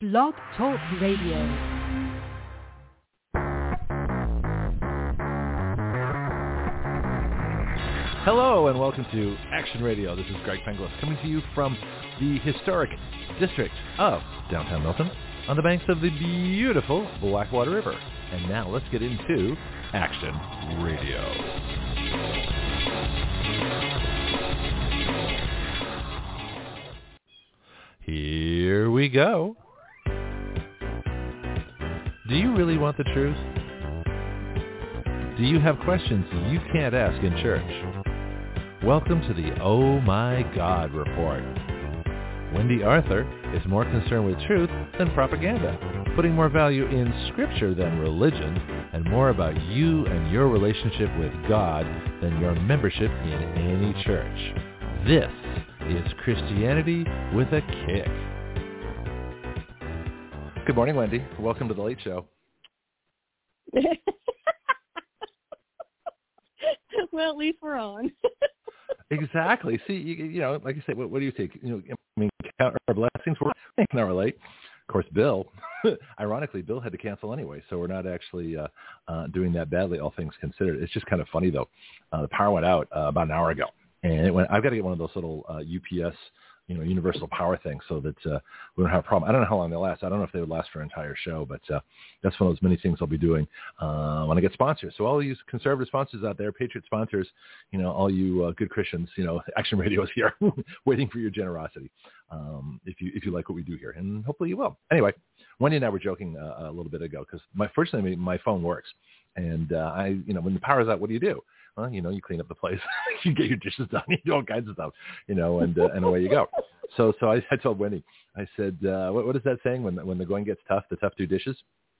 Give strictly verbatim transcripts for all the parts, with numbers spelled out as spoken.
Blog Talk Radio. Hello and welcome to Action Radio. This is Greg Penglis coming to you from the historic district of downtown Milton on the banks of the beautiful Blackwater River. And now let's get into Action Radio. Here we go. Do you really want the truth? Do you have questions you can't ask in church? Welcome to the Oh My God Report. Wendy Arthur is more concerned with truth than propaganda, putting more value in Scripture than religion, and more about you and your relationship with God than your membership in any church. This is Christianity with a Kick. Good morning, Wendy. Welcome to The Late Show. Well, at least we're on. Exactly. See, you, you know, like I said, what, what do you think? You know, I mean, count our blessings. We're not relate. Of course, Bill, ironically, Bill had to cancel anyway, so we're not actually uh, uh, doing that badly, all things considered. It's just kind of funny, though. Uh, the power went out uh, about an hour ago, and it went, I've got to get one of those little uh, U P S, you know, universal power things so that uh, we don't have a problem. I don't know how long they last. I don't know if they would last for an entire show, but uh, that's one of those many things I'll be doing uh, when I get sponsors. So all you conservative sponsors out there, Patriot sponsors, you know, all you uh, good Christians, you know, Action Radio is here waiting for your generosity um, if you if you like what we do here, and hopefully you will. Anyway, Wendy and I were joking uh, a little bit ago because my fortunately my phone works, and uh, I, you know, when the power's out, what do you do? Well, you know, you clean up the place, you get your dishes done, you do all kinds of stuff, you know, and uh, and away you go. So so I, I told Wendy, I said, uh, what, what is that saying? When when the going gets tough, the tough do dishes?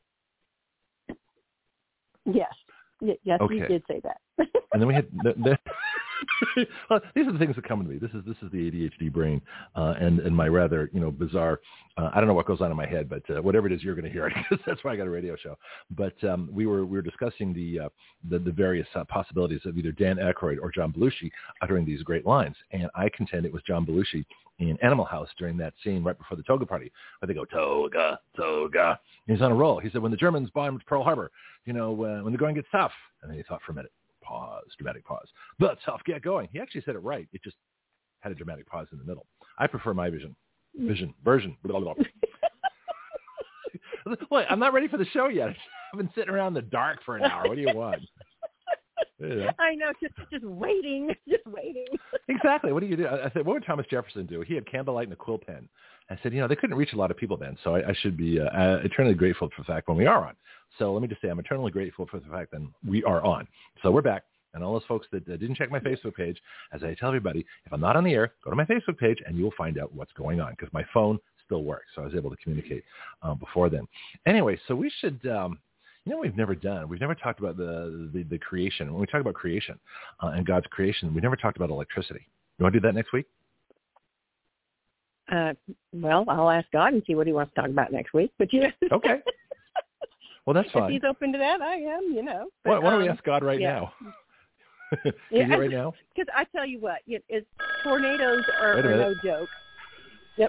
Yes. Y- yes, okay. You did say that. And then we had, the, the well, these are the things that come to me. This is this is the A D H D brain uh, and, and my rather, you know, bizarre, uh, I don't know what goes on in my head, but uh, whatever it is, you're going to hear it because that's why I got a radio show. But um, we were we were discussing the uh, the, the various uh, possibilities of either Dan Aykroyd or John Belushi uttering these great lines. And I contend it was John Belushi in Animal House during that scene right before the toga party where they go, toga, toga. And he's on a roll. He said, when the Germans bombed Pearl Harbor, you know, uh, when the going gets tough. And then he thought for a minute. Pause, dramatic pause. The tough get going. He actually said it right. It just had a dramatic pause in the middle. I prefer my vision. Vision. Version. Blah, blah, blah. Look, I'm not ready for the show yet. I've been sitting around in the dark for an hour. What do you want? Yeah. I know. Just just waiting. Just waiting. Exactly. What do you do? I said, what would Thomas Jefferson do? He had candlelight and a quill pen. I said, you know, they couldn't reach a lot of people then, so I, I should be uh, uh, eternally grateful for the fact when we are on. So let me just say I'm eternally grateful for the fact that we are on. So we're back. And all those folks that uh, didn't check my Facebook page, as I tell everybody, if I'm not on the air, go to my Facebook page and you'll find out what's going on because my phone still works. So I was able to communicate um, before then. Anyway, so we should, um, you know, we've never done, we've never talked about the, the, the creation. When we talk about creation uh, and God's creation, we never talked about electricity. You want to do that next week? Uh, well, I'll ask God and see what he wants to talk about next week. But you okay. Well, that's fine. If he's open to that, I am, you know. But, why, why don't um, we ask God right yeah. now? yeah, right now? Because I tell you what, it, it's, tornadoes are, Wait a are minute. no joke. Yep.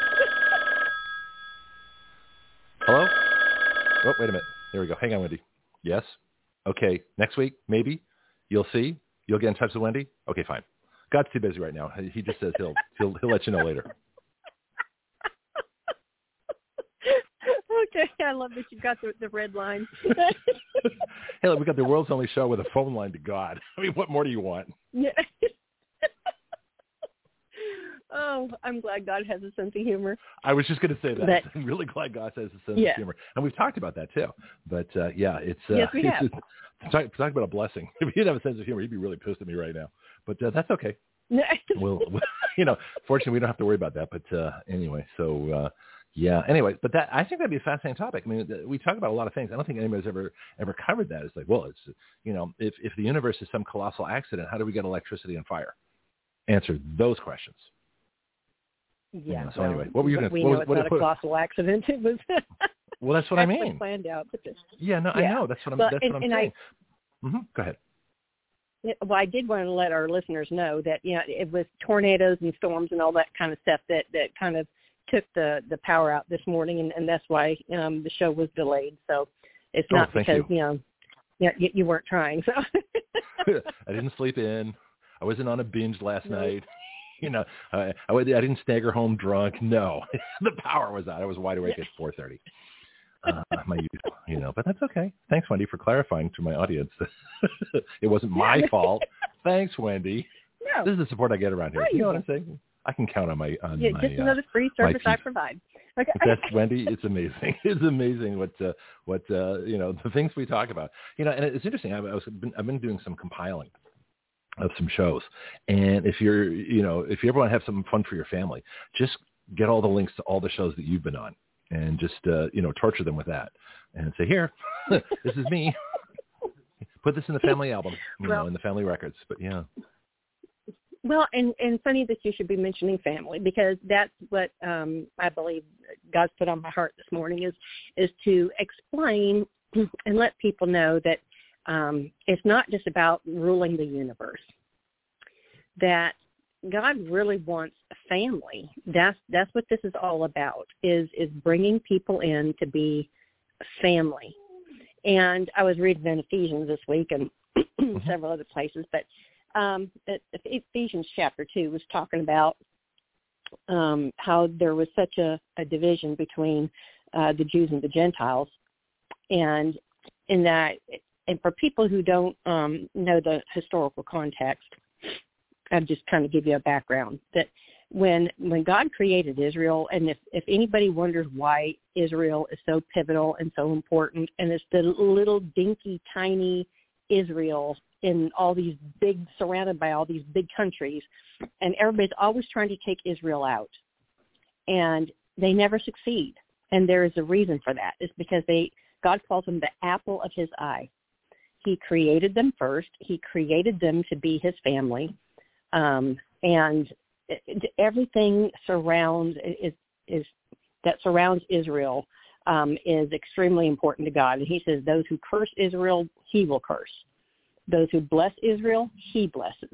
Hello? Oh, wait a minute. There we go. Hang on, Wendy. Yes? Okay. Next week, maybe? You'll see? You'll get in touch with Wendy? Okay, fine. God's too busy right now. He just says he'll he'll he'll let you know later. Okay, I love that you've got the, the red line. Hey, look, we got the world's only show with a phone line to God. I mean, what more do you want? Yeah. Oh, I'm glad God has a sense of humor. I was just going to say that. But, I'm really glad God has a sense yeah. of humor, and we've talked about that too. But uh, yeah, it's uh, yes, we have. It's, it's, talk, talk about a blessing. If he didn't have a sense of humor, he'd be really pissed at me right now. But uh, that's okay. we'll, we'll, you know, fortunately, we don't have to worry about that. But uh, anyway, so uh, yeah. Anyway, but that I think that'd be a fascinating topic. I mean, we talk about a lot of things. I don't think anybody's ever ever covered that. It's like, well, it's you know, if if the universe is some colossal accident, how do we get electricity and fire? Answer those questions. Yeah. yeah so well, anyway, what were you going to? We what know was, it's what, not what, a colossal accident. It was. Well, that's what I mean. Planned out. But the, yeah. No, yeah. I know. That's what I'm. Well, that's and, what I'm and saying. I, mm-hmm. Go ahead. Well, I did want to let our listeners know that, you know, it was tornadoes and storms and all that kind of stuff that, that kind of took the, the power out this morning, and, and that's why um, the show was delayed. So it's not oh, because, you. you know, you, you weren't trying. So I didn't sleep in. I wasn't on a binge last no. night. You know, I, I, I didn't stagger home drunk. No, the power was out. I was wide awake yeah. at four thirty. Uh, my usual, you know, but that's okay. Thanks, Wendy, for clarifying to my audience. It wasn't my fault. Thanks, Wendy. No. This is the support I get around here. No, you know what I'm saying? I can count on my on yeah, my. Just another free uh, service I provide. Okay. That's Wendy. It's amazing. It's amazing what uh, what uh, you know the things we talk about. You know, and it's interesting. I, I was been, I've been doing some compiling of some shows, and if you're you know if you ever want to have some fun for your family, just get all the links to all the shows that you've been on, and just uh, you know torture them with that, and say, here, this is me. Put this in the family album, you well, know, in the family records. But yeah. Well, and, and funny that you should be mentioning family, because that's what um, I believe God's put on my heart this morning is is to explain and let people know that um, it's not just about ruling the universe, that God really wants a family. That's that's what this is all about, is is bringing people in to be family. And I was reading in Ephesians this week and mm-hmm. several other places, but um, Ephesians chapter two was talking about um, how there was such a, a division between uh, the Jews and the Gentiles, and in that, and for people who don't um, know the historical context, I'll just kind of give you a background that when when God created Israel, and if, if anybody wonders why Israel is so pivotal and so important, and it's the little dinky, tiny Israel in all these big, surrounded by all these big countries, and everybody's always trying to take Israel out, and they never succeed. And there is a reason for that. It's because they God calls them the apple of his eye. He created them first. He created them to be his family, um, and everything surrounds is, is that surrounds Israel um, is extremely important to God. And he says, those who curse Israel, he will curse. Those who bless Israel, he blesses.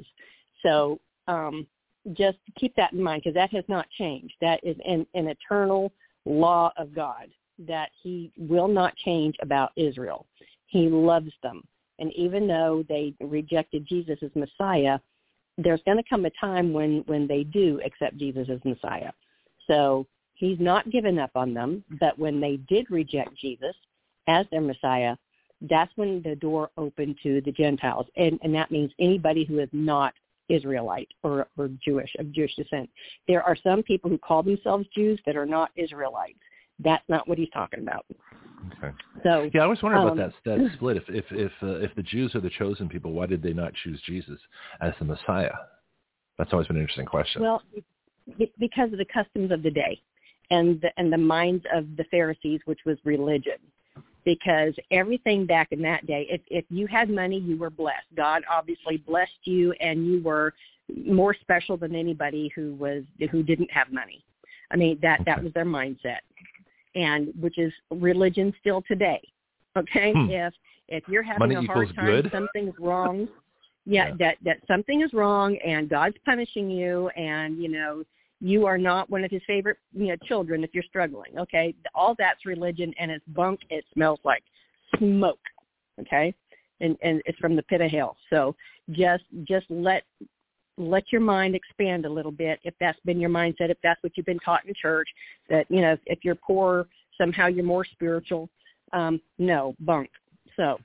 So um, just keep that in mind, because that has not changed. That is an, an eternal law of God, that he will not change about Israel. He loves them. And even though they rejected Jesus as Messiah, there's going to come a time when, when they do accept Jesus as Messiah. So he's not given up on them, but when they did reject Jesus as their Messiah, that's when the door opened to the Gentiles. And, and that means anybody who is not Israelite or, or Jewish, of Jewish descent. There are some people who call themselves Jews that are not Israelites. That's not what he's talking about. Okay. So yeah, I was wondering um, about that that split. If if if uh, if the Jews are the chosen people, why did they not choose Jesus as the Messiah? That's always been an interesting question. Well, it, because of the customs of the day, and the, and the minds of the Pharisees, which was religion. Because everything back in that day, if if you had money, you were blessed. God obviously blessed you, and you were more special than anybody who was who didn't have money. I mean, that okay. that was their mindset. And which is religion still today, okay? Hmm. If if you're having Money a hard time, good. something's wrong. Yeah, yeah, that that something is wrong, and God's punishing you, and you know you are not one of His favorite you know children if you're struggling. Okay, all that's religion, and it's bunk. It smells like smoke. Okay, and and it's from the pit of hell. So just just let. Let your mind expand a little bit if that's been your mindset, if that's what you've been taught in church, that, you know, if, if you're poor, somehow you're more spiritual. Um, no, bunk. So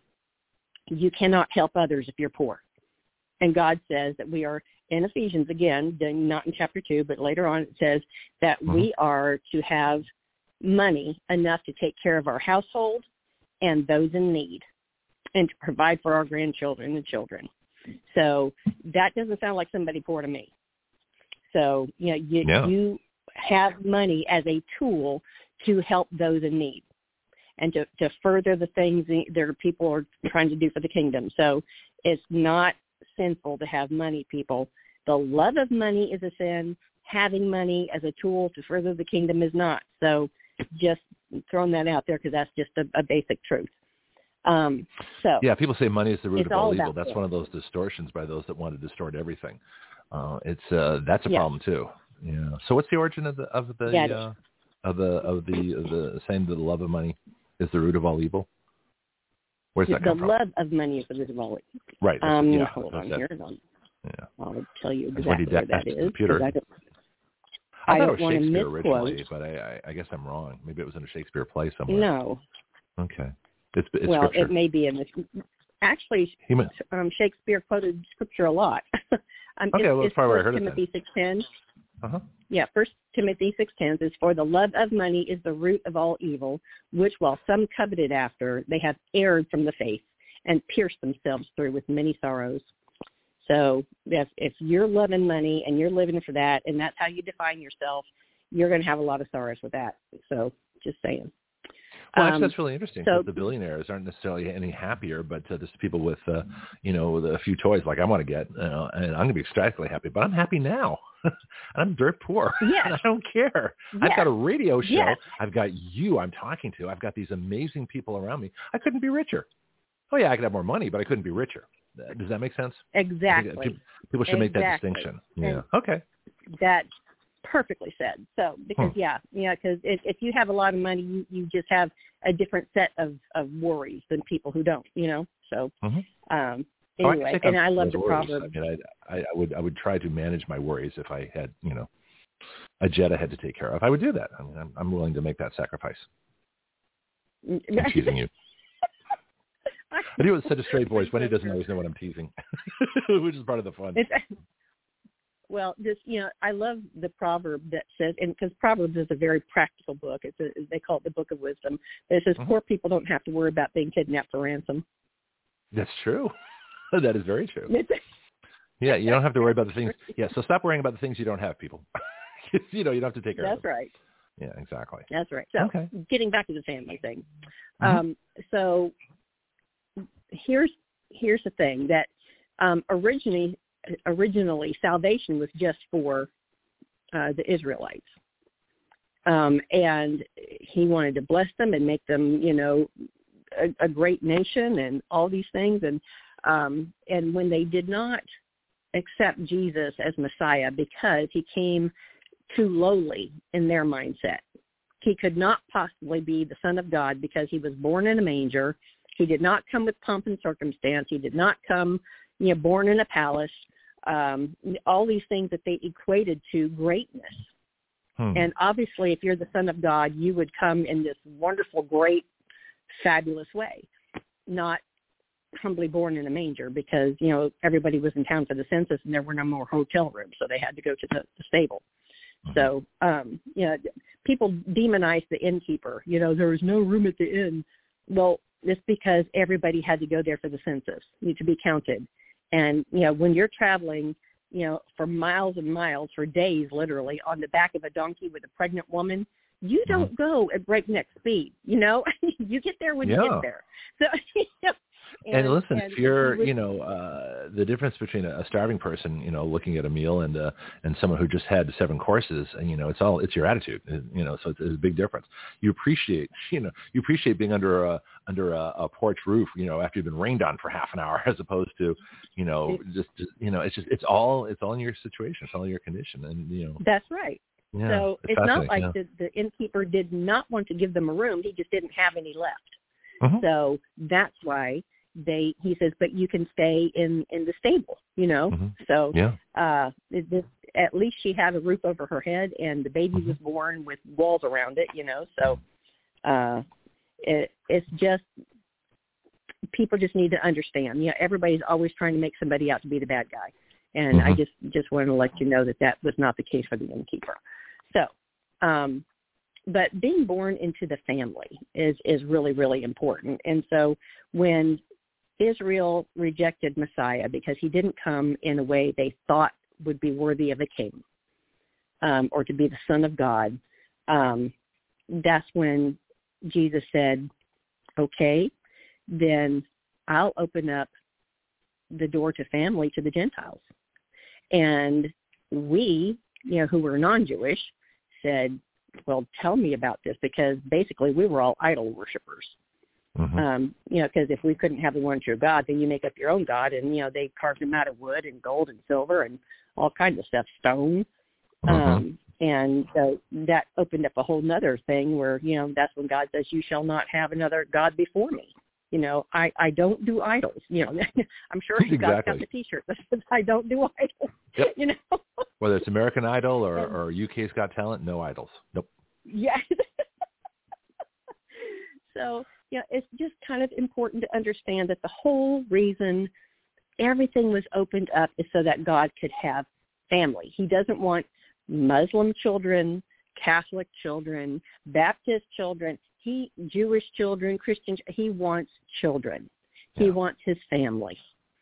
you cannot help others if you're poor. And God says that we are, in Ephesians, again, not in chapter two, but later on it says that mm-hmm. we are to have money enough to take care of our household and those in need, and to provide for our grandchildren and children. So that doesn't sound like somebody poor to me. So, you know, you, yeah. you have money as a tool to help those in need and to, to further the things that people are trying to do for the kingdom. So it's not sinful to have money, people. The love of money is a sin. Having money as a tool to further the kingdom is not. So just throwing that out there, because that's just a, a basic truth. Um, so yeah, people say money is the root of all, all evil. That's it. one of those distortions by those that want to distort everything. Uh, it's uh, that's a yeah. problem too. Yeah. So what's the origin of the of the Yeah, uh, of the of the of the saying that the love of money is the root of all evil? Where's that the come from? love of money is the root of all evil. Right. That's, Um, yeah. hold on that, here. I'll, yeah. I'll tell you That's when he exactly where that dashed the is. computer. 'cause I don't, I, I thought don't it was want to Shakespeare misquote. originally, but I, I, I guess I'm wrong. Maybe it was in a Shakespeare play somewhere. No. Okay. It's, it's well, scripture. it may be in the. Actually, He meant, um, Shakespeare quoted scripture a lot. um, okay, it's, well, that's it's probably where I First heard Timothy it six ten. Uh-huh. Yeah, First Timothy six ten says, "For the love of money is the root of all evil, which while some coveted after, they have erred from the faith and pierced themselves through with many sorrows." So if, if you're loving money and you're living for that, and that's how you define yourself, you're going to have a lot of sorrows with that. So just saying. Well, actually, Um, that's really interesting so, because the billionaires aren't necessarily any happier, but uh, just people with, uh, you know, with a few toys like I want to get, uh, and I'm going to be ecstatically happy, but I'm happy now. I'm dirt poor. Yes. And I don't care. Yes. I've got a radio show. Yes. I've got you I'm talking to. I've got these amazing people around me. I couldn't be richer. Oh, yeah, I could have more money, but I couldn't be richer. Does that make sense? Exactly. People, people should exactly. make that distinction. Yeah. And okay. That's perfectly said. So, because, Hmm. yeah, yeah, because if, if you have a lot of money, you, you just have a different set of, of worries than people who don't, you know? So, mm-hmm. um, Oh, I anyway, take and on I love the worries. proverb. I mean, I, I, I would I would try to manage my worries if I had, you know, a jet I had to take care of. I would do that. I mean, I'm, I'm willing to make that sacrifice. I'm teasing you. I do it with such a straight voice. Wendy doesn't always know what I'm teasing, which is part of the fun. It's, well, just, you know, I love the proverb that says, and because Proverbs is a very practical book. It's a, they call it the Book of Wisdom. It says, mm-hmm. poor people don't have to worry about being kidnapped for ransom. That's true. That is very true. Yeah, you don't have to worry about the things. Yeah, so stop worrying about the things you don't have, people. You know, you don't have to take care That's of them. right. Yeah, exactly. That's right. So okay. Getting back to the family thing. Mm-hmm. Um, so here's here's the thing that um, originally originally salvation was just for uh, the Israelites, um, and he wanted to bless them and make them, you know, a, a great nation and all these things. And um, and when they did not accept Jesus as Messiah because he came too lowly in their mindset, he could not possibly be the Son of God because he was born in a manger. He did not come with pomp and circumstance. He did not come, you know, born in a palace. Um, all these things that they equated to greatness. Hmm. And obviously, if you're the Son of God, you would come in this wonderful, great, fabulous way, not humbly born in a manger because, you know, everybody was in town for the census and there were no more hotel rooms, so they had to go to the, the stable. Mm-hmm. So, um, you know, people demonize the innkeeper. You know, there was no room at the inn. Well, it's because everybody had to go there for the census, need to be counted. And, you know, when you're traveling, you know, for miles and miles, for days literally, on the back of a donkey with a pregnant woman, you don't mm-hmm. go at breakneck speed, you know. You get there when yeah. you get there. So, you know, And, and listen, and if you're, would, you know, uh, the difference between a, a starving person, you know, looking at a meal and uh, and someone who just had seven courses, and you know, it's all it's your attitude, you know, so it's, it's a big difference. You appreciate, you know, you appreciate being under a under a, a porch roof, you know, after you've been rained on for half an hour, as opposed to, you know, just, just you know, it's just it's all it's all in your situation, it's all in your condition, and you know. That's right. Yeah, so it's, it's not like yeah. the, the innkeeper did not want to give them a room; he just didn't have any left. Mm-hmm. So that's why. They, he says, but you can stay in, in the stable, you know. Mm-hmm. So yeah. uh, this, at least she had a roof over her head, and the baby mm-hmm. was born with walls around it, you know. So uh, it, it's just people just need to understand. You know, everybody's always trying to make somebody out to be the bad guy, and mm-hmm. I just just wanted to let you know that that was not the case for the innkeeper. So. Um, But being born into the family is, is really, really important. And so when Israel rejected Messiah because he didn't come in a way they thought would be worthy of a king um, or to be the Son of God, um, that's when Jesus said, okay, then I'll open up the door to family to the Gentiles. And we, you know, who were non-Jewish said, well, tell me about this, because basically we were all idol worshipers. Mm-hmm. Um, you know, because if we couldn't have the one true God, then you make up your own God, and, you know, they carved them out of wood and gold and silver and all kinds of stuff, stone. Um, Mm-hmm. and so that opened up a whole nother thing where, you know, that's when God says, you shall not have another God before me. You know, I, I don't do idols. You know, I'm sure you guys Exactly. got the T-shirt that says, I don't do idols. Yep. You know? Whether it's American Idol or, And, or U K's Got Talent, no idols. Nope. yeah. So, you know, it's just kind of important to understand that the whole reason everything was opened up is so that God could have family. He doesn't want Muslim children, Catholic children, Baptist children, he Jewish children, Christian. He wants children. He Yeah. wants his family.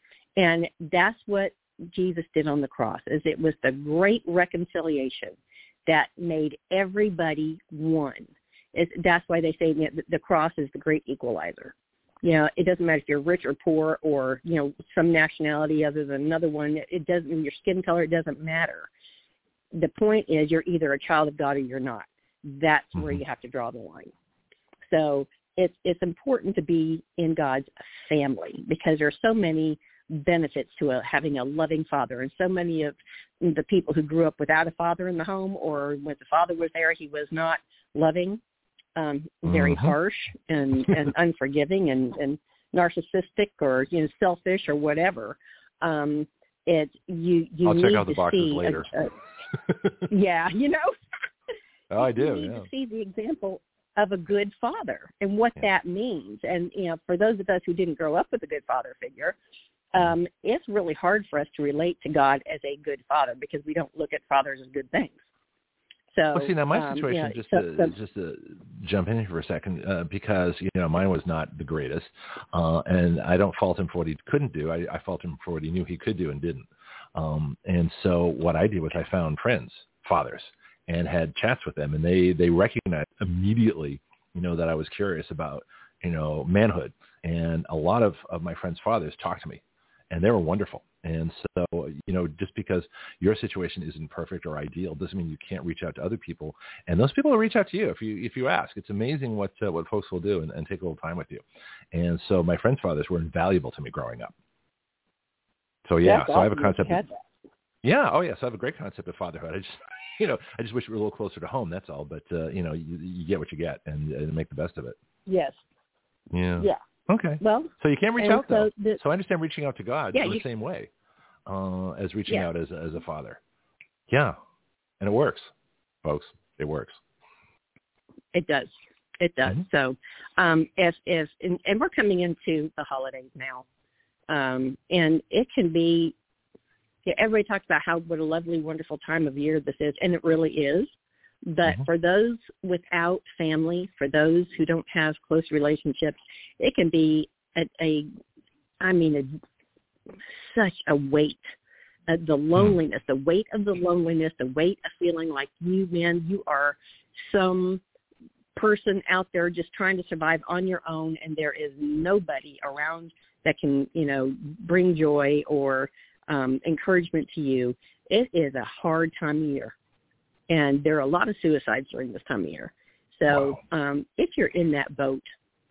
And that's what Jesus did on the cross, is it was the great reconciliation that made everybody one. It's, that's why they say that the cross is the great equalizer. You know, it doesn't matter if you're rich or poor or, you know, some nationality other than another one. It doesn't, your skin color, it doesn't matter. The point is you're either a child of God or you're not. That's mm-hmm. where you have to draw the line. So it's it's important to be in God's family because there are so many benefits to a, having a loving father. And so many of the people who grew up without a father in the home, or when the father was there, he was not loving, um, very mm-hmm. harsh and, and unforgiving and, and narcissistic or, you know, selfish or whatever. Um, it you you I'll need check out the to boxes see later. A, a, yeah, you know. Oh, I do. You need yeah. to see the example of a good father and what yeah. that means. And, you know, for those of us who didn't grow up with a good father figure, um, it's really hard for us to relate to God as a good father because we don't look at fathers as good things. So, well, see, now my um, situation, you know, just so, to so, just to jump in here for a second, uh, because you know mine was not the greatest, uh, and I don't fault him for what he couldn't do. I, I fault him for what he knew he could do and didn't. Um, and so what I did was I found friends, fathers, and had chats with them, and they they recognized immediately, you know, that I was curious about, you know, manhood. And a lot of, of my friends' fathers talked to me, and they were wonderful. And so, you know, just because your situation isn't perfect or ideal doesn't mean you can't reach out to other people. And those people will reach out to you if you if you ask. It's amazing what uh, what folks will do and, and take a little time with you. And so my friends' fathers were invaluable to me growing up. So, yeah, That's so I have a awesome. concept. Of, yeah, oh, yeah, so I have a great concept of fatherhood. I just, you know, I just wish we were a little closer to home, that's all. But, uh, you know, you, you get what you get and, and make the best of it. Yes. Yeah. Yeah. Okay. Well, so you can't reach and out, so though. the- So I understand reaching out to God Yeah, the you- same way uh, as reaching Yeah. out as, as a father. Yeah. And it works, folks. It works. It does. It does. Mm-hmm. So um, if, if and, and we're coming into the holidays now, um, and it can be, yeah, everybody talks about how what a lovely, wonderful time of year this is, and it really is. But Mm-hmm. for those without family, for those who don't have close relationships, it can be a, a I mean, a, such a weight. Uh, the loneliness, the weight of the loneliness, the weight of feeling like you, man, you are some person out there just trying to survive on your own, and there is nobody around that can, you know, bring joy or um, encouragement to you. It is a hard time of year. And there are a lot of suicides during this time of year. So Wow. um, if you're in that boat,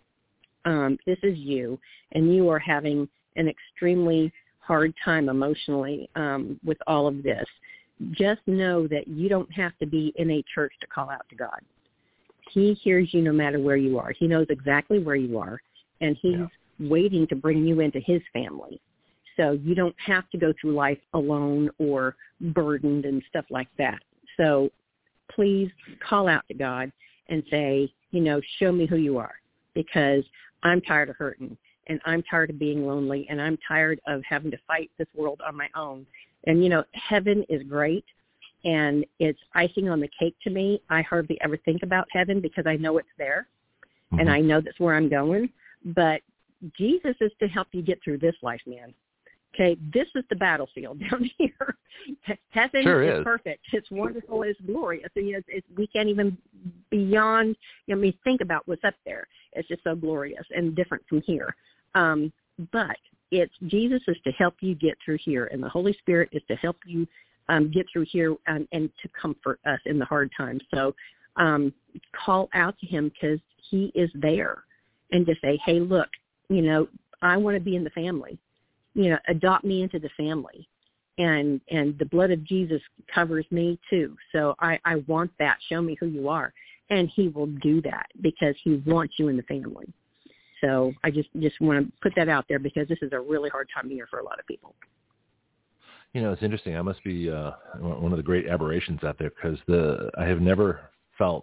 um, this is you, and you are having an extremely hard time emotionally um, with all of this, just know that you don't have to be in a church to call out to God. He hears you no matter where you are. He knows exactly where you are, and he's Yeah. waiting to bring you into his family. So you don't have to go through life alone or burdened and stuff like that. So please call out to God and say, you know, show me who you are, because I'm tired of hurting, and I'm tired of being lonely, and I'm tired of having to fight this world on my own. And, you know, heaven is great, and it's icing on the cake to me. I hardly ever think about heaven because I know it's there, Mm-hmm. and I know that's where I'm going. But Jesus is to help you get through this life, man. Okay, this is the battlefield down here. Heaven Sure is, is perfect. It's wonderful. It's glorious. I mean, it's, it's, we can't even beyond, you know, I mean, think about what's up there. It's just so glorious and different from here. Um, but it's Jesus is to help you get through here, and the Holy Spirit is to help you um, get through here and, and to comfort us in the hard times. So um, call out to him because he is there, and to say, hey, look, you know, I want to be in the family. You know, adopt me into the family. and and the blood of Jesus covers me too. So I, I want that. Show me who you are. And he will do that because he wants you in the family. So I just, just want to put that out there because this is a really hard time of year for a lot of people. You know, it's interesting. I must be uh, one of the great aberrations out there because the I have never felt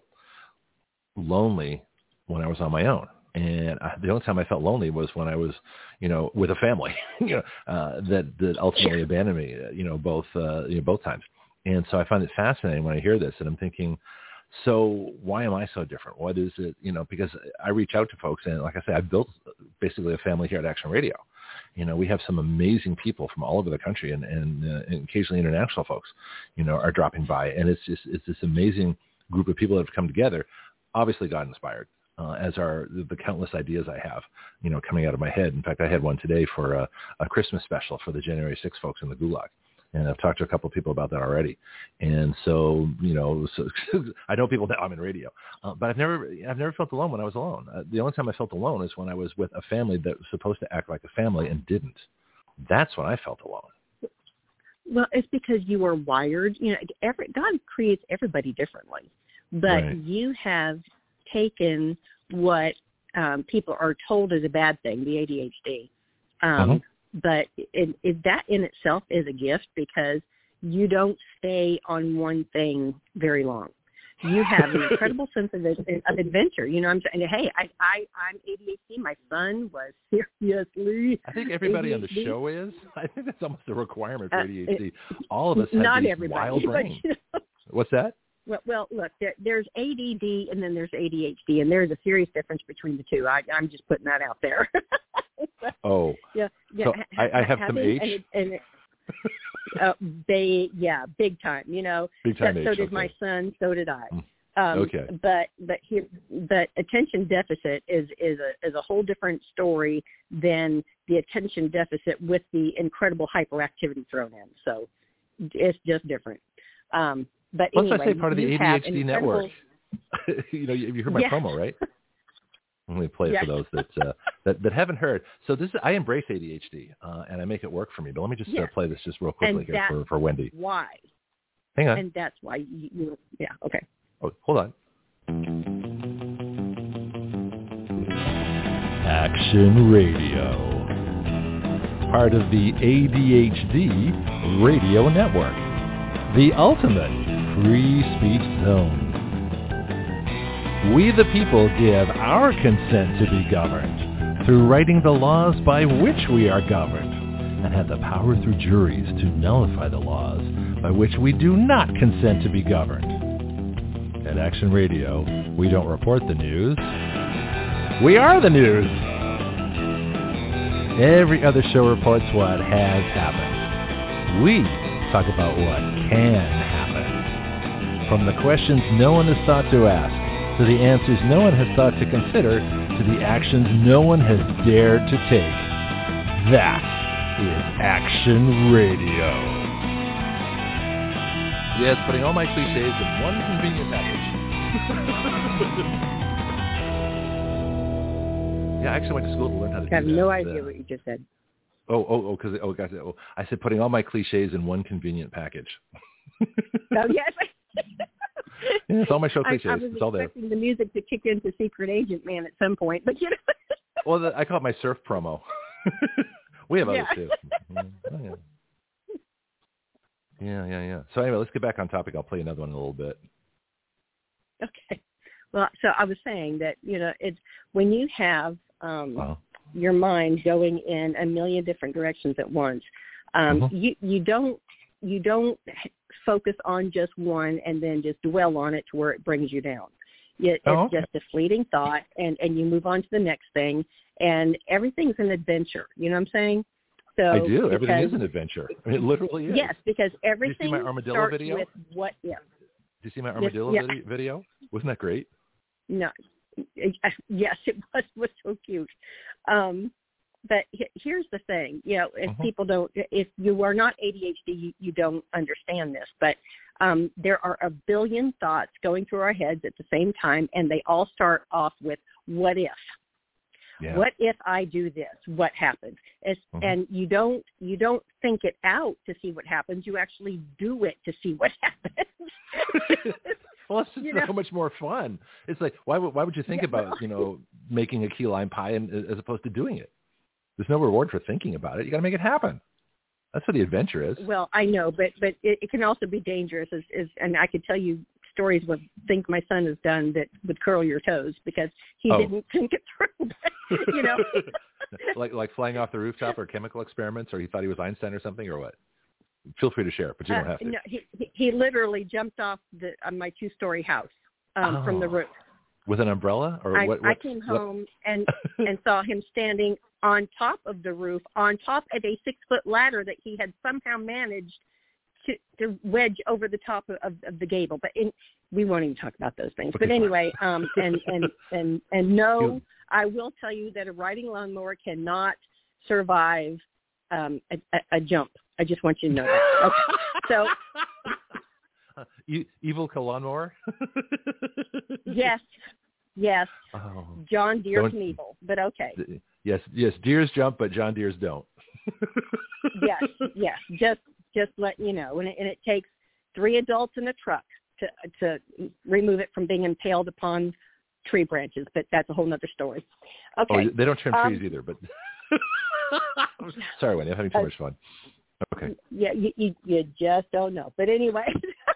lonely when I was on my own. And I, the only time I felt lonely was when I was, you know, with a family, you know, uh, that, that ultimately abandoned me, you know, both, uh, you know, both times. And so I find it fascinating when I hear this and I'm thinking, so why am I so different? What is it, you know, because I reach out to folks and like I say, I've built basically a family here at Action Radio. You know, we have some amazing people from all over the country and, and, uh, and occasionally international folks, you know, are dropping by. And it's just, it's this amazing group of people that have come together, obviously God inspired. Uh, as are the, the countless ideas I have, you know, coming out of my head. In fact, I had one today for a, a Christmas special for the January sixth folks in the Gulag. And I've talked to a couple of people about that already. And so, you know, so I know people that I'm in radio, uh, but I've never, I've never felt alone when I was alone. Uh, the only time I felt alone is when I was with a family that was supposed to act like a family and didn't. That's when I felt alone. Well, it's because you were wired, you know, every, God creates everybody differently, but Right. you have taken what um, people are told is a bad thing, the A D H D. Um, uh-huh. But it, it, that in itself is a gift because you don't stay on one thing very long. You have an incredible sense of, of adventure. You know, I'm saying, hey, I, I, I'm A D H D. My son was seriously I think everybody A D H D. on the show is. I think that's almost a requirement for Uh, A D H D. All of us have not these everybody, wild brains. But, you know, What's that? Well, well, look, there, there's A D D and then there's A D H D, and there's a serious difference between the two. I, I'm just putting that out there. Oh, yeah, yeah. so I, I have some having, H. And, and, uh, they, yeah, big time. You know, Big time so, H. so did okay. my son. So did I. Mm. Um, Okay. But but here, but attention deficit is is a is a whole different story than the attention deficit with the incredible hyperactivity thrown in. So it's just different. Um, But Plus, anyway, I say part of the you A D H D have network. you know, you, you heard my Yeah. promo, right? Let me play it Yeah. for those that, uh, that that haven't heard. So this, I embrace A D H D, uh, and I make it work for me. But let me just uh, Yes. play this just real quickly And here that's for, for Wendy. why. Hang on. And that's why you, you yeah, okay. Oh, hold on. Action Radio, part of the A D H D Radio Network, the ultimate free speech zone. We the people give our consent to be governed through writing the laws by which we are governed, and have the power through juries to nullify the laws by which we do not consent to be governed. At Action Radio, we don't report the news. We are the news. Every other show reports what has happened. We talk about what can happen. From the questions no one has thought to ask, to the answers no one has thought to consider, to the actions no one has dared to take. That is Action Radio. Yes, putting all my cliches in one convenient package. Yeah, I actually went to school to learn how to do that. I have no Uh, idea what you just said. Oh, oh, oh, because oh, guys, oh, I said putting all my cliches in one convenient package. Oh, yes. Yeah, it's all my show I, cliches. I was It's all there. expecting the music to kick into Secret Agent Man at some point, but you know. Well, the, I call it my surf promo. We have others Yeah. too. Oh, yeah. Yeah, yeah, yeah. So anyway, let's get back on topic. I'll play another one in a little bit. Okay. Well, so I was saying that, you know, it's when you have um, Wow. your mind going in a million different directions at once, um, Mhm. you, you don't you don't focus on just one and then just dwell on it to where it brings you down. It, Oh, it's okay. just a fleeting thought, and, and you move on to the next thing, and everything's an adventure. You know what I'm saying? So I do. Everything because- is an adventure. I mean, it literally is. Yes, because everything my armadillo starts video? with what if. Did you see my armadillo yeah. vid- video? Wasn't that great? No, yes, it was was so cute. Um, but he- here's the thing, you know, if Mhm. people don't, if you are not A D H D, you, you don't understand this. But um, there are a billion thoughts going through our heads at the same time, and they all start off with "what if." Yeah. What if I do this? What happens? It's, mm-hmm. And you don't you don't think it out to see what happens. You actually do it to see what happens. Well, it's just you so know? much more fun. It's like, why would why would you think yeah. about, you know, making a key lime pie and, as opposed to doing it? There's no reward for thinking about it. You got to make it happen. That's what the adventure is. Well, I know, but but it, it can also be dangerous. As, as, and I could tell you stories with things my son has done that would curl your toes because he oh. didn't think it through. You know, like like flying off the rooftop or chemical experiments, or he thought he was Einstein or something, or what? Feel free to share, but you don't uh, have to. No, he he literally jumped off the on my two-story house um, oh. from the roof with an umbrella, or I, what? I came home what? and and saw him standing on top of the roof, on top of a six-foot ladder that he had somehow managed to, to wedge over the top of, of, of the gable. But in, we won't even talk about those things. Okay, but anyway, um, and, and, and, and no, you, I will tell you that a riding lawnmower cannot survive um, a, a, a jump. I just want you to know that. Okay. So, uh, e- evil lawnmower? yes. Yes, oh. John Deere Don't, Knievel, but okay. Yes, yes, deers jump, but John Deere's don't. yes, yes, just just let you know, and it, and it takes three adults in a truck to to remove it from being impaled upon tree branches, but that's a whole other story. Okay. Oh, they don't trim um, trees either, but sorry, Wendy, I'm having too uh, much fun. Okay. Yeah, you you, you just don't know, but anyway.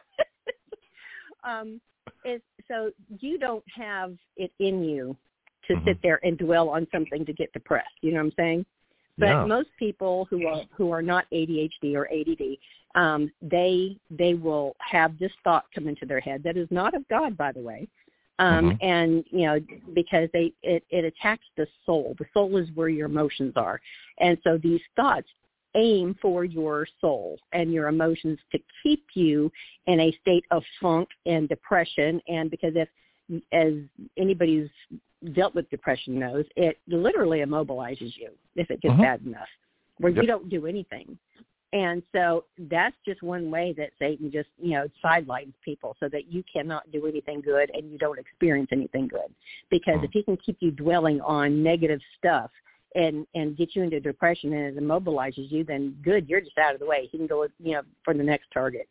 um. It's, so you don't have it in you to mm-hmm. sit there and dwell on something to get depressed. You know what I'm saying? But yeah. most people who are who are not A D H D or A D D, um, they they will have this thought come into their head that is not of God, by the way, um, mm-hmm. and you know because they it, it attacks the soul. The soul is where your emotions are, and so these thoughts aim for your soul and your emotions to keep you in a state of funk and depression. And because if, as anybody who's dealt with depression knows, it literally immobilizes you if it gets mm-hmm. bad enough, where yep. you don't do anything. And so that's just one way that Satan just, you know, sidelines people so that you cannot do anything good and you don't experience anything good. Because mm-hmm. if he can keep you dwelling on negative stuff, and and get you into depression and it immobilizes you, then good, you're just out of the way. He can go, you know, for the next target.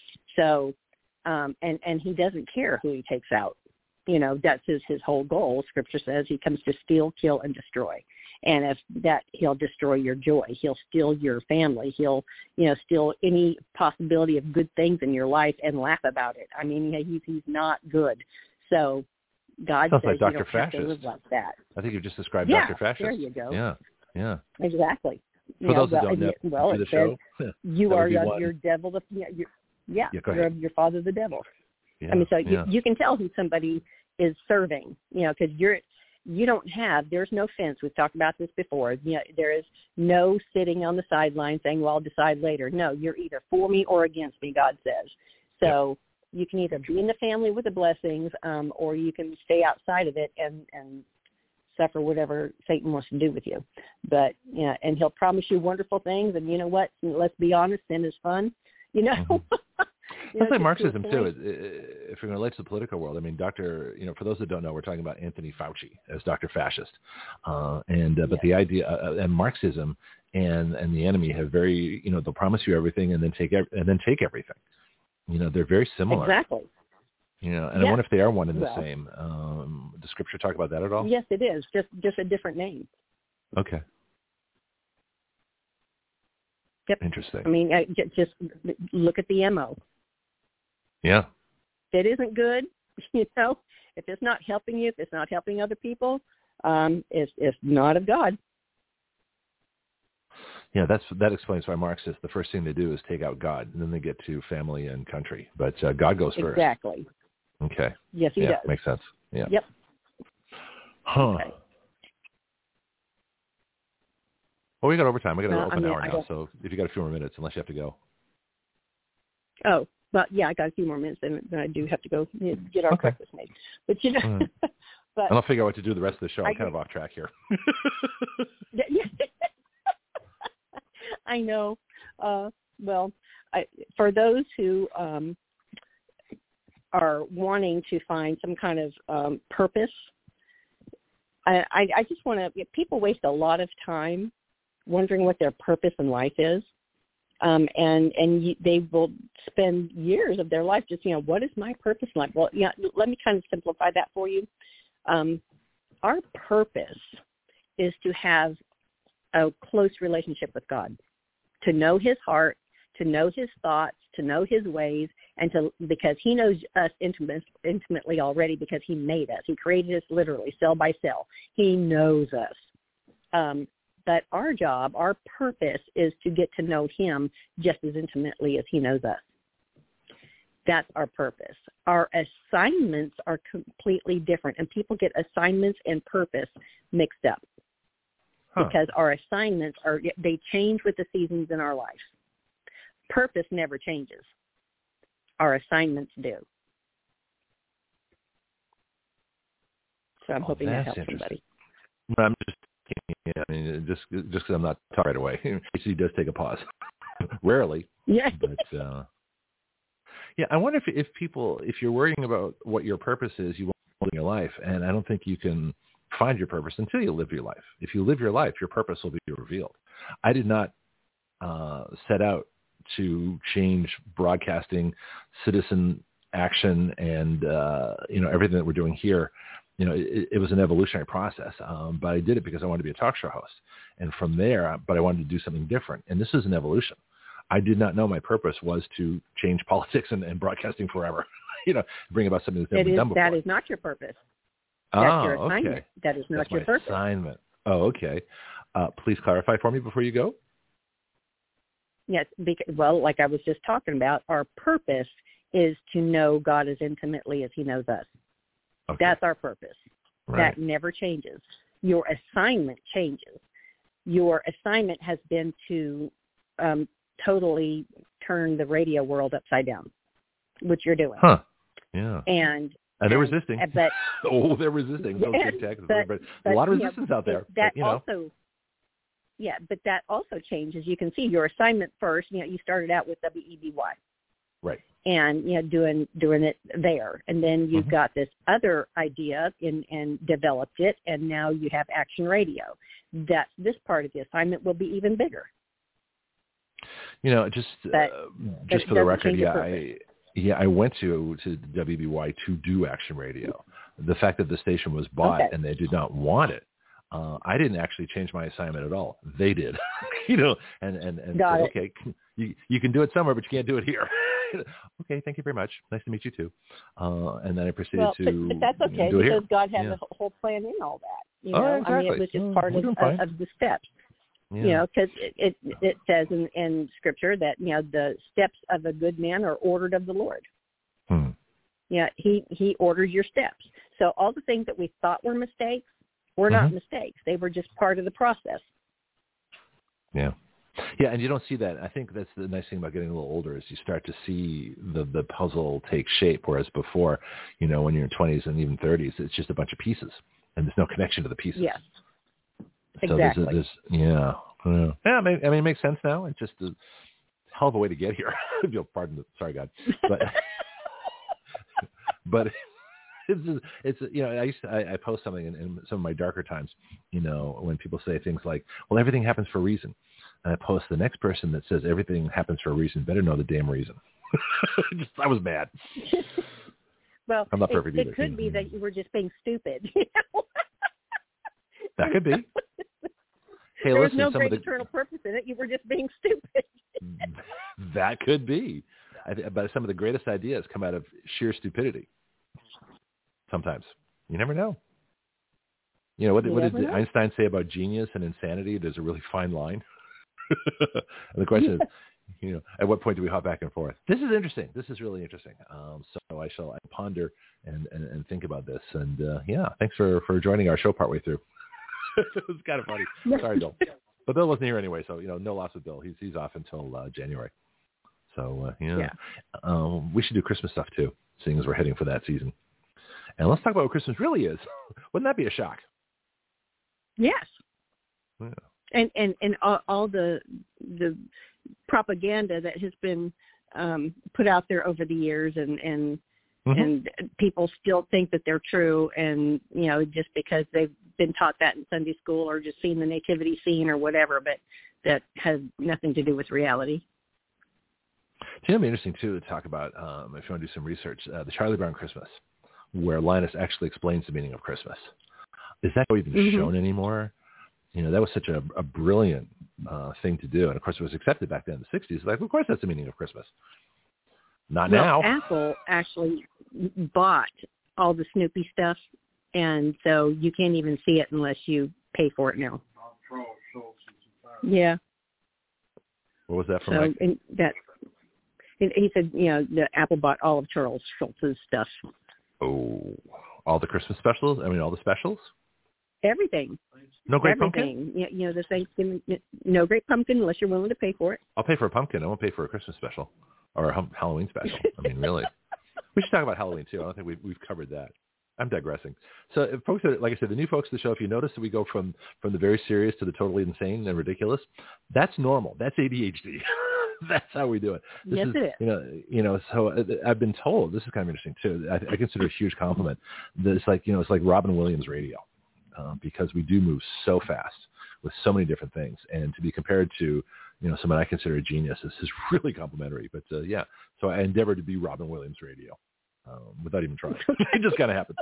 So, um, and, and he doesn't care who he takes out. You know, that's his, his whole goal. Scripture says he comes to steal, kill, and destroy. And if that, he'll destroy your joy. He'll steal your family. He'll, you know, steal any possibility of good things in your life and laugh about it. I mean, he's, he's not good. So, God Sounds says like you Doctor don't have Fascist. to live like that. I think you just described yeah, Doctor Fascist. There you go. Yeah, yeah. Exactly. For you those know, that don't know, well, the it show, says you are your, your devil. The, yeah, you're, yeah, yeah go you're ahead. your father, the devil. Yeah, I mean, so yeah. you, you can tell who somebody is serving. You know, because you're you don't have. There's no fence. We've talked about this before. You know, there is no sitting on the sideline saying, "Well, I'll decide later." No, you're either for me or against me. God says so. Yep. You can either be in the family with the blessings, um, or you can stay outside of it and, and suffer whatever Satan wants to do with you. But, you know, and he'll promise you wonderful things. And you know what? Let's be honest, sin is fun. You know? Mm-hmm. you know That's like Marxism, to too. It, it, if you're going to relate to the political world, I mean, Doctor, you know, for those that don't know, we're talking about Anthony Fauci as Doctor Fascist. Uh, and uh, But yes. the idea, uh, and Marxism and, and the enemy have very, you know, they'll promise you everything and then take ev- and then take everything. You know, they're very similar. Exactly. You know, and yes. I wonder if they are one and well, the same. Um, does Scripture talk about that at all? Yes, it is. Just just a different name. Okay. Yep. Interesting. I mean, just look at the M O. Yeah. If it isn't good, you know, if it's not helping you, if it's not helping other people, um, it's, it's not of God. Yeah, that's that explains why Marxists, the first thing they do is take out God, and then they get to family and country. But uh, God goes first. Exactly. Okay. Yes, he yeah, does. Makes sense. Yeah. Yep. Huh. Okay. Well, we got overtime. We got uh, an open I mean, hour I now, don't... so if you got a few more minutes, unless you have to go. Oh, but yeah, I got a few more minutes, and then I do have to go get our okay. breakfast made. But you know, right. but and I'll figure out what to do the rest of the show. I'm I kind of off track here. I know. Uh, well, I, for those who um, are wanting to find some kind of um, purpose, I, I, I just want to, people waste a lot of time wondering what their purpose in life is. Um, and and you, they will spend years of their life just, you know, what is my purpose in life? Well, yeah, let me kind of simplify that for you. Um, our purpose is to have a close relationship with God, to know his heart, to know his thoughts, to know his ways, and to because he knows us intimate, intimately already because he made us. He created us literally cell by cell. He knows us. Um, but our job, our purpose is to get to know him just as intimately as he knows us. That's our purpose. Our assignments are completely different, and people get assignments and purpose mixed up huh. because our assignments are they change with the seasons in our life. Purpose never changes. Our assignments do. So I'm oh, hoping that helps somebody. I'm just, yeah, I mean, just just because I'm not talking right away. He does take a pause, rarely. Yeah. But uh, yeah, I wonder if if people, if you're worrying about what your purpose is, you won't live your life, and I don't think you can find your purpose until you live your life. If you live your life, your purpose will be revealed. I did not uh, set out to change broadcasting, citizen action, and uh, you know everything that we're doing here. You know, it, it was an evolutionary process, um, but I did it because I wanted to be a talk show host, and from there, but I wanted to do something different. And this is an evolution. I did not know my purpose was to change politics and, and broadcasting forever. you know, bring about something that's never it been is, done before. That is not your purpose. That's oh, your assignment. Okay. That is not that's your my purpose. Assignment. Oh, okay. Uh, please clarify for me before you go. Yes, because, well, like I was just talking about, our purpose is to know God as intimately as he knows us. Okay. That's our purpose. Right. That never changes. Your assignment changes. Your assignment has been to um, totally turn the radio world upside down, which you're doing. Huh. Yeah. And, and they're and, resisting. But, oh, they're resisting. Those big Texas, but, but, but a lot of you resistance know, out there. That but, you know. also, yeah, but that also changes. You can see your assignment first. You know, you started out with W E B Y. Right. And, you know, doing doing it there. And then you've mm-hmm. got this other idea in, and developed it, and now you have Action Radio. That this part of the assignment will be even bigger. You know, just but, uh, just but for the record, yeah, I yeah, I went to, to W B Y to do Action Radio. The fact that the station was bought okay. and they did not want it, uh, I didn't actually change my assignment at all. They did, you know, and, and, and Got said, it. okay, you, you can do it somewhere, but you can't do it here. Okay, thank you very much. Nice to meet you too. Uh, and then I proceeded well, to but, but that's okay do it because here. God had yeah. a whole plan in all that. You oh, know, exactly. I mean, it was just oh, part of, of, of the steps. Yeah. You know, because it, it it says in, in Scripture that, you know, the steps of a good man are ordered of the Lord. Hmm. Yeah, he, he orders your steps. So all the things that we thought were mistakes were mm-hmm. not mistakes. They were just part of the process. Yeah. Yeah, and you don't see that. I think that's the nice thing about getting a little older is you start to see the, the puzzle take shape, whereas before, you know, when you're in twenties and even thirties, it's just a bunch of pieces, and there's no connection to the pieces. Yes. So exactly. There's, there's, yeah. Yeah, yeah I, mean, I mean, it makes sense now. It's just a hell of a way to get here. You'll pardon the, sorry, God. But, but it's, just, it's, you know, I used to, I, I post something in, in some of my darker times, you know, when people say things like, well, everything happens for a reason. And I post the next person that says everything happens for a reason. Better know the damn reason. just, I was mad. Well, I'm not it, perfect it either. could be that you were just being stupid. You know? That could be. Hey, there listen, was no some great of the, eternal purpose in it. You were just being stupid. That could be. I th- but some of the greatest ideas come out of sheer stupidity. Sometimes. You never know. You know, what, You what did know. Einstein say about genius and insanity? There's a really fine line. And the question is, you know, at what point do we hop back and forth? This is interesting. This is really interesting. Um, so I shall ponder and, and, and think about this. And uh, yeah, thanks for, for joining our show partway through. It was kind of funny. Sorry, Bill. But Bill wasn't here anyway, so, you know, no loss with Bill. He's he's off until uh, January. So, uh, yeah. yeah. Um, we should do Christmas stuff, too, seeing as we're heading for that season. And let's talk about what Christmas really is. Wouldn't that be a shock? Yes. Yeah. And and and all, all the the propaganda that has been um, put out there over the years, and and mm-hmm. and people still think that they're true, and, you know, just because they've been taught that in Sunday school or just seen the nativity scene or whatever, but that has nothing to do with reality. It's going to be interesting, too, to talk about, um, if you want to do some research, uh, the Charlie Brown Christmas, where Linus actually explains the meaning of Christmas. Is that even mm-hmm. shown anymore? You know, that was such a, a brilliant uh, thing to do. And, of course, it was accepted back then in the sixties. Like, of course, that's the meaning of Christmas. Not well, now. Apple actually bought all the Snoopy stuff, and so you can't even see it unless you pay for it now. Yeah. What was that from? So Mike? and that and he said, you know, the Apple bought all of Charles Schultz's stuff. Oh, all the Christmas specials? I mean, all the specials? Everything. No Great Everything. Pumpkin? You, you know, the Thanksgiving, no Great Pumpkin unless you're willing to pay for it. I'll pay for a pumpkin. I won't pay for a Christmas special or a hum- Halloween special. I mean, really. We should talk about Halloween, too. I don't think we've, we've covered that. I'm digressing. So, if folks, are, like I said, the new folks to the show, if you notice that we go from, from the very serious to the totally insane and ridiculous, that's normal. That's A D H D. That's how we do it. This yes, is, it is. You know, you know. So I've been told, this is kind of interesting, too. I, I consider it a huge compliment. That it's like, you know, it's like Robin Williams radio. Uh, because we do move so fast with so many different things. And to be compared to, you know, someone I consider a genius, this is really complimentary. But, uh, yeah, so I endeavored to be Robin Williams radio um, without even trying. It just kind of happened.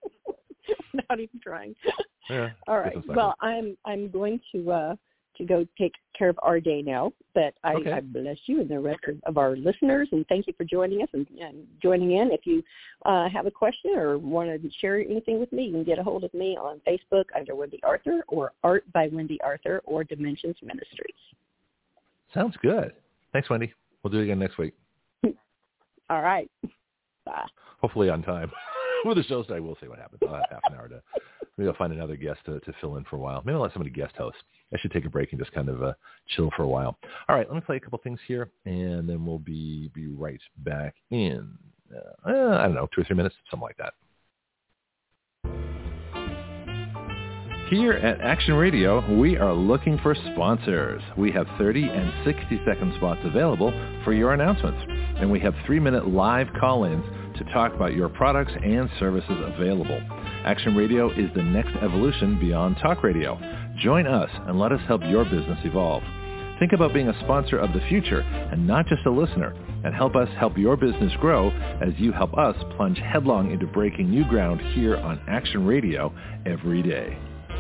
Not even trying. Yeah, all right. Well, I'm I'm going to uh, to go take care of our day now. But I, okay. I bless you and the rest of, of our listeners, and thank you for joining us and, and joining in. If you uh, have a question or want to share anything with me, you can get a hold of me on Facebook under Wendy Arthur or Art by Wendy Arthur or Dimensions Ministries. Sounds good. Thanks, Wendy. We'll do it again next week. All right. Bye. Hopefully on time. With the show today, we'll see what happens. I'll have half an hour to maybe I'll find another guest to, to fill in for a while. Maybe I'll let somebody guest host. I should take a break and just kind of uh, chill for a while. All right, let me play a couple things here, and then we'll be be right back in, uh, I don't know, two or three minutes, something like that. Here at Action Radio, we are looking for sponsors. We have thirty and sixty second spots available for your announcements, and we have three minute live call-ins to talk about your products and services available. Action Radio is the next evolution beyond talk radio. Join us and let us help your business evolve. Think about being a sponsor of the future and not just a listener, and help us help your business grow as you help us plunge headlong into breaking new ground here on Action Radio every day.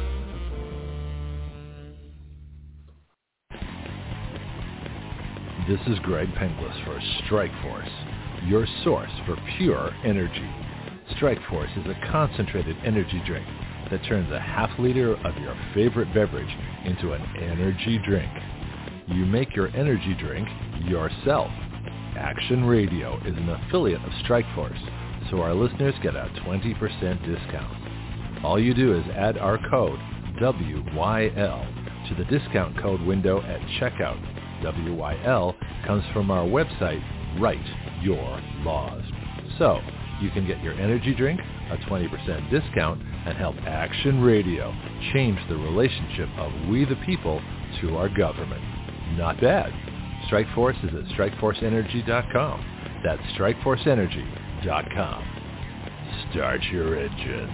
This is Greg Penglis for Strikeforce, your source for pure energy. Strikeforce is a concentrated energy drink that turns a half liter of your favorite beverage into an energy drink. You make your energy drink yourself. Action Radio is an affiliate of Strikeforce, so our listeners get a twenty percent discount. All you do is add our code W Y L to the discount code window at checkout. W Y L comes from our website, Write Your Laws. So you can get your energy drink, a twenty percent discount, and help Action Radio change the relationship of we the people to our government. Not bad. Strikeforce is at strikeforce energy dot com. That's strikeforce energy dot com. Start your engines.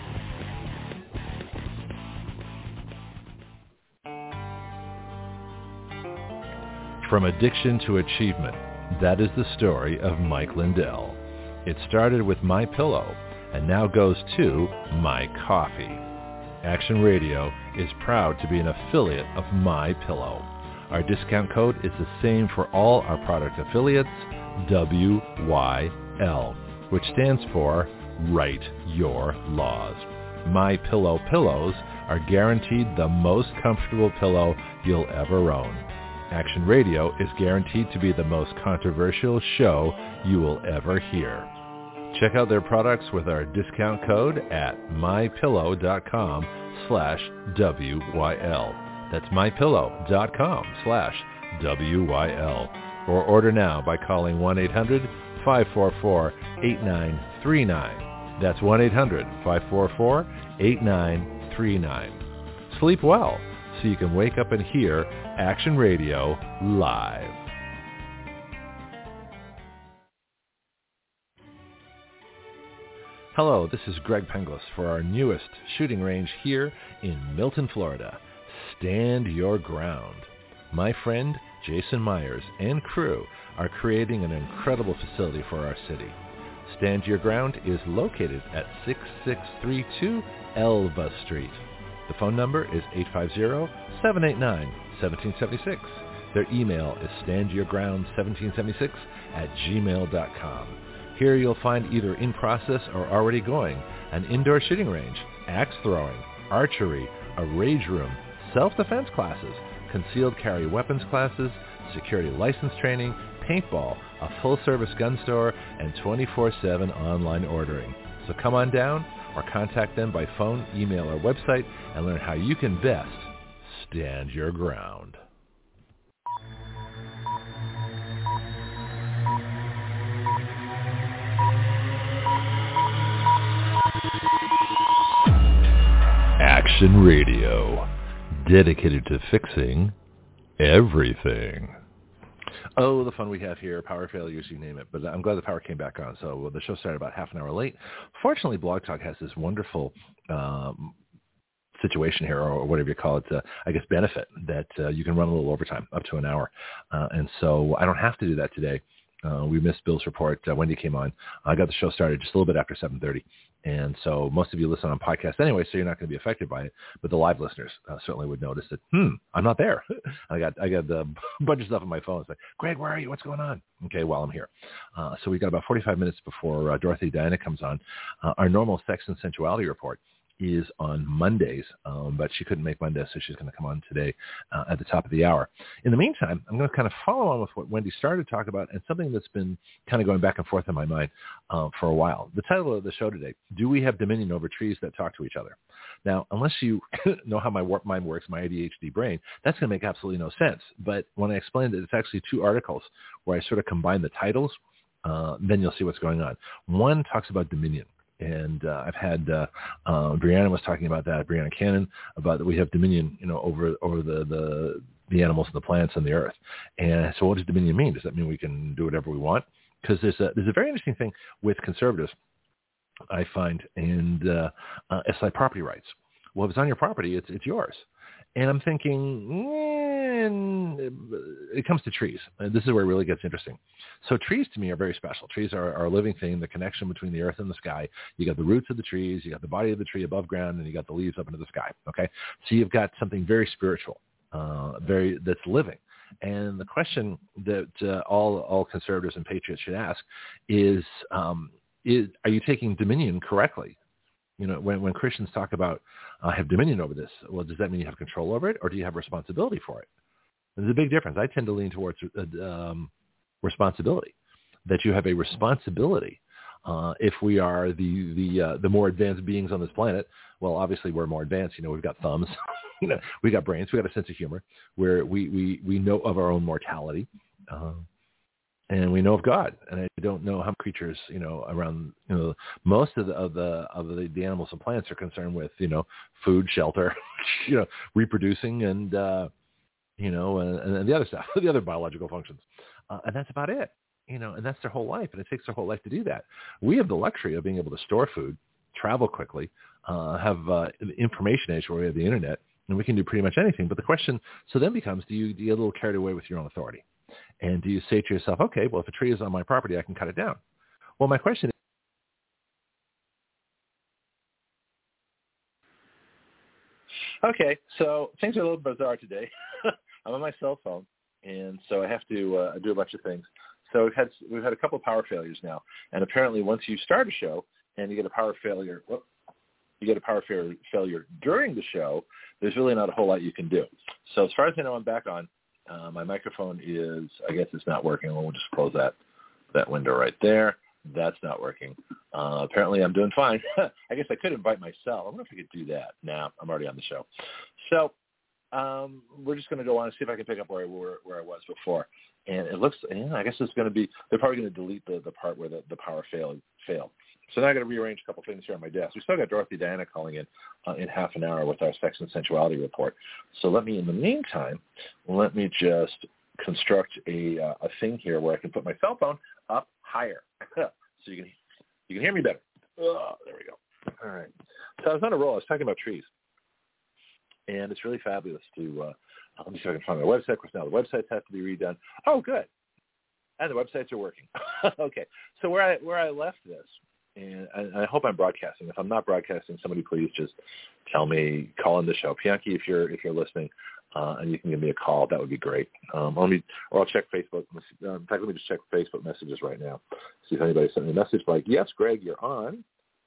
From addiction to achievement, that is the story of Mike Lindell. It started with My Pillow and now goes to My Coffee. Action Radio is proud to be an affiliate of My Pillow. Our discount code is the same for all our product affiliates, W Y L, which stands for Write Your Laws. My Pillow pillows are guaranteed the most comfortable pillow you'll ever own. Action Radio is guaranteed to be the most controversial show you will ever hear. Check out their products with our discount code at mypillow.com slash WYL. That's mypillow.com slash WYL. Or order now by calling one eight hundred five four four eight nine three nine. That's one eight hundred five four four eight nine three nine. Sleep well so you can wake up and hear Action Radio live. Hello, this is Greg Penglis for our newest shooting range here in Milton, Florida. Stand Your Ground. My friend Jason Myers and crew are creating an incredible facility for our city. Stand Your Ground is located at six six three two Elva Street. The phone number is eight five zero, seven eight nine, one seven seven six. Their email is stand your ground one seven seven six at gmail dot com. Here you'll find either in process or already going an indoor shooting range, axe throwing, archery, a rage room, self-defense classes, concealed carry weapons classes, security license training, paintball, a full-service gun store, and twenty-four seven online ordering. So come on down or contact them by phone, email, or website and learn how you can best stand your ground. Action Radio, dedicated to fixing everything. Oh, the fun we have here, power failures, you name it. But I'm glad the power came back on. So the show started about half an hour late. Fortunately, Blog Talk has this wonderful um, situation here, or whatever you call it, uh, I guess benefit, that uh, you can run a little overtime, up to an hour. Uh, and so I don't have to do that today. Uh, we missed Bill's report. Uh, Wendy came on. I got the show started just a little bit after seven thirty. And so most of you listen on podcast anyway, so you're not going to be affected by it. But the live listeners uh, certainly would notice that, hmm, I'm not there. I got I got a bunch of stuff on my phone. It's like, Greg, where are you? What's going on? Okay, well, I'm here. Uh, so we got about forty-five minutes before uh, Dorothy Diana comes on. Uh, our normal sex and sensuality report is on Mondays, um, but she couldn't make Monday, so she's going to come on today uh, at the top of the hour. In the meantime, I'm going to kind of follow on with what Wendy started to talk about, and something that's been kind of going back and forth in my mind uh, for a while. The title of the show today, Do We Have Dominion Over Trees That Talk to Each Other? Now, unless you know how my warp mind works, my A D H D brain, that's going to make absolutely no sense. But when I explained it, it's actually two articles where I sort of combine the titles, uh, then you'll see what's going on. One talks about dominion. And uh, I've had uh, uh, Brianna was talking about that. Brianna Cannon about that we have dominion, you know, over over the, the the animals and the plants and the earth. And so, what does dominion mean? Does that mean we can do whatever we want? Because there's a there's a very interesting thing with conservatives, I find, and uh, uh, it's like property rights. Well, if it's on your property, it's it's yours. And I'm thinking, eh, it comes to trees. And this is where it really gets interesting. So trees to me are very special. Trees are, are a living thing, the connection between the earth and the sky. You got the roots of the trees, you got the body of the tree above ground, and you got the leaves up into the sky. Okay, so you've got something very spiritual, uh, very that's living. And the question that uh, all all conservatives and patriots should ask is, um, is are you taking dominion correctly? You know, when, when Christians talk about uh, have dominion over this, well, does that mean you have control over it, or do you have responsibility for it? There's a big difference. I tend to lean towards uh, um, responsibility, that you have a responsibility. Uh, if we are the the uh, the more advanced beings on this planet, well, obviously we're more advanced. You know, we've got thumbs, you know, we got brains, we got a sense of humor, where we we, we know of our own mortality. Uh, And we know of God, and I don't know how creatures, you know, around, you know, most of the of the of the, the animals and plants are concerned with, you know, food, shelter, you know, reproducing, and uh, you know, and, and the other stuff, the other biological functions, uh, and that's about it, you know, and that's their whole life, and it takes their whole life to do that. We have the luxury of being able to store food, travel quickly, uh, have uh, information age where we have the internet, and we can do pretty much anything. But the question so then becomes, do you, do you get a little carried away with your own authority? And do you say to yourself, okay, well, if a tree is on my property, I can cut it down? Well, my question is, okay, so things are a little bizarre today. I'm on my cell phone, and so I have to uh, do a bunch of things. So we've had we've had a couple of power failures now, and apparently once you start a show and you get a power failure, well, you get a power fa- failure during the show, there's really not a whole lot you can do. So as far as I know, I'm back on. Uh, my microphone is, I guess it's not working. We'll just close that that window right there. That's not working. Uh, apparently I'm doing fine. I guess I could invite myself. I wonder if I could do that. Now I'm already on the show. So um, we're just going to go on and see if I can pick up where I, where, where I was before. And it looks, yeah, I guess it's going to be, they're probably going to delete the, the part where the, the power failed. failed. So now I got to rearrange a couple things here on my desk. We still got Dorothy Diana calling in uh, in half an hour with our sex and sensuality report. So let me, in the meantime, let me just construct a uh, a thing here where I can put my cell phone up higher, so you can you can hear me better. Oh, there we go. All right. So I was on a roll. I was talking about trees. And it's really fabulous to, uh, let me see if I can find my website. Of course, now the websites have to be redone. Oh, good. And the websites are working. Okay. So where I where I left this, and I, I hope I'm broadcasting. If I'm not broadcasting, somebody please just tell me, call in the show. Pianki, if you're if you're listening, uh, and you can give me a call, that would be great. Um, let me, or I'll check Facebook. Uh, in fact, let me just check Facebook messages right now. See if anybody sent me a message like, yes, Greg, you're on.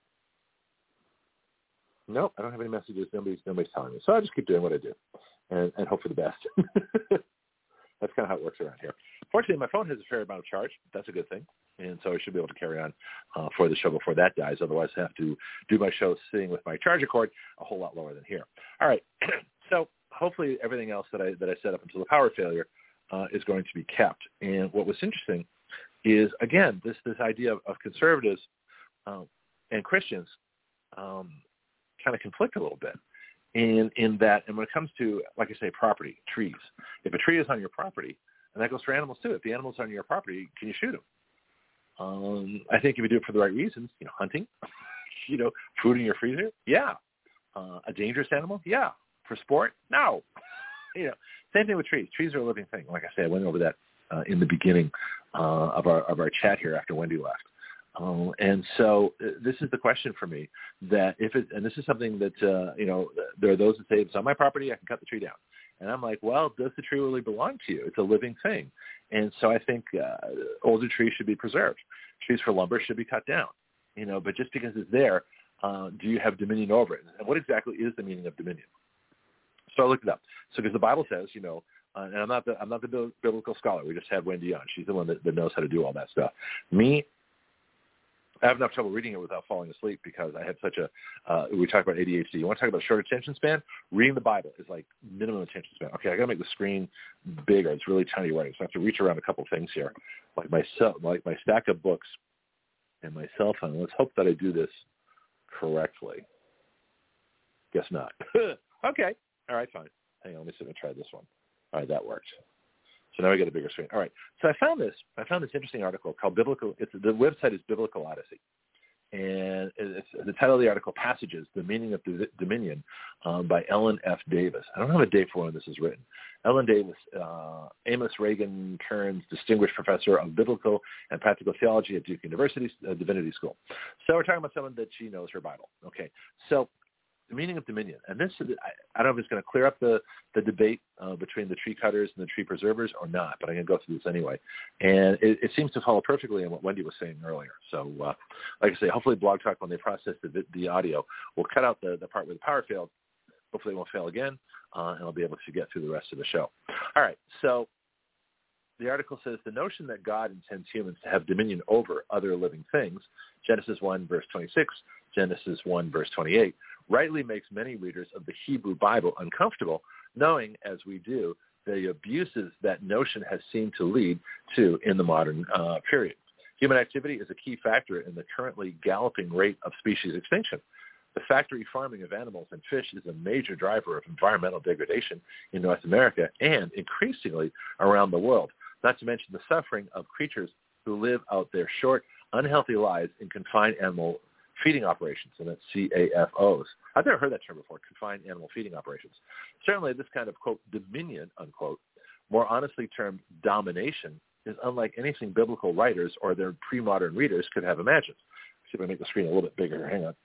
Nope, I don't have any messages. Nobody's nobody's telling me. So I just keep doing what I do and, and hope for the best. That's kind of how it works around here. Fortunately, my phone has a fair amount of charge. That's a good thing. And so I should be able to carry on uh, for the show before that dies. Otherwise, I have to do my show sitting with my charger cord a whole lot lower than here. All right. So hopefully everything else that I that I set up until the power failure uh, is going to be kept. And what was interesting is, again, this, this idea of, of conservatives um, and Christians um, kind of conflict a little bit in in that, and when it comes to, like I say, property, trees, if a tree is on your property, and that goes for animals too, if the animal's on your property, can you shoot them? Um, I think if you do it for the right reasons, you know, hunting, you know, food in your freezer, yeah. Uh, a dangerous animal, yeah. For sport, no. You know, same thing with trees. Trees are a living thing. Like I said, I went over that uh, in the beginning uh, of our of our chat here after Wendy left. Um, and so uh, this is the question for me, that if it, and this is something that, uh, you know, there are those that say, it's on my property, I can cut the tree down. And I'm like, well, does the tree really belong to you? It's a living thing. And so I think uh, older trees should be preserved. Trees for lumber should be cut down, you know, but just because it's there, uh, do you have dominion over it? And what exactly is the meaning of dominion? So I looked it up. So because the Bible says, you know, uh, and I'm not the I'm not the biblical scholar. We just had Wendy on. She's the one that, that knows how to do all that stuff. Me, I have enough trouble reading it without falling asleep because I had such a, uh, we talked about A D H D. You want to talk about short attention span? Reading the Bible is like minimum attention span. Okay, I got to make the screen bigger. It's really tiny writing, so I have to reach around a couple of things here, like my, cell, like my stack of books and my cell phone. Let's hope that I do this correctly. Guess not. Okay. All right, fine. Hang on, let me see if I try this one. All right, that worked. So now we get a bigger screen. All right. So I found this. I found this interesting article called Biblical. It's, the website is Biblical Odyssey, and it's the title of the article: "Passages: The Meaning of Dominion," um, by Ellen F. Davis. I don't have a date for when this is written. Ellen Davis, uh, Amos Reagan Kearns Distinguished Professor of Biblical and Practical Theology at Duke University uh, Divinity School. So we're talking about someone that she knows her Bible. Okay. So the meaning of dominion, and this, I, I don't know if it's going to clear up the, the debate uh, between the tree cutters and the tree preservers or not, but I'm going to go through this anyway. And it, it seems to follow perfectly on what Wendy was saying earlier. So, uh, like I say, hopefully Blog Talk, when they process the, the audio, will cut out the, the part where the power failed. Hopefully it won't fail again, uh, and I'll be able to get through the rest of the show. All right, so the article says, the notion that God intends humans to have dominion over other living things, Genesis one, verse twenty-six, Genesis one, verse twenty-eight, rightly makes many readers of the Hebrew Bible uncomfortable, knowing, as we do, the abuses that notion has seemed to lead to in the modern uh, period. Human activity is a key factor in the currently galloping rate of species extinction. The factory farming of animals and fish is a major driver of environmental degradation in North America and increasingly around the world, not to mention the suffering of creatures who live out their short, unhealthy lives in confined animal feeding operations, and that's C A F Os. I've never heard that term before, confined animal feeding operations. Certainly this kind of, quote, dominion, unquote, more honestly termed domination, is unlike anything biblical writers or their pre-modern readers could have imagined. Let's see if I make the screen a little bit bigger. Hang on.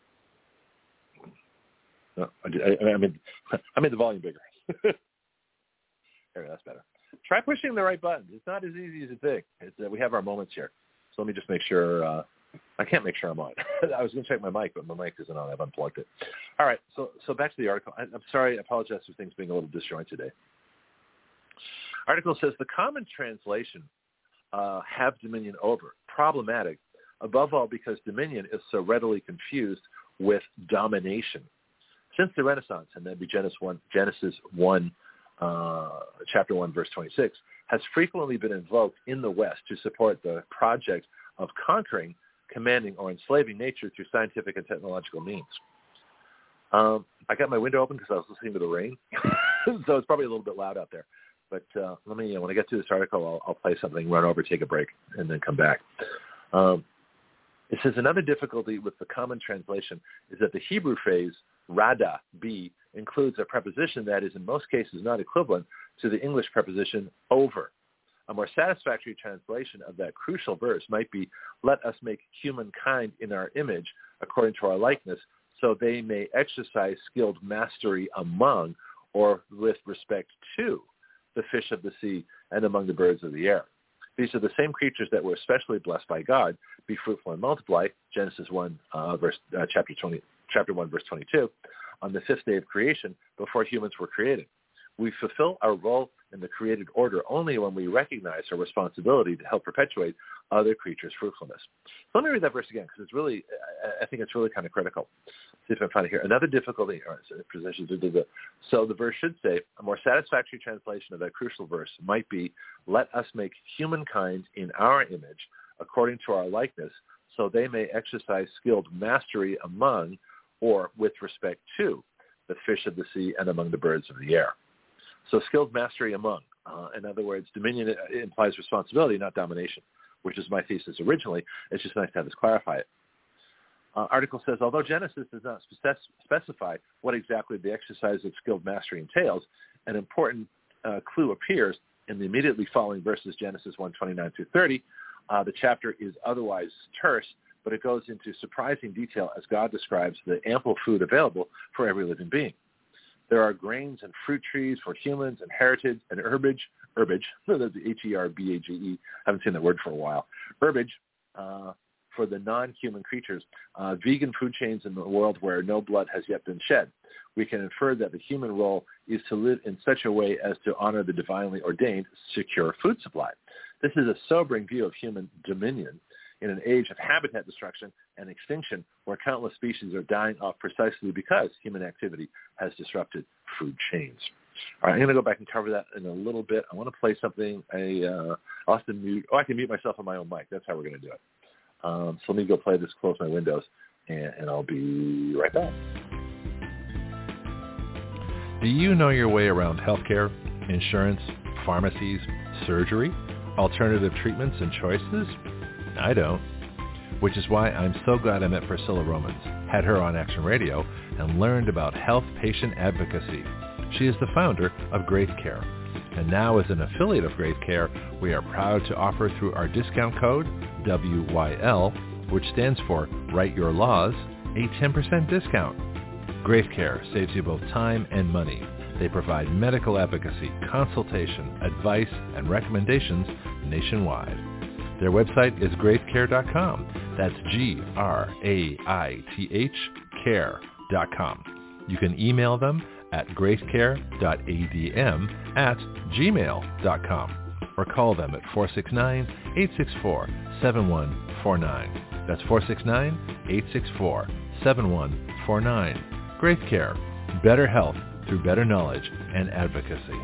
No, I, I, I, made, I made the volume bigger. There, that's better. Try pushing the right buttons. It's not as easy as you think. It's, uh, we have our moments here. So let me just make sure. Uh, I can't make sure I'm on. I was going to check my mic, but my mic isn't on. I've unplugged it. All right. So so back to the article. I, I'm sorry. I apologize for things being a little disjointed today. Article says the common translation, uh, have dominion over, problematic, above all because dominion is so readily confused with domination. Since the Renaissance, and that'd be Genesis one, Genesis one, uh, chapter one, verse twenty-six, has frequently been invoked in the West to support the project of conquering, commanding, or enslaving nature through scientific and technological means. Um, I got my window open because I was listening to the rain, so it's probably a little bit loud out there. But uh, let me, when I get to this article, I'll, I'll play something, run over, take a break, and then come back. Um, It says another difficulty with the common translation is that the Hebrew phrase rada, be, includes a preposition that is in most cases not equivalent to the English preposition over. A more satisfactory translation of that crucial verse might be, let us make humankind in our image according to our likeness, so they may exercise skilled mastery among or with respect to the fish of the sea and among the birds of the air. These are the same creatures that were especially blessed by God. Be fruitful and multiply, Genesis one, uh, verse, uh, chapter twenty, chapter one, verse twenty-two, on the fifth day of creation before humans were created. We fulfill our role in the created order only when we recognize our responsibility to help perpetuate other creatures' fruitfulness. So let me read that verse again, because it's really, I think it's really kind of critical. See if I can find it here. Another difficulty, or so the verse should say, a more satisfactory translation of that crucial verse might be, let us make humankind in our image according to our likeness, so they may exercise skilled mastery among or with respect to the fish of the sea and among the birds of the air. So skilled mastery among. Uh, in other words, dominion implies responsibility, not domination, which is my thesis originally. It's just nice to have us clarify it. Uh, article says, although Genesis does not spec- specify what exactly the exercise of skilled mastery entails, an important uh, clue appears in the immediately following verses, Genesis one, twenty-nine through thirty. Uh, the chapter is otherwise terse, but it goes into surprising detail as God describes the ample food available for every living being. There are grains and fruit trees for humans and heritage and herbage, herbage, that's H E R B A G E, haven't seen that word for a while, herbage uh, for the non-human creatures, uh, vegan food chains in the world where no blood has yet been shed. We can infer that the human role is to live in such a way as to honor the divinely ordained secure food supply. This is a sobering view of human dominion in an age of habitat destruction and extinction where countless species are dying off precisely because human activity has disrupted food chains. All right, I'm going to go back and cover that in a little bit. I want to play something. I, uh, I'll have to mute. Oh, I can mute myself on my own mic. That's how we're going to do it. Um, so let me go play this, close my windows, and, and I'll be right back. Do you know your way around healthcare, insurance, pharmacies, surgery, alternative treatments and choices? I don't. Which is why I'm so glad I met Priscilla Romans, had her on Action Radio, and learned about health patient advocacy. She is the founder of Great Care. And now as an affiliate of Great Care, we are proud to offer through our discount code, W Y L, which stands for Write Your Laws, a ten percent discount. Great Care saves you both time and money. They provide medical advocacy, consultation, advice, and recommendations nationwide. Their website is great care dot com. That's G R A I T H care dot com. You can email them at great care dot a d m at gmail dot com or call them at four six nine, eight six four, seven one four nine. That's four six nine, eight six four, seven one four nine. Great Care. Better health through better knowledge and advocacy.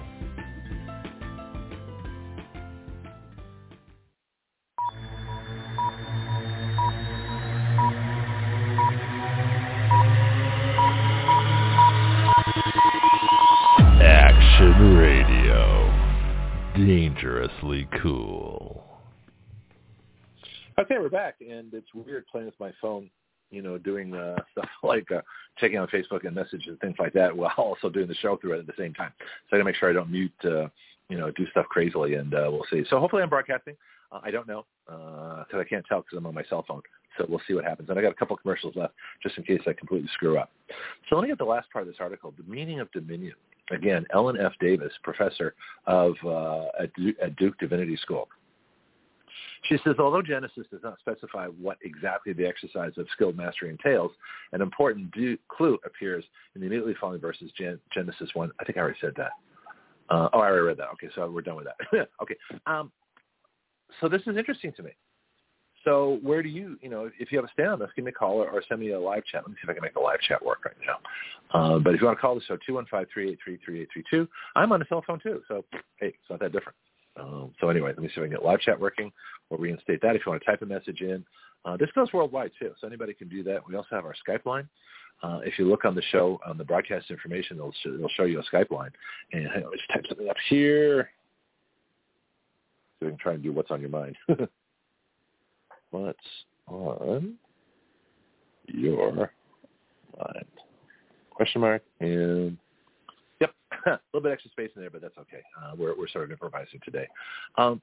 Action Radio. Dangerously cool. Okay, we're back, and it's weird playing with my phone, you know, doing uh, stuff like uh, checking on Facebook and messages and things like that while also doing the show through it at the same time. So I got to make sure I don't mute, uh, you know, do stuff crazily, and uh, we'll see. So hopefully I'm broadcasting. Uh, I don't know because uh, I can't tell because I'm on my cell phone. So we'll see what happens. And I got a couple of commercials left just in case I completely screw up. So let me get the last part of this article, the meaning of dominion. Again, Ellen F. Davis, professor of uh, at, Duke, at Duke Divinity School. She says, although Genesis does not specify what exactly the exercise of skilled mastery entails, an important du- clue appears in the immediately following verses, Gen- Genesis one. I think I already said that. Uh, oh, I already read that. Okay, so we're done with that. okay. Um, so this is interesting to me. So where do you, you know, if you have a stand on this, give me a call or, or send me a live chat. Let me see if I can make a live chat work right now. Uh, but if you want to call the show, two one five, three eight three, three eight three two. I'm on a cell phone too, so hey, it's not that different. Um, so anyway, let me see if I can get live chat working or reinstate that if you want to type a message in. Uh, this goes worldwide too, so anybody can do that. We also have our Skype line. Uh, if you look on the show, on the broadcast information, it'll, sh- it'll show you a Skype line. And hang on, let's type something up here so we can try and do what's on your mind. What's on your mind? Question mark. And, yep, a little bit extra space in there, but that's okay. Uh, we're, we're sort of improvising today. Um,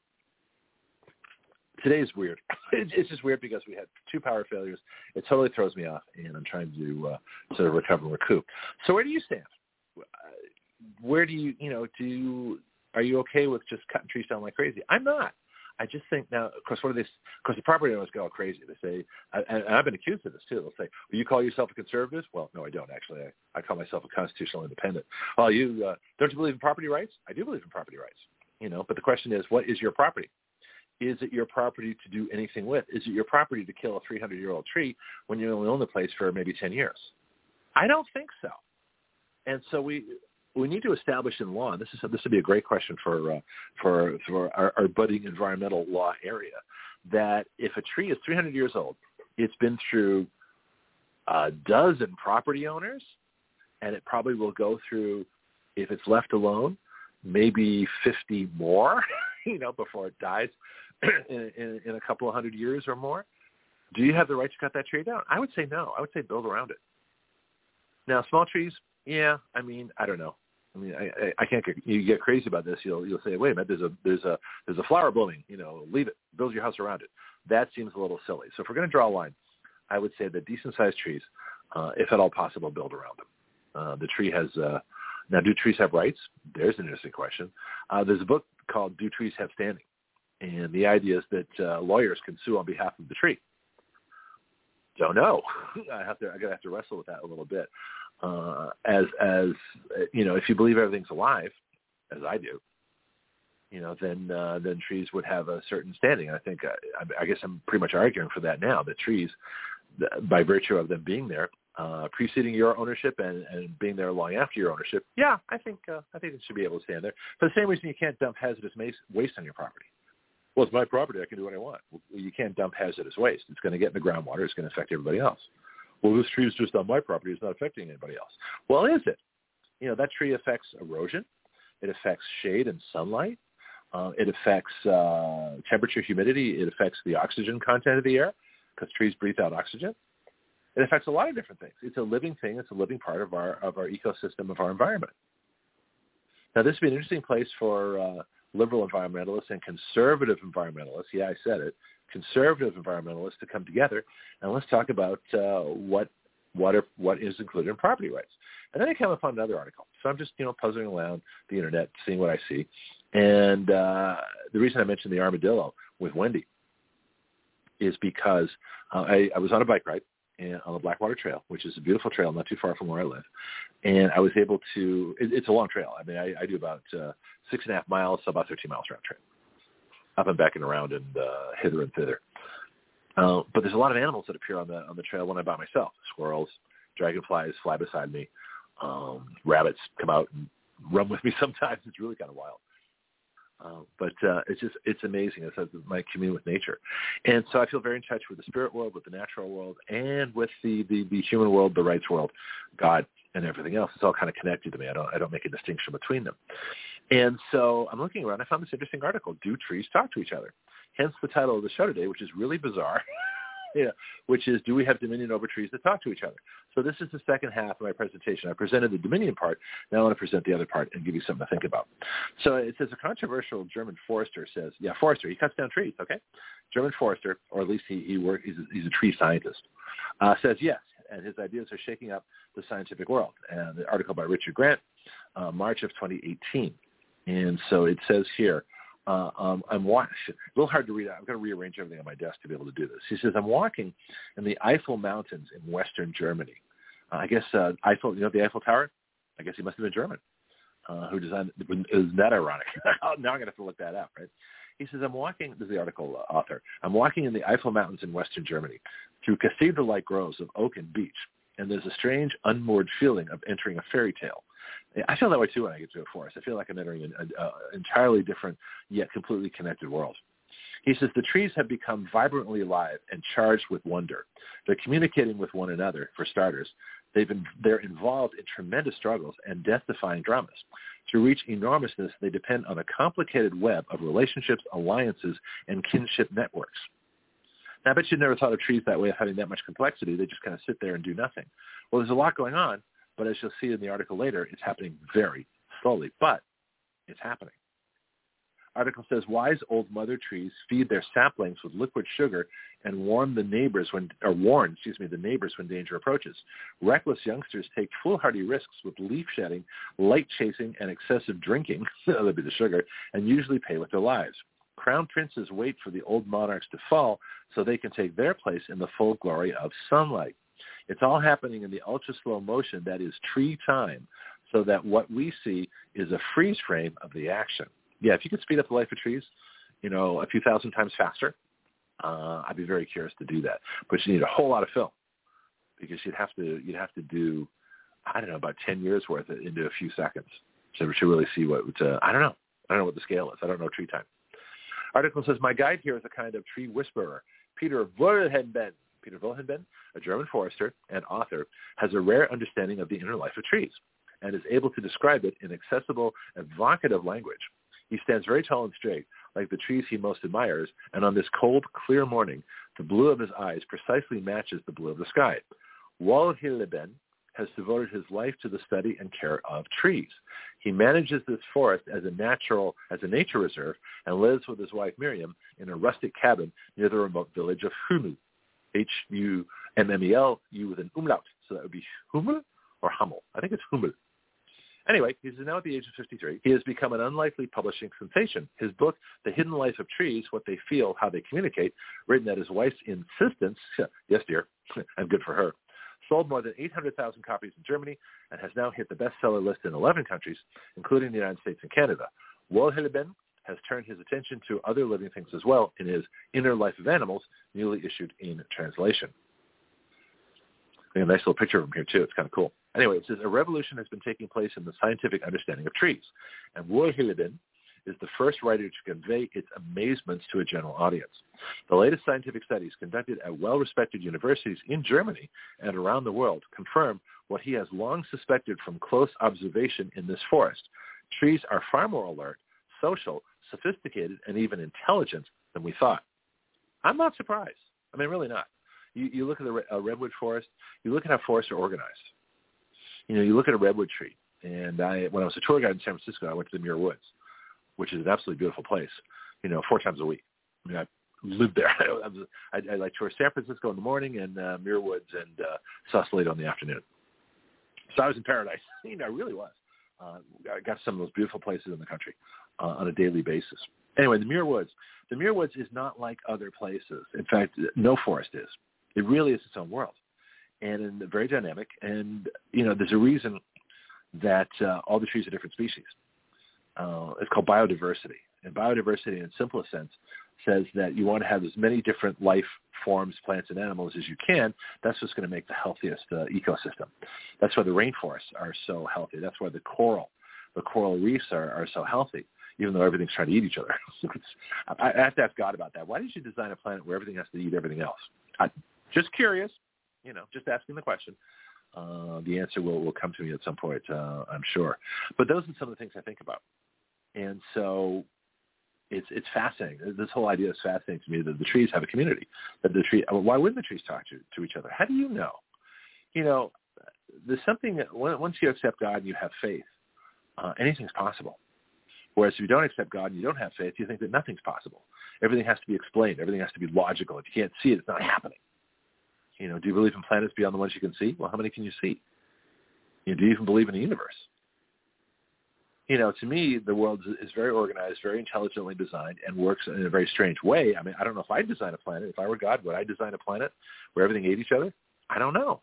today is weird. It's just weird because we had two power failures. It totally throws me off, and I'm trying to uh, sort of recover and recoup. So where do you stand? Where do you, you know, do you, are you okay with just cutting trees down like crazy? I'm not. I just think now, of course, what do they, of course, the property owners go crazy. They say, and I've been accused of this too. They'll say, well, you call yourself a conservative? Well, no, I don't actually. I, I call myself a constitutional independent. Well, you, uh, don't you believe in property rights? I do believe in property rights, you know, but the question is, what is your property? Is it your property to do anything with? Is it your property to kill a three hundred year old tree when you only own the place for maybe ten years? I don't think so. And so we, we need to establish in law, and this is this would be a great question for uh, for for our, our budding environmental law area, that if a tree is three hundred years old, it's been through a dozen property owners, and it probably will go through, if it's left alone, maybe fifty more, you know, before it dies in, in, in a couple of hundred years or more. Do you have the right to cut that tree down? I would say no. I would say build around it. Now, small trees, yeah, I mean, I don't know. I mean, I, I, I can't get, you get crazy about this. You'll you'll say, wait a minute, there's a there's a there's a flower blooming. You know, leave it. Build your house around it. That seems a little silly. So if we're going to draw a line, I would say that decent-sized trees, uh, if at all possible, build around them. Uh, the tree has uh, now. Do trees have rights? There's an interesting question. Uh, there's a book called "Do Trees Have Standing?" And the idea is that uh, lawyers can sue on behalf of the tree. Don't know. I have to. I'm gonna have to wrestle with that a little bit. Uh, as as you know, if you believe everything's alive, as I do, you know, then uh, then trees would have a certain standing. I think uh, I, I guess I'm pretty much arguing for that now. That trees, by virtue of them being there, uh, preceding your ownership and, and being there long after your ownership, yeah, I think uh, I think it should be able to stand there. For the same reason you can't dump hazardous waste on your property. Well, it's my property. I can do what I want. Well, you can't dump hazardous waste. It's going to get in the groundwater. It's going to affect everybody else. Well, this tree is just on my property. It's not affecting anybody else. Well, is it? You know, that tree affects erosion. It affects shade and sunlight. Uh, it affects uh, temperature, humidity. It affects the oxygen content of the air because trees breathe out oxygen. It affects a lot of different things. It's a living thing. It's a living part of our of our ecosystem, of our environment. Now, this would be an interesting place for uh, liberal environmentalists and conservative environmentalists. Yeah, I said it. Conservative environmentalists to come together and let's talk about uh, what what are, what is included in property rights. And then I came upon another article. So I'm just you know puzzling around the internet, seeing what I see. And uh, the reason I mentioned the armadillo with Wendy is because uh, I, I was on a bike ride and, on the Blackwater Trail, which is a beautiful trail not too far from where I live. And I was able to. It, it's a long trail. I mean, I, I do about uh, six and a half miles, so about thirteen miles round trip. Up and back and around and uh, hither and thither. Uh, but there's a lot of animals that appear on the on the trail when I'm by myself. Squirrels, dragonflies fly beside me. Um, rabbits come out and run with me sometimes. It's really kind of wild. Uh, but uh, it's just, it's amazing. It's my commune with nature. And so I feel very in touch with the spirit world, with the natural world, and with the, the, the human world, the rights world, God, and everything else. It's all kind of connected to me. I don't I don't make a distinction between them. And so I'm looking around. I found this interesting article, Do Trees Talk to Each Other? Hence the title of the show today, which is really bizarre, yeah, which is Do We Have Dominion Over Trees That Talk to Each Other? So this is the second half of my presentation. I presented the dominion part. Now I want to present the other part and give you something to think about. So it says a controversial German forester says, yeah, forester, he cuts down trees, okay? German forester, or at least he, he work, he's, a, he's a tree scientist, uh, says yes, and his ideas are shaking up the scientific world. And the article by Richard Grant, uh, March of twenty eighteen. And so it says here, uh, um, I'm walking, a little hard to read. I'm going to rearrange everything on my desk to be able to do this. He says, I'm walking in the Eiffel Mountains in Western Germany. Uh, I guess uh, Eiffel, you know the Eiffel Tower? I guess he must have been German. Uh, who designed it? Isn't that ironic? Now I'm going to have to look that up, right? He says, I'm walking, this is the article uh, author, I'm walking in the Eiffel Mountains in Western Germany through cathedral-like groves of oak and beech, and there's a strange, unmoored feeling of entering a fairy tale. I feel that way, too, when I get to a forest. I feel like I'm entering an entirely different yet completely connected world. He says, the trees have become vibrantly alive and charged with wonder. They're communicating with one another, for starters. They've been, they're involved in tremendous struggles and death-defying dramas. To reach enormousness, they depend on a complicated web of relationships, alliances, and kinship networks. Now, I bet you never thought of trees that way, of having that much complexity. They just kind of sit there and do nothing. Well, there's a lot going on, but as you'll see in the article later, it's happening very slowly, but it's happening. Article says, wise old mother trees feed their saplings with liquid sugar and warn the neighbors when, or warn, excuse me, the neighbors when danger approaches. Reckless youngsters take foolhardy risks with leaf shedding, light chasing, and excessive drinking, that'll be the sugar, and usually pay with their lives. Crown princes wait for the old monarchs to fall so they can take their place in the full glory of sunlight. It's all happening in the ultra-slow motion that is tree time, so that what we see is a freeze frame of the action. Yeah, if you could speed up the life of trees, you know, a few thousand times faster, uh, I'd be very curious to do that. But you need a whole lot of film because you'd have to you'd have to do, I don't know, about ten years worth into a few seconds to, to really see what, uh, I don't know. I don't know what the scale is. I don't know tree time. Article says, my guide here is a kind of tree whisperer. Peter Wohlenben, Peter Wohlenben, a German forester and author, has a rare understanding of the inner life of trees and is able to describe it in accessible, evocative language. He stands very tall and straight, like the trees he most admires, and on this cold, clear morning, the blue of his eyes precisely matches the blue of the sky. Wohlenben has devoted his life to the study and care of trees. He manages this forest as a natural, as a nature reserve, and lives with his wife Miriam in a rustic cabin near the remote village of Hummel, H U M M E L, U with an umlaut, so that would be Hummel or Hummel. I think it's Hummel. Anyway, he's now at the age of fifty-three. He has become an unlikely publishing sensation. His book, The Hidden Life of Trees, What They Feel, How They Communicate, written at his wife's insistence, yes, dear, and good for her, sold more than eight hundred thousand copies in Germany and has now hit the bestseller list in eleven countries, including the United States and Canada. Wohlenben has turned his attention to other living things as well in his Inner Life of Animals, newly issued in translation. A nice little picture of him here, too. It's kind of cool. Anyway, it says, a revolution has been taking place in the scientific understanding of trees, and Wohlenben is the first writer to convey its amazements to a general audience. The latest scientific studies conducted at well-respected universities in Germany and around the world confirm what he has long suspected from close observation in this forest. Trees are far more alert, social, sophisticated, and even intelligent than we thought. I'm not surprised. I mean, really not. You, you look at a, a redwood forest, you look at how forests are organized. You know, you look at a redwood tree, and I, when I was a tour guide in San Francisco, I went to the Muir Woods, which is an absolutely beautiful place, you know, four times a week. I mean, I lived there. I, was, I, I like toured San Francisco in the morning and uh, Muir Woods and uh, Sausalito in the afternoon. So I was in paradise. You know, I really was. Uh, I got some of those beautiful places in the country uh, on a daily basis. Anyway, the Muir Woods. The Muir Woods is not like other places. In fact, no forest is. It really is its own world, and very dynamic. And, you know, there's a reason that uh, all the trees are different species. Uh, it's called biodiversity. And biodiversity, in its simplest sense, says that you want to have as many different life forms, plants, and animals as you can. That's what's going to make the healthiest uh, ecosystem. That's why the rainforests are so healthy. That's why the coral, the coral reefs are, are so healthy, even though everything's trying to eat each other. I, I have to ask God about that. Why did you design a planet where everything has to eat everything else? I, just curious, you know, just asking the question. Uh, the answer will, will come to me at some point, uh, I'm sure. But those are some of the things I think about. And so it's it's fascinating. This whole idea is fascinating to me that the trees have a community. That the tree, why wouldn't the trees talk to, to each other? How do you know? You know, there's something that once you accept God and you have faith, uh, anything's possible. Whereas if you don't accept God and you don't have faith, you think that nothing's possible. Everything has to be explained. Everything has to be logical. If you can't see it, it's not happening. You know, do you believe in planets beyond the ones you can see? Well, how many can you see? You know, do you even believe in the universe? You know, to me, the world is very organized, very intelligently designed, and works in a very strange way. I mean, I don't know if I'd design a planet. If I were God, would I design a planet where everything ate each other? I don't know.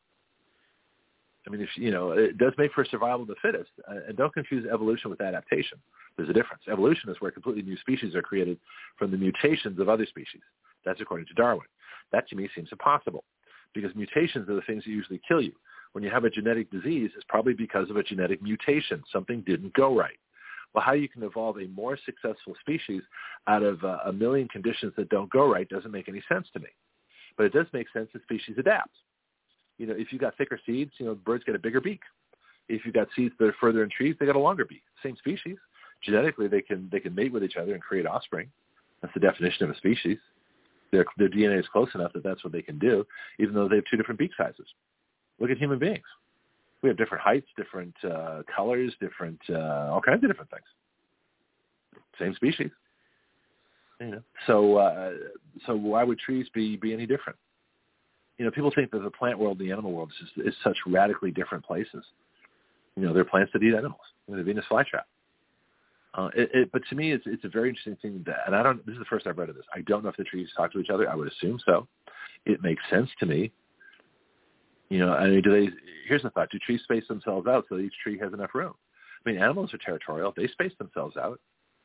I mean, if you know, it does make for survival of the fittest. Uh, and don't confuse evolution with adaptation. There's a difference. Evolution is where completely new species are created from the mutations of other species. That's according to Darwin. That, to me, seems impossible because mutations are the things that usually kill you. When you have a genetic disease, it's probably because of a genetic mutation. Something didn't go right. Well, how you can evolve a more successful species out of uh, a million conditions that don't go right doesn't make any sense to me. But it does make sense that species adapt. You know, if you got thicker seeds, you know, birds get a bigger beak. If you got seeds that are further in trees, they got a longer beak. Same species. Genetically, they can they can mate with each other and create offspring. That's the definition of a species. Their, their D N A is close enough that that's what they can do, even though they have two different beak sizes. Look at human beings. We have different heights, different uh, colors, different uh, all kinds of different things. Same species. You know, so uh, so why would trees be, be any different? You know, people think that the plant world and the animal world is, is such radically different places. You know, there are plants that eat animals. You know, the Venus flytrap. Uh, it, it, but to me, it's it's a very interesting thing. That, and I don't. This is the first I've read of this. I don't know if the trees talk to each other. I would assume so. It makes sense to me. You know, I mean, do they? Here's the thought: do trees space themselves out so that each tree has enough room? I mean, animals are territorial. They space themselves out.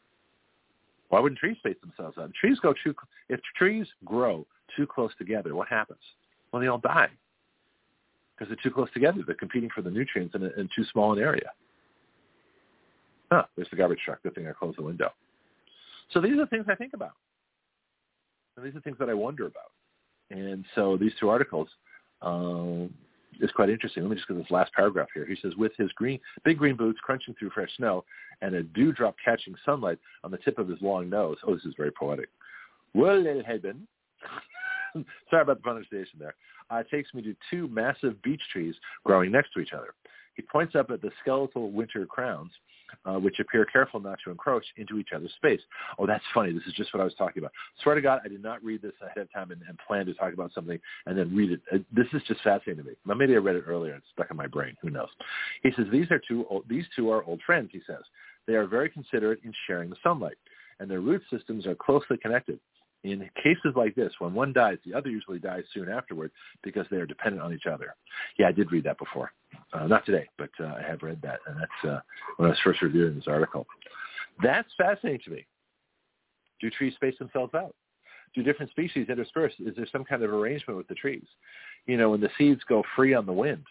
Why wouldn't trees space themselves out? If trees go too. If trees grow too close together, what happens? Well, they all die because they're too close together. They're competing for the nutrients in, a, in too small an area. Huh, there's the garbage truck. Good thing I closed the window. So these are things I think about. And these are things that I wonder about. And so these two articles um, is quite interesting. Let me just get this last paragraph here. He says, with his green, big green boots crunching through fresh snow and a dewdrop catching sunlight on the tip of his long nose. Oh, this is very poetic. Well, it had been. Sorry about the pronunciation there. Uh, it takes me to two massive beech trees growing next to each other. He points up at the skeletal winter crowns, uh, which appear careful not to encroach into each other's space. Oh, that's funny. This is just what I was talking about. Swear to God, I did not read this ahead of time and, and plan to talk about something and then read it. Uh, this is just fascinating to me. Now, maybe I read it earlier. It's stuck in my brain. Who knows? He says, these are two old, these two are old friends, he says. They are very considerate in sharing the sunlight, and their root systems are closely connected. In cases like this, when one dies, the other usually dies soon afterward because they are dependent on each other. Yeah, I did read that before. Uh, not today, but uh, I have read that, and that's uh, when I was first reviewing this article. That's fascinating to me. Do trees space themselves out? Do different species intersperse? Is there some kind of arrangement with the trees? You know, when the seeds go free on the wind,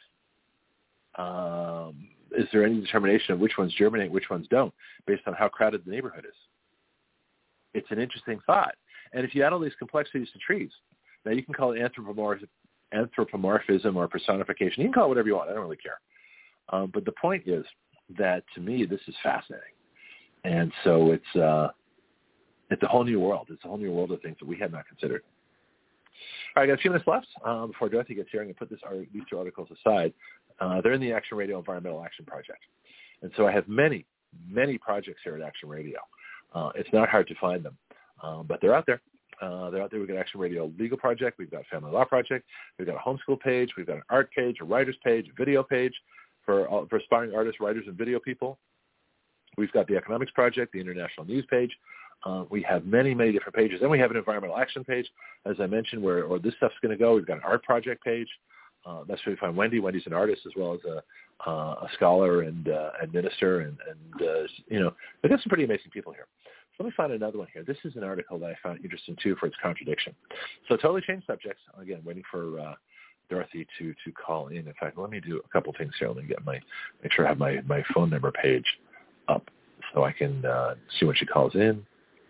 um, is there any determination of which ones germinate, which ones don't, based on how crowded the neighborhood is? It's an interesting thought. And if you add all these complexities to trees, now you can call it anthropomorph- anthropomorphism or personification. You can call it whatever you want. I don't really care. Um, but the point is that, to me, this is fascinating. And so it's uh, it's a whole new world. It's a whole new world of things that we had not considered. All right, I got a few minutes left um, before Dorothy gets here. I'm going to put this, these two articles aside. Uh, they're in the Action Radio Environmental Action Project. And so I have many, many projects here at Action Radio. Uh, it's not hard to find them. Um, but they're out there. Uh, they're out there. We've got Action Radio Legal Project. We've got Family Law Project. We've got a homeschool page. We've got an art page, a writer's page, a video page for, uh, for aspiring artists, writers, and video people. We've got the Economics Project, the International News page. Uh, we have many, many different pages. Then we have an Environmental Action page, as I mentioned, where or this stuff's going to go. We've got an art project page. Uh, that's where we find Wendy. Wendy's an artist as well as a, uh, a scholar and, uh, and minister. And, and uh, you know, we've got some pretty amazing people here. Let me find another one here. This is an article that I found interesting, too, for its contradiction. So totally changed subjects. Again, waiting for uh, Dorothy to, to call in. In fact, let me do a couple things here. Let me get my make sure I have my, my phone number page up so I can uh, see when she calls in.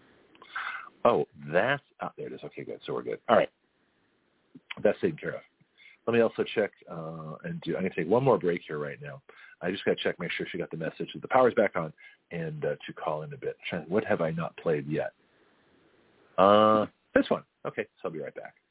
Oh, that's oh, there it is. Okay, good. So we're good. All right. That's taken care of. Let me also check uh, and do. I'm going to take one more break here right now. I just got to check, make sure she got the message that the power's back on, and uh, to call in a bit. What have I not played yet? Uh, this one. Okay, so I'll be right back.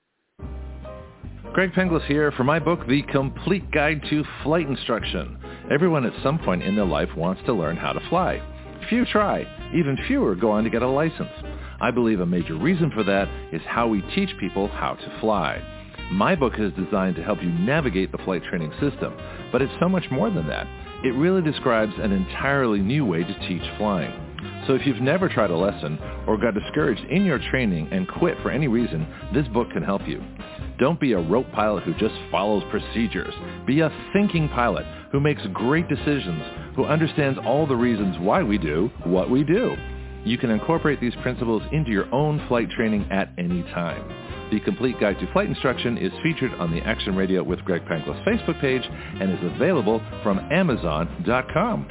Greg Penglis here for my book, The Complete Guide to Flight Instruction. Everyone at some point in their life wants to learn how to fly. Few try. Even fewer go on to get a license. I believe a major reason for that is how we teach people how to fly. My book is designed to help you navigate the flight training system, but it's so much more than that. It really describes an entirely new way to teach flying. So if you've never tried a lesson or got discouraged in your training and quit for any reason, this book can help you. Don't be a rote pilot who just follows procedures. Be a thinking pilot who makes great decisions, who understands all the reasons why we do what we do. You can incorporate these principles into your own flight training at any time. The Complete Guide to Flight Instruction is featured on the Action Radio with Greg Penglis Facebook page and is available from Amazon dot com.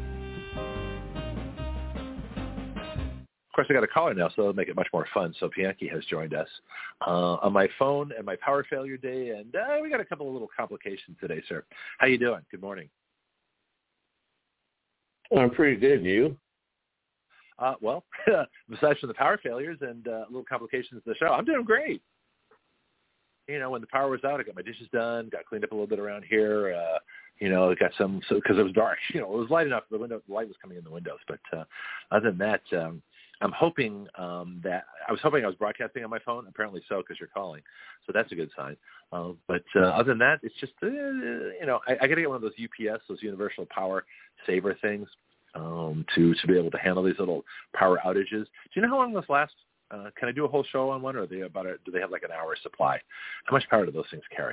Of course, I got a caller now, so it'll make it much more fun. So Bianchi has joined us uh, on my phone and my power failure day, and uh, we got a couple of little complications today, sir. How you doing? Good morning. I'm pretty good. You? Uh, well, besides from the power failures and uh, little complications of the show, I'm doing great. You know, when the power was out, I got my dishes done, got cleaned up a little bit around here. Uh, you know, got some, so because it was dark. You know, it was light enough. The window, the light was coming in the windows. But uh, other than that, um, I'm hoping um, that I was hoping I was broadcasting on my phone. Apparently so, because you're calling. So that's a good sign. Uh, but uh, other than that, it's just, uh, you know, I, I got to get one of those U P S, those Universal Power Saver things, um, to to be able to handle these little power outages. Do you know how long this lasts? Uh, can I do a whole show on one, or are they about a, do they have like an hour supply? How much power do those things carry?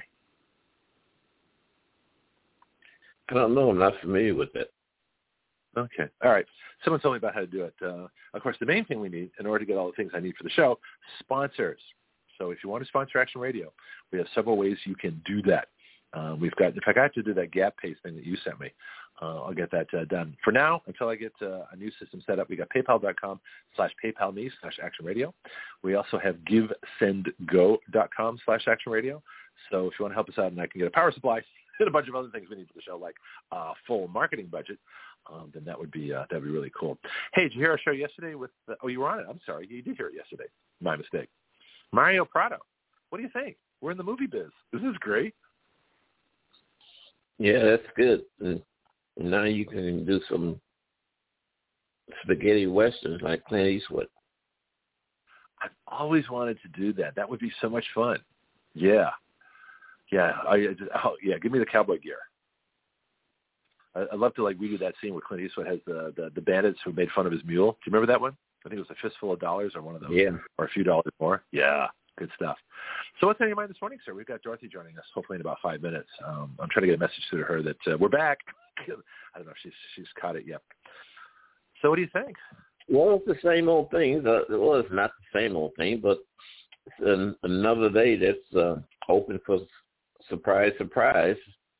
I don't know. I'm not familiar with that. Okay. All right. Someone told me about how to do it. Uh, of course, the main thing we need in order to get all the things I need for the show, sponsors. So if you want to sponsor Action Radio, we have several ways you can do that. Uh, we've got, in fact, I have to do that gap paste thing that you sent me. Uh, I'll get that uh, done. For now, until I get uh, a new system set up, we got paypal.com slash paypalme slash action radio. We also have givesendgo.com slash action radio. So if you want to help us out and I can get a power supply and a bunch of other things we need for the show, like a uh, full marketing budget, um, then that would be uh, that would be really cool. Hey, did you hear our show yesterday with, uh, oh, you were on it. I'm sorry. You did hear it yesterday. My mistake. Mario Prado. What do you think? We're in the movie biz. This is great. Yeah, that's good. And now you can do some spaghetti westerns like Clint Eastwood. I've always wanted to do that. That would be so much fun. Yeah. Yeah. I, oh, yeah. Give me the cowboy gear. I, I'd love to like redo that scene where Clint Eastwood has the, the, the bandits who made fun of his mule. Do you remember that one? I think it was A Fistful of Dollars or one of those. Yeah. Or a few dollars more. Yeah. Good stuff. So what's on your mind this morning, sir? We've got Dorothy joining us, hopefully in about five minutes. Um, I'm trying to get a message to her that uh, we're back. I don't know if she's she's caught it yet. So what do you think? Well, it's the same old thing. Uh, well, it's not the same old thing, but it's an, another day that's uh, open for surprise, surprise.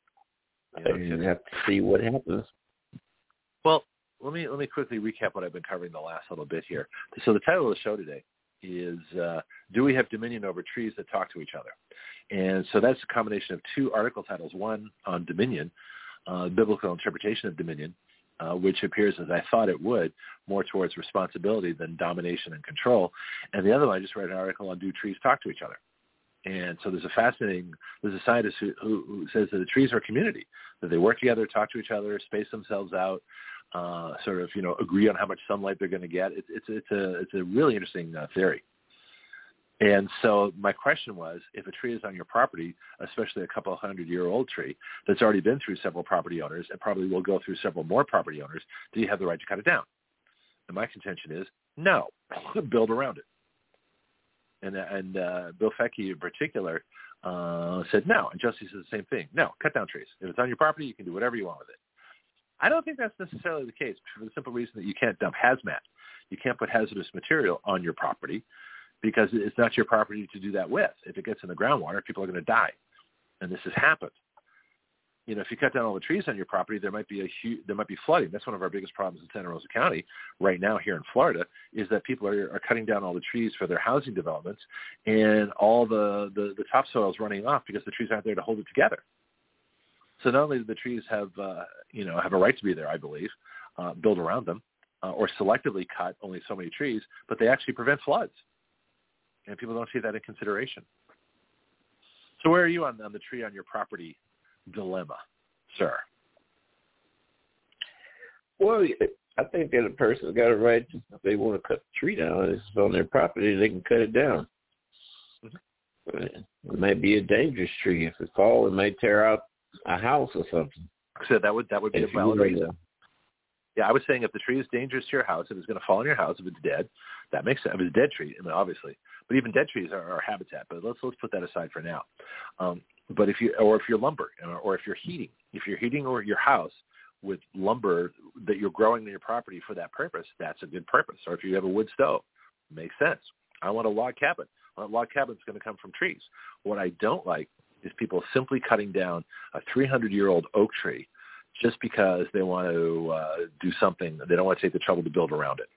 Yeah, you have to see what happens. Well, let me let me quickly recap what I've been covering the last little bit here. So the title of the show today is uh, Do We Have Dominion Over Trees That Talk to Each Other? And so that's a combination of two article titles, one on dominion, uh, biblical interpretation of dominion, uh, which appears, as I thought it would, more towards responsibility than domination and control. And the other one, I just read an article on Do Trees Talk to Each Other? And so there's a fascinating, there's a scientist who, who, who says that the trees are a community, that they work together, talk to each other, space themselves out, uh, sort of, you know, agree on how much sunlight they're going to get. It's, it's, it's a, it's a really interesting uh, theory. And so my question was, if a tree is on your property, especially a couple hundred year old tree that's already been through several property owners and probably will go through several more property owners, do you have the right to cut it down? And my contention is no, build around it. And, and uh, Bill Fecky in particular uh, said no, and Justice says the same thing. No, cut down trees. If it's on your property, you can do whatever you want with it. I don't think that's necessarily the case for the simple reason that you can't dump hazmat. You can't put hazardous material on your property because it's not your property to do that with. If it gets in the groundwater, people are going to die. And this has happened. You know, if you cut down all the trees on your property, there might be a huge, there might be flooding. That's one of our biggest problems in Santa Rosa County right now here in Florida is that people are, are cutting down all the trees for their housing developments, and all the, the, the topsoil is running off because the trees aren't there to hold it together. So not only do the trees have, uh, you know, have a right to be there, I believe, uh, build around them, uh, or selectively cut only so many trees, but they actually prevent floods. And people don't see that in consideration. So where are you on, on the tree on your property dilemma, sir? Well, I think that a person's got a right to, if they want to cut the tree down, it's on their property, they can cut it down. Mm-hmm. It may be a dangerous tree. If it falls, it may tear out a house or something. So that would that would be if a valid reason. Yeah, I was saying if the tree is dangerous to your house, if it's going to fall on your house, if it's dead, that makes sense. If it's a dead tree, I mean, obviously. But even dead trees are, are habitat. But let's let's put that aside for now. Um, but if you or if you're lumber or, or if you're heating, if you're heating or your house with lumber that you're growing in your property for that purpose, that's a good purpose. Or if you have a wood stove, makes sense. I want a log cabin. Well, a log cabin is going to come from trees. What I don't like is people simply cutting down a three hundred year old oak tree just because they want to uh, do something. They don't want to take the trouble to build around it.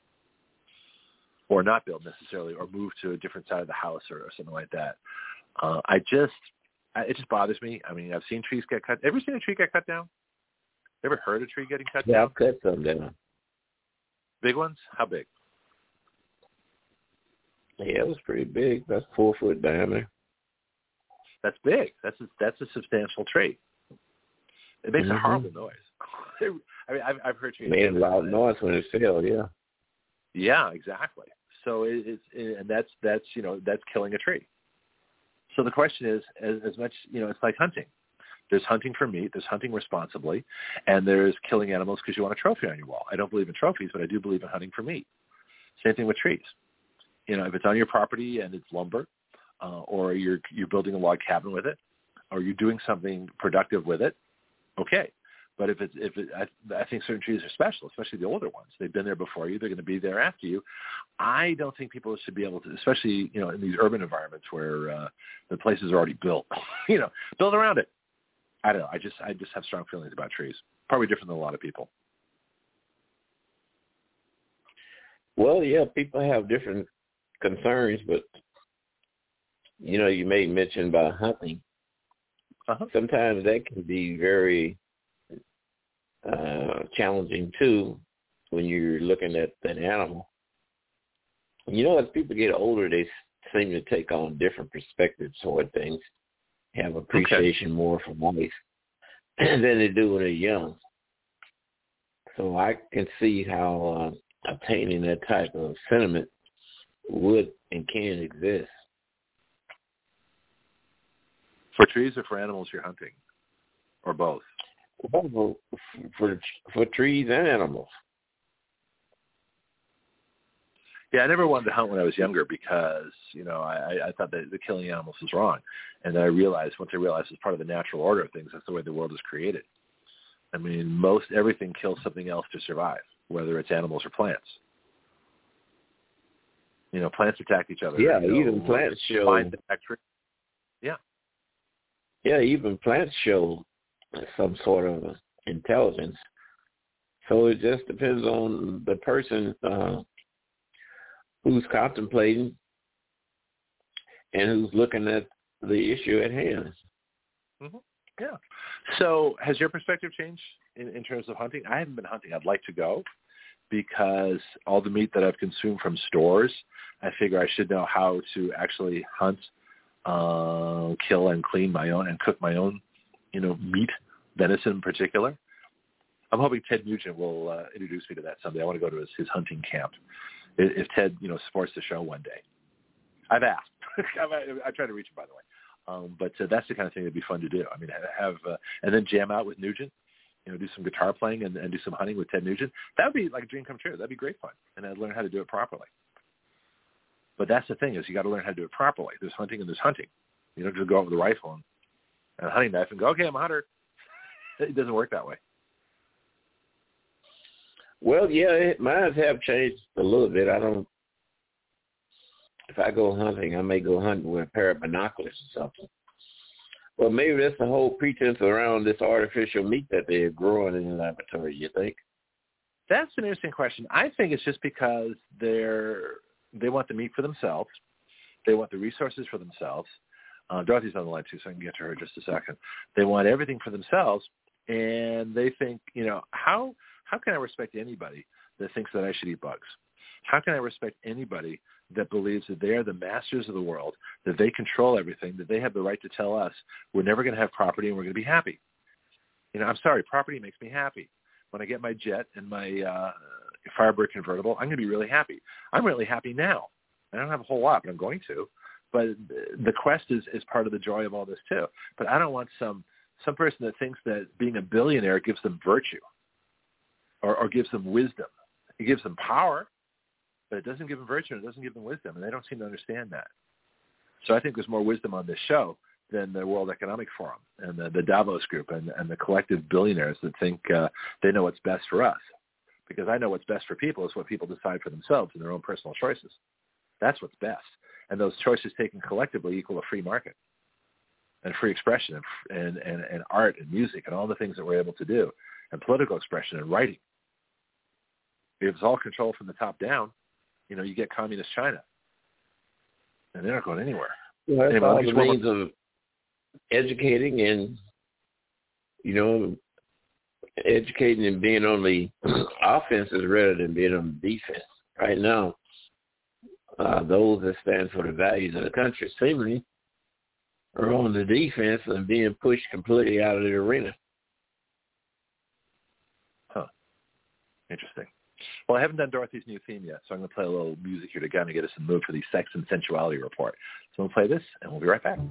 Or not build necessarily, or move to a different side of the house or, or something like that. Uh, I just, I, it just bothers me. I mean, I've seen trees get cut. Ever seen a tree get cut down? Ever heard a tree getting cut yeah, down? Yeah, I've cut some down. Big ones? How big? Yeah, it was pretty big. That's four foot diameter. That's big. That's a, that's a substantial tree. It makes mm-hmm. a horrible noise. I mean, I've, I've heard trees. It made a loud noise when it fell. Yeah. Yeah, exactly. So it, it's it, and that's that's you know that's killing a tree. So the question is, as, as much you know, it's like hunting. There's hunting for meat. There's hunting responsibly, and there's killing animals because you want a trophy on your wall. I don't believe in trophies, but I do believe in hunting for meat. Same thing with trees. You know, if it's on your property and it's lumber, uh, or you're you're building a log cabin with it, or you're doing something productive with it, okay. But if it's if it, I, I think certain trees are special, especially the older ones. They've been there before you. They're going to be there after you. I don't think people should be able to, especially you know in these urban environments where uh, the places are already built. you know, build around it. I don't know. I just I just have strong feelings about trees. Probably different than a lot of people. Well, yeah, people have different concerns, but you know, you made mention about hunting. Uh-huh. Sometimes that can be very uh, challenging too when you're looking at an animal. You know, as people get older, they seem to take on different perspectives toward things, have appreciation okay. more for life than they do when they're young. So I can see how uh, obtaining that type of sentiment would and can exist. For trees or for animals you're hunting? Or both? Well, for, for trees and animals. Yeah, I never wanted to hunt when I was younger because, you know, I, I thought that the killing animals was wrong. And then I realized, once I realized it's part of the natural order of things, that's the way the world is created. I mean, most everything kills something else to survive, whether it's animals or plants. You know, plants attack each other. Yeah, you know, even plants show. Yeah. Yeah, even plants show some sort of intelligence. So it just depends on the person uh, who's contemplating and who's looking at the issue at hand. Mm-hmm. Yeah. So has your perspective changed in, in terms of hunting? I haven't been hunting. I'd like to go because all the meat that I've consumed from stores, I figure I should know how to actually hunt, uh, kill and clean my own and cook my own, you know, meat, venison in particular. I'm hoping Ted Nugent will uh, introduce me to that someday. I want to go to his, his hunting camp. If Ted, you know, supports the show one day. I've asked. I try to reach him, by the way. Um, but uh, that's the kind of thing that'd be fun to do. I mean, have uh, and then jam out with Nugent, you know, do some guitar playing and, and do some hunting with Ted Nugent. That would be like a dream come true. That'd be great fun. And I'd learn how to do it properly. But that's the thing is you got to learn how to do it properly. There's hunting and there's hunting. You don't just go out with a rifle and, and a hunting knife and go, okay, I'm a hunter. It doesn't work that way. Well, yeah, mine have changed a little bit. I don't, if I go hunting, I may go hunting with a pair of binoculars or something. Well, maybe that's the whole pretense around this artificial meat that they're growing in the laboratory, you think? That's an interesting question. I think it's just because they're they want the meat for themselves. They want the resources for themselves. Uh, Dorothy's on the line, too, so I can get to her in just a second. They want everything for themselves, and they think, you know, how how can I respect anybody that thinks that I should eat bugs? How can I respect anybody that believes that they are the masters of the world, that they control everything, that they have the right to tell us we're never going to have property and we're going to be happy? You know, I'm sorry, property makes me happy. When I get my jet and my uh, Firebird convertible, I'm going to be really happy. I'm really happy now. I don't have a whole lot, but I'm going to. But the quest is, is part of the joy of all this, too. But I don't want some some person that thinks that being a billionaire gives them virtue or, or gives them wisdom. It gives them power, but it doesn't give them virtue and it doesn't give them wisdom, and they don't seem to understand that. So I think there's more wisdom on this show than the World Economic Forum and the, the Davos Group and, and the collective billionaires that think uh, they know what's best for us. Because I know what's best for people is what people decide for themselves and their own personal choices. That's what's best. And those choices taken collectively equal a free market and free expression and, and, and, and art and music and all the things that we're able to do and political expression and writing. If it's all controlled from the top down, you know, you get communist China. And they're not going anywhere. Well, that's anyway, all the means of educating and, you know, educating and being on the offenses rather than being on the defense. Right now, uh, those that stand for the values of the country seemingly are on the defense and being pushed completely out of the arena. Huh. Interesting. Well, I haven't done Dorothy's new theme yet, so I'm going to play a little music here to kind of get us in the mood for the Sex and Sensuality Report. So I'm going to play this, and we'll be right back.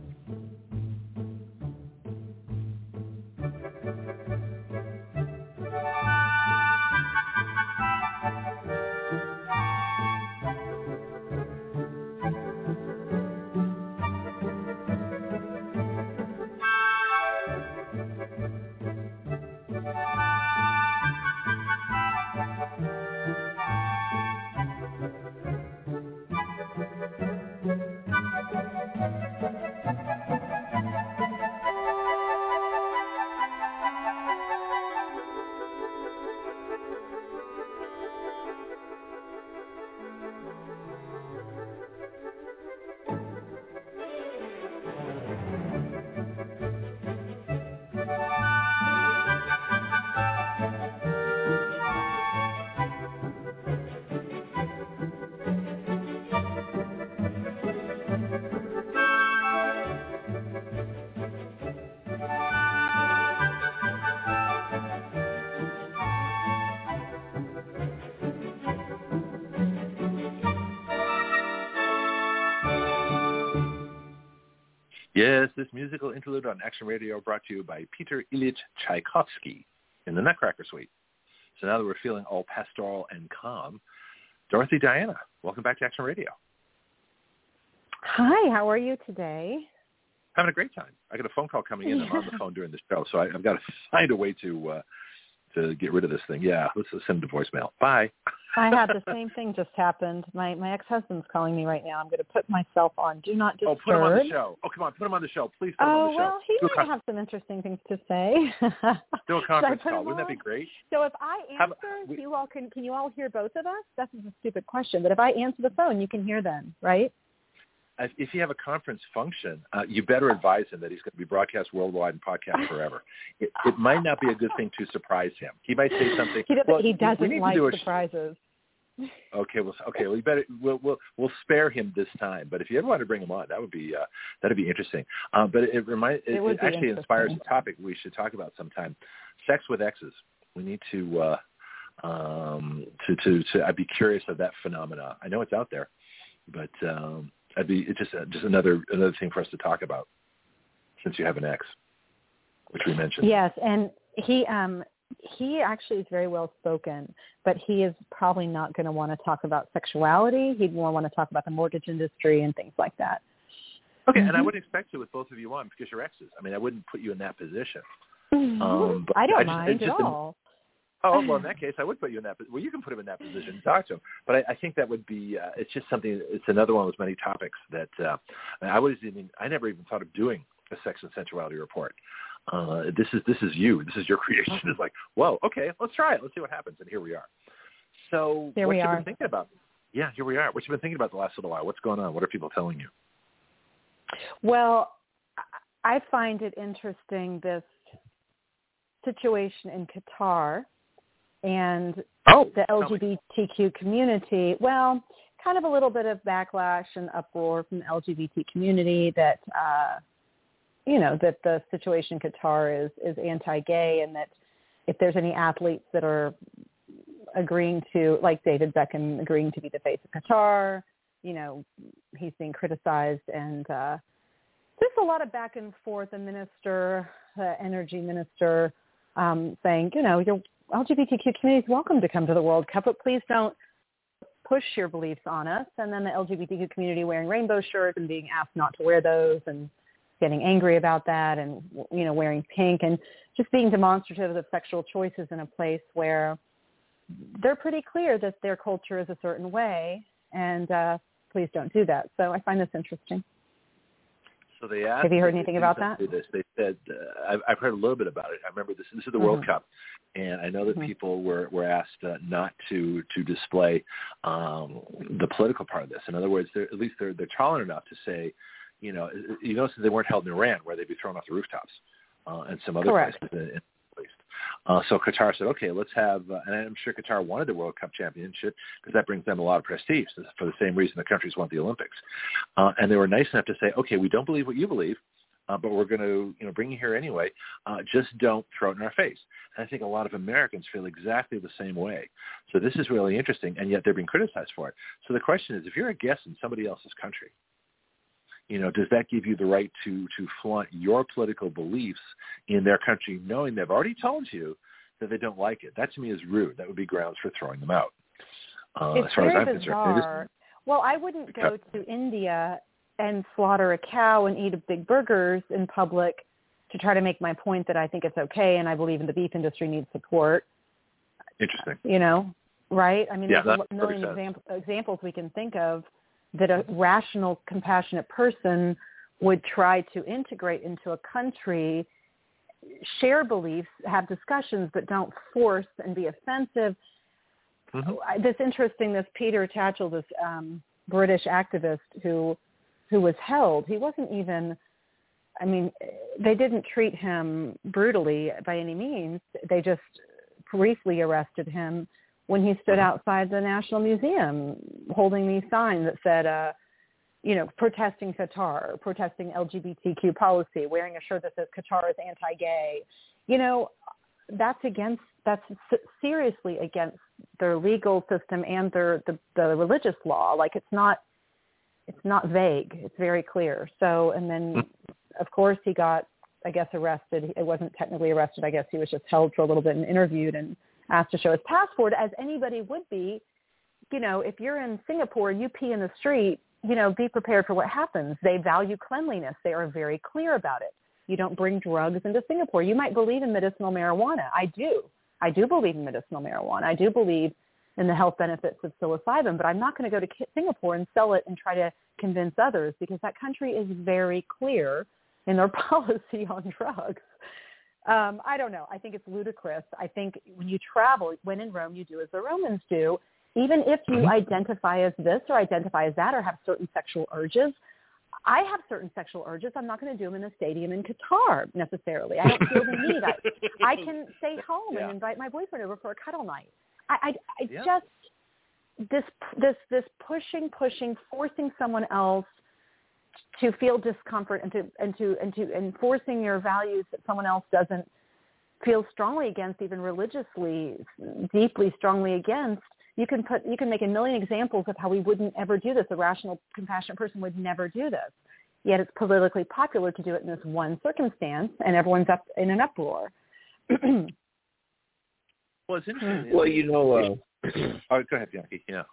Yes, this musical interlude on Action Radio brought to you by Peter Ilyich Tchaikovsky in the Nutcracker Suite. So now that we're feeling all pastoral and calm, Dorothy Diana, welcome back to Action Radio. Hi, how are you today? Having a great time. I got a phone call coming in. I'm on the phone during the show, so I, I've got to find a way to uh, to get rid of this thing. Yeah, let's just send him to voicemail. Bye. I had the same thing just happened. My my ex-husband's calling me right now. I'm going to put myself on Do Not Disturb. Oh, put him on the show. Oh, come on, put him on the show. Please put him oh, on the show. Oh, well, he Do might have some interesting things to say. Do a conference call. Wouldn't that be great? So if I answer, Have, we, you all can, can you all hear both of us? That's a stupid question. But if I answer the phone, you can hear them, right? If you have a conference function, uh, you better advise him that he's going to be broadcast worldwide and podcast forever. It, it might not be a good thing to surprise him. He might say something. He doesn't, well, he doesn't we need like to do a, surprises. Okay, well, okay, well, you better we'll we'll we'll spare him this time. But if you ever want to bring him on, that would be uh, that'd be interesting. Uh, but it remind it, it, it actually inspires a topic we should talk about sometime: sex with exes. We need to uh, um, to to to. I'd be curious of that phenomena. I know it's out there, but. Um, I'd be it's just uh, just another another thing for us to talk about, since you have an ex, which we mentioned. Yes, and he um he actually is very well spoken, but he is probably not going to want to talk about sexuality. He'd more want to talk about the mortgage industry and things like that. Okay, mm-hmm. and I wouldn't expect to with both of you on because you're exes. I mean, I wouldn't put you in that position. Mm-hmm. Um, but I don't I just, mind at all. Oh, well, in that case, I would put you in that. Well, you can put him in that position and talk to him. But I, I think that would be. Uh, it's just something. It's another one of those many topics that uh, I was. I mean, I never even thought of doing a sex and sensuality report. Uh, this is this is you. This is your creation. It's like, whoa, okay, let's try it. Let's see what happens. And here we are. So, here what we you are. been thinking about? Yeah, here we are. What you been thinking about the last little while? What's going on? What are people telling you? Well, I find it interesting this situation in Qatar. And oh, the L G B T Q community, well, kind of a little bit of backlash and uproar from the L G B T community that, uh, you know, that the situation in Qatar is, is anti-gay and that if there's any athletes that are agreeing to, like David Beckham agreeing to be the face of Qatar, you know, he's being criticized and uh, just a lot of back and forth. The minister, the energy minister, um, saying, you know, you're L G B T Q community is welcome to come to the World Cup, but please don't push your beliefs on us. And then the L G B T Q community wearing rainbow shirts and being asked not to wear those and getting angry about that and, you know, wearing pink and just being demonstrative of sexual choices in a place where they're pretty clear that their culture is a certain way and uh, please don't do that. So I find this interesting. So they asked, have you heard anything about that? This. They said, uh, I've, I've heard a little bit about it. I remember this. This is the mm-hmm. World Cup, and I know that mm-hmm. people were, were asked uh, not to to display um, the political part of this. In other words, they're, at least they're they're tolerant enough to say, you know, you know, since they weren't held in Iran, where they'd be thrown off the rooftops uh, and some other Correct. places, at least. Uh, so Qatar said, okay, let's have, uh, and I'm sure Qatar wanted the World Cup championship because that brings them a lot of prestige for the same reason the countries want the Olympics. Uh, and they were nice enough to say, okay, we don't believe what you believe, uh, but we're going to, you know, bring you here anyway. Uh, just don't throw it in our face. And I think a lot of Americans feel exactly the same way. So this is really interesting, and yet they're being criticized for it. So the question is, if you're a guest in somebody else's country, you know, does that give you the right to, to flaunt your political beliefs in their country, knowing they've already told you that they don't like it? That to me is rude. That would be grounds for throwing them out. Uh, it's as far very as I'm bizarre. concerned. Well, I wouldn't go to India and slaughter a cow and eat big burgers in public to try to make my point that I think it's okay and I believe in the beef industry needs support. Interesting. You know, right? I mean, yeah, there's a million example, examples we can think of that a rational, compassionate person would try to integrate into a country, share beliefs, have discussions, but don't force and be offensive. Mm-hmm. This interesting, this Peter Tatchell, this um, British activist who who was held, he wasn't even, I mean, they didn't treat him brutally by any means. They just briefly arrested him when he stood outside the National Museum holding these signs that said, uh, you know, protesting Qatar, protesting L G B T Q policy, wearing a shirt that says Qatar is anti-gay. You know, that's against, that's seriously against their legal system and their the, the religious law. Like it's not, it's not vague. It's very clear. So, and then, of course, he got, I guess, arrested. It wasn't technically arrested. I guess he was just held for a little bit and interviewed and asked to show his passport, as anybody would be. You know, if you're in Singapore and you pee in the street, you know, be prepared for what happens. They value cleanliness. They are very clear about it. You don't bring drugs into Singapore. You might believe in medicinal marijuana. I do. I do believe in medicinal marijuana. I do believe in the health benefits of psilocybin, but I'm not going to go to Singapore and sell it and try to convince others because that country is very clear in their policy on drugs. Um, I don't know. I think it's ludicrous. I think when you travel, when in Rome, you do as the Romans do. Even if you identify as this or identify as that or have certain sexual urges, I have certain sexual urges. I'm not going to do them in a stadium in Qatar necessarily. I don't feel the need. I, I can stay home yeah. and invite my boyfriend over for a cuddle night. I, I, I yeah. just this this this pushing, pushing, forcing someone else to feel discomfort and to and to and to and forcing your values that someone else doesn't feel strongly against, even religiously, deeply strongly against. You can put you can make a million examples of how we wouldn't ever do this. A rational, compassionate person would never do this. Yet it's politically popular to do it in this one circumstance, and everyone's up in an uproar. Well, it's interesting. Well, you know, uh, oh, go ahead, Bianchi. Yeah.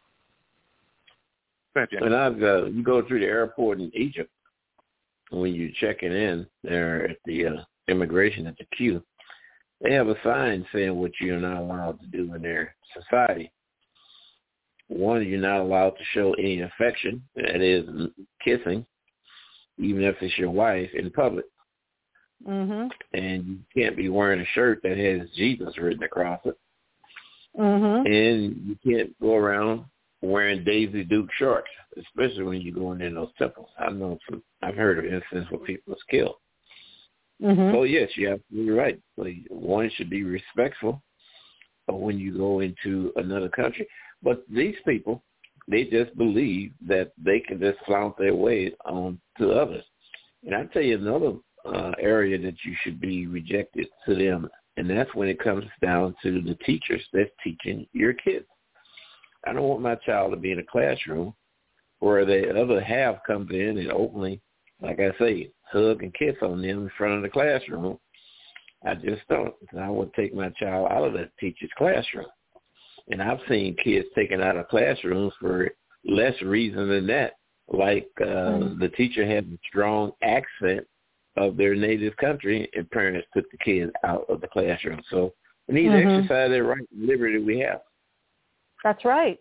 Go ahead, Bianchi. When I've uh, you go through the airport in Egypt, when you're checking in there at the uh, immigration at the queue, they have a sign saying what you're not allowed to do in their society. One, you're not allowed to show any affection, that is kissing, even if it's your wife, in public. Mm-hmm. And you can't be wearing a shirt that has Jesus written across it. Mm-hmm. And you can't go around wearing Daisy Duke shorts, especially when you go in those temples. I know from, I've heard of instances where people was killed. Mm-hmm. So, yes, you're absolutely right. One should be respectful when you go into another country. But these people, they just believe that they can just flout their way on to others. And I tell you another uh, area that you should be rejected to them, and that's when it comes down to the teachers that's teaching your kids. I don't want my child to be in a classroom where the other half comes in and openly, like I say, hug and kiss on them in front of the classroom. I just don't. I would take my child out of the teacher's classroom. And I've seen kids taken out of classrooms for less reason than that. Like uh, mm-hmm. the teacher had a strong accent of their native country, and parents took the kids out of the classroom. So we need mm-hmm. to exercise that right and liberty we have. That's right.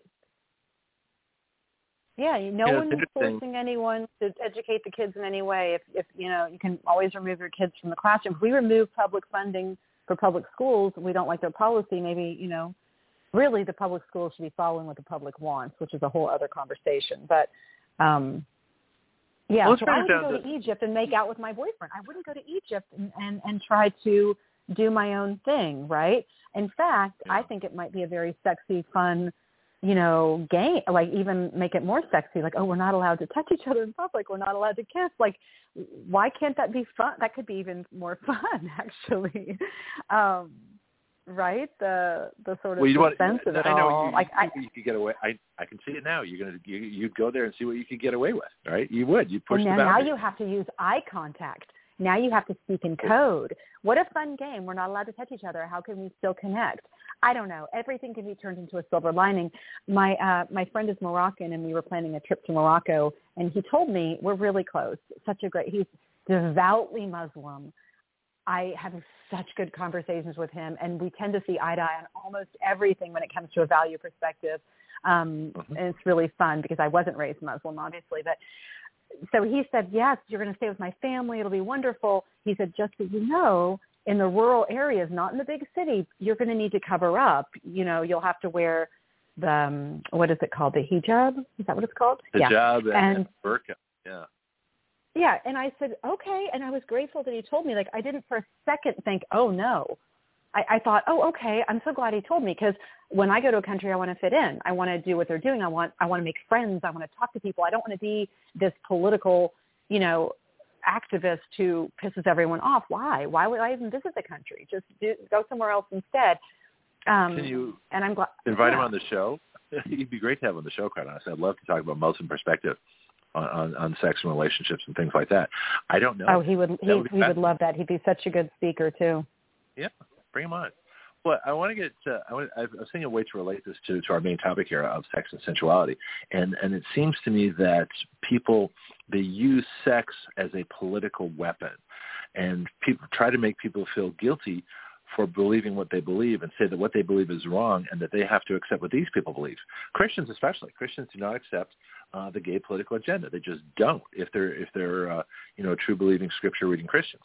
Yeah, no yeah, one is forcing anyone to educate the kids in any way. If, if you know, you can always remove your kids from the classroom. If we remove public funding for public schools, we don't like their policy. Maybe you know, really, the public schools should be following what the public wants, which is a whole other conversation. But um, yeah, well, so I wouldn't go to, to Egypt and make out with my boyfriend. I wouldn't go to Egypt and, and, and try to do my own thing, right? In fact, Yeah. I think it might be a very sexy, fun, you know, game, like even make it more sexy, like, oh, we're not allowed to touch each other in public. We're not allowed to kiss. Like, why can't that be fun? That could be even more fun, actually. Um, right? The the sort of well, you want, suspense of it I know all. you, like, you, I, you could get away. I I can see it now. You're gonna you, you'd go there and see what you could get away with, right? You would. You push and the now, now boundaries. you have to use eye contact. Now you have to speak in code. What a fun game. We're not allowed to touch each other. How can we still connect? I don't know. Everything can be turned into a silver lining. My uh, my friend is Moroccan, and we were planning a trip to Morocco, and he told me we're really close. Such a great – he's devoutly Muslim. I have such good conversations with him, and we tend to see eye to eye on almost everything when it comes to a value perspective. Um, Mm-hmm. and it's really fun because I wasn't raised Muslim, obviously, but – so he said, yes, you're going to stay with my family. It'll be wonderful. He said, just so you know, in the rural areas, not in the big city, you're going to need to cover up. You know, you'll have to wear the, um, what is it called? The hijab? Is that what it's called? Hijab yeah. and, and burqa. Yeah. Yeah. And I said, okay. And I was grateful that he told me. Like, I didn't for a second think, oh, no. I, I thought, oh, okay, I'm so glad he told me, because when I go to a country, I want to fit in. I want to do what they're doing. I want I want to make friends. I want to talk to people. I don't want to be this political, you know, activist who pisses everyone off. Why? Why would I even visit the country? Just do, go somewhere else instead. Um, Can you and I'm glad, invite yeah. him on the show? He'd be great to have on the show, quite honestly. I'd love to talk about Muslim perspective on, on, on sex and relationships and things like that. I don't know. Oh, he would he, would he would love that. He'd be such a good speaker, too. Yeah. Bring him on. Well, I want to get. Uh, I, want, I was thinking a way to relate this to, to our main topic here of sex and sensuality, and and it seems to me that people they use sex as a political weapon, and people try to make people feel guilty for believing what they believe and say that what they believe is wrong and that they have to accept what these people believe. Christians, especially Christians, do not accept uh, the gay political agenda. They just don't. If they're if they're uh, you know true believing scripture reading Christians.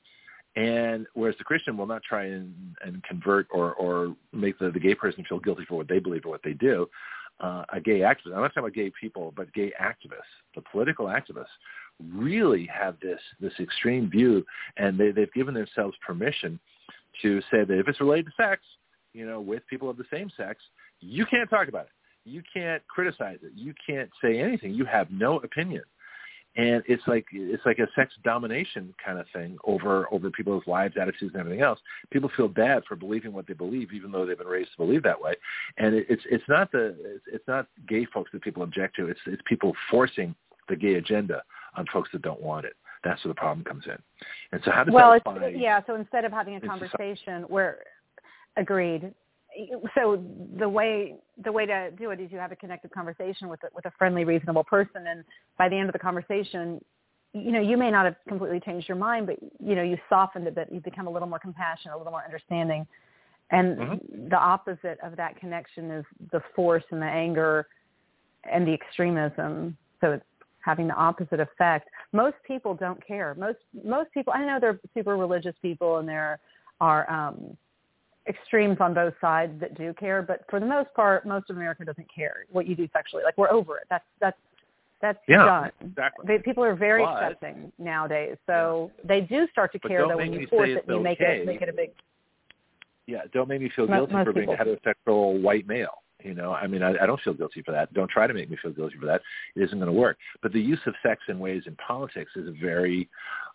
And whereas the Christian will not try and, and convert or, or make the, the gay person feel guilty for what they believe or what they do, uh, a gay activist, I'm not talking about gay people, but gay activists, the political activists, really have this this extreme view, and they, they've given themselves permission to say that if it's related to sex, you know, with people of the same sex, you can't talk about it. You can't criticize it. You can't say anything. You have no opinion. And it's like it's like a sex domination kind of thing over over people's lives, attitudes, and everything else. People feel bad for believing what they believe, even though they've been raised to believe that way. And it, it's it's not the it's, it's not gay folks that people object to. It's it's people forcing the gay agenda on folks that don't want it. That's where the problem comes in. And so how does well, that it's, apply? yeah. So instead of having a conversation where, agreed. So the way the way to do it is you have a connected conversation with a, with a friendly, reasonable person, and by the end of the conversation, you know, you may not have completely changed your mind, but you know, you softened a bit. You become a little more compassionate, a little more understanding, and mm-hmm. the opposite of that connection is the force and the anger and the extremism. So it's having the opposite effect. Most people don't care. Most most people, I know they're super religious people, and there are um, extremes on both sides that do care, but for the most part, most of America doesn't care what you do sexually. Like, we're over it. That's that's that's yeah, done. Exactly. They, people are very but, accepting nowadays, so yeah. they do start to but care though when you force it and you make okay. it make it a big. Yeah, don't make me feel most, guilty most for being people. a heterosexual white male. You know, I mean, I, I don't feel guilty for that. Don't try to make me feel guilty for that. It isn't going to work. But the use of sex in ways in politics is a very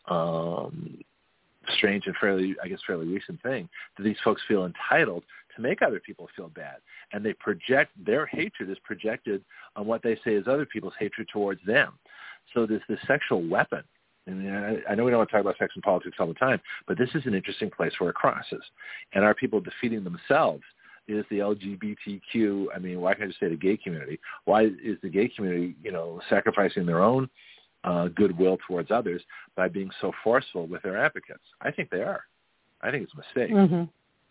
um, strange and fairly, I guess, fairly recent thing, that these folks feel entitled to make other people feel bad. And they project, their hatred is projected on what they say is other people's hatred towards them. So there's this sexual weapon. And I, I know we don't want to talk about sex and politics all the time, but this is an interesting place where it crosses. And are people defeating themselves? Is the L G B T Q, I mean, why can't I just say the gay community? Why is the gay community, you know, sacrificing their own uh, goodwill towards others by being so forceful with their advocates? I think they are. I think it's a mistake. Mm-hmm.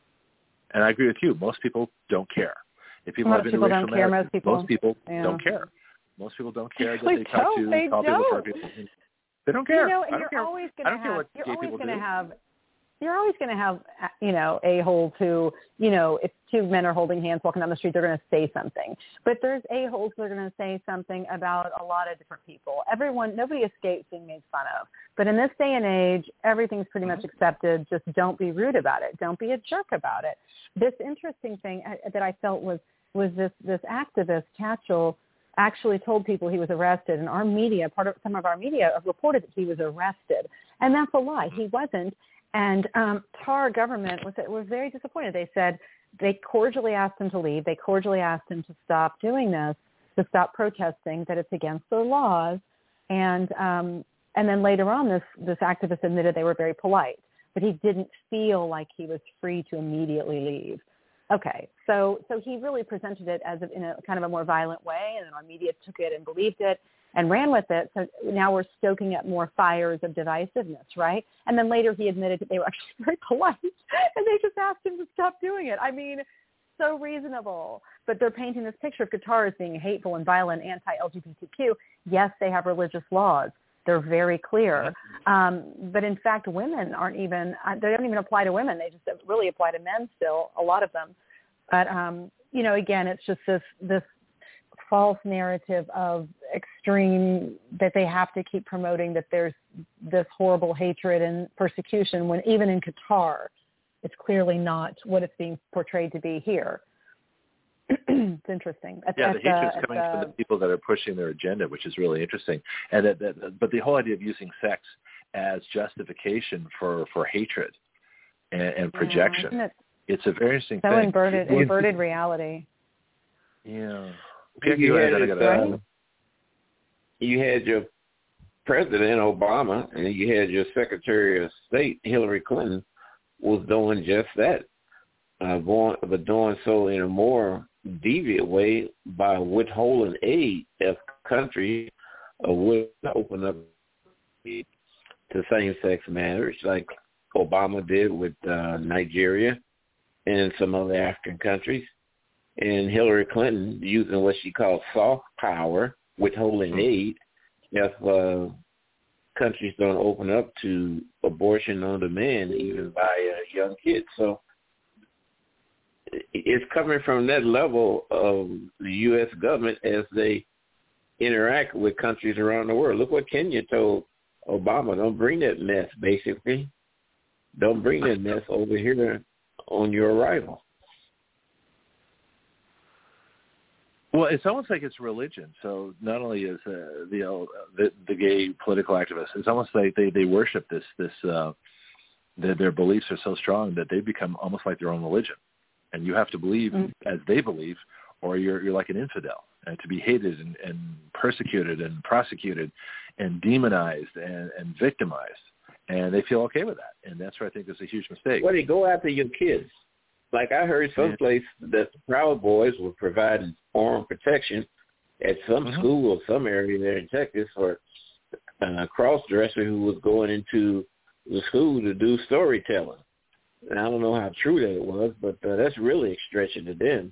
And I agree with you. Most people don't care. If people most have people interracial don't care. marriage, most people, most people yeah. don't care. Most people don't care that they they talk don't, to they call don't. people for people. They don't care. You know, and I don't you're care. always going I to don't care have. what You're gay always people going to do. have. you're always going to have, you know, a-holes who, you know, if two men are holding hands walking down the street, they're going to say something. But there's a-holes who are going to say something about a lot of different people. Everyone, nobody escapes being made fun of. But in this day and age, everything's pretty much accepted. Just don't be rude about it. Don't be a jerk about it. This interesting thing that I felt was, was this, this activist, Catchell, actually told people he was arrested. And our media, part of some of our media, reported that he was arrested. And that's a lie. He wasn't. And um, T A R government was was very disappointed. They said they cordially asked him to leave. They cordially asked him to stop doing this, to stop protesting, that it's against their laws. And um, and then later on, this this activist admitted they were very polite, but he didn't feel like he was free to immediately leave. Okay, so so he really presented it as a, in a kind of a more violent way, and then our media took it and believed it and ran with it. So now we're stoking up more fires of divisiveness, right? And then later he admitted that they were actually very polite, and they just asked him to stop doing it. I mean, so reasonable. But they're painting this picture of Qatar as being hateful and violent, anti-L G B T Q. Yes, they have religious laws. They're very clear. Um, but in fact, women aren't even, they don't even apply to women. They just really apply to men still, a lot of them. But, um, you know, again, it's just this, this false narrative of extreme, that they have to keep promoting that there's this horrible hatred and persecution when even in Qatar, it's clearly not what it's being portrayed to be here. It's interesting. At, yeah, at the hatred's the, coming the, from the people that are pushing their agenda, which is really interesting. And that, that, but the whole idea of using sex as justification for, for hatred and, and projection, yeah, it it's a very interesting so thing. inverted, It, inverted reality. Yeah. You had, I gotta, uh, you had your President Obama and you had your Secretary of State Hillary Clinton was doing just that, uh, going, but doing so in a more deviant way by withholding aid if countries uh, would open up to same-sex marriage, like Obama did with uh, Nigeria and some other African countries. And Hillary Clinton using what she calls soft power, withholding mm-hmm. aid, if uh, countries don't open up to abortion on demand, even by uh, young kids. So it's coming from that level of the U S government as they interact with countries around the world. Look what Kenya told Obama, don't bring that mess, basically. Don't bring that mess over here on your arrival. Well, it's almost like it's religion. So not only is uh, the, uh, the the gay political activists, it's almost like they, they worship this, this uh, the, their beliefs are so strong that they become almost like their own religion. And you have to believe mm. as they believe, or you're you're like an infidel, and to be hated and, and persecuted and prosecuted and demonized and, and victimized. And they feel okay with that. And that's where I think is a huge mistake. Well, they go after your kids. Like I heard someplace yeah. that the Proud Boys were providing armed protection at some mm-hmm. school or some area there in Texas for a cross-dresser who was going into the school to do storytelling. And I don't know how true that it was, but uh, that's really stretching it in.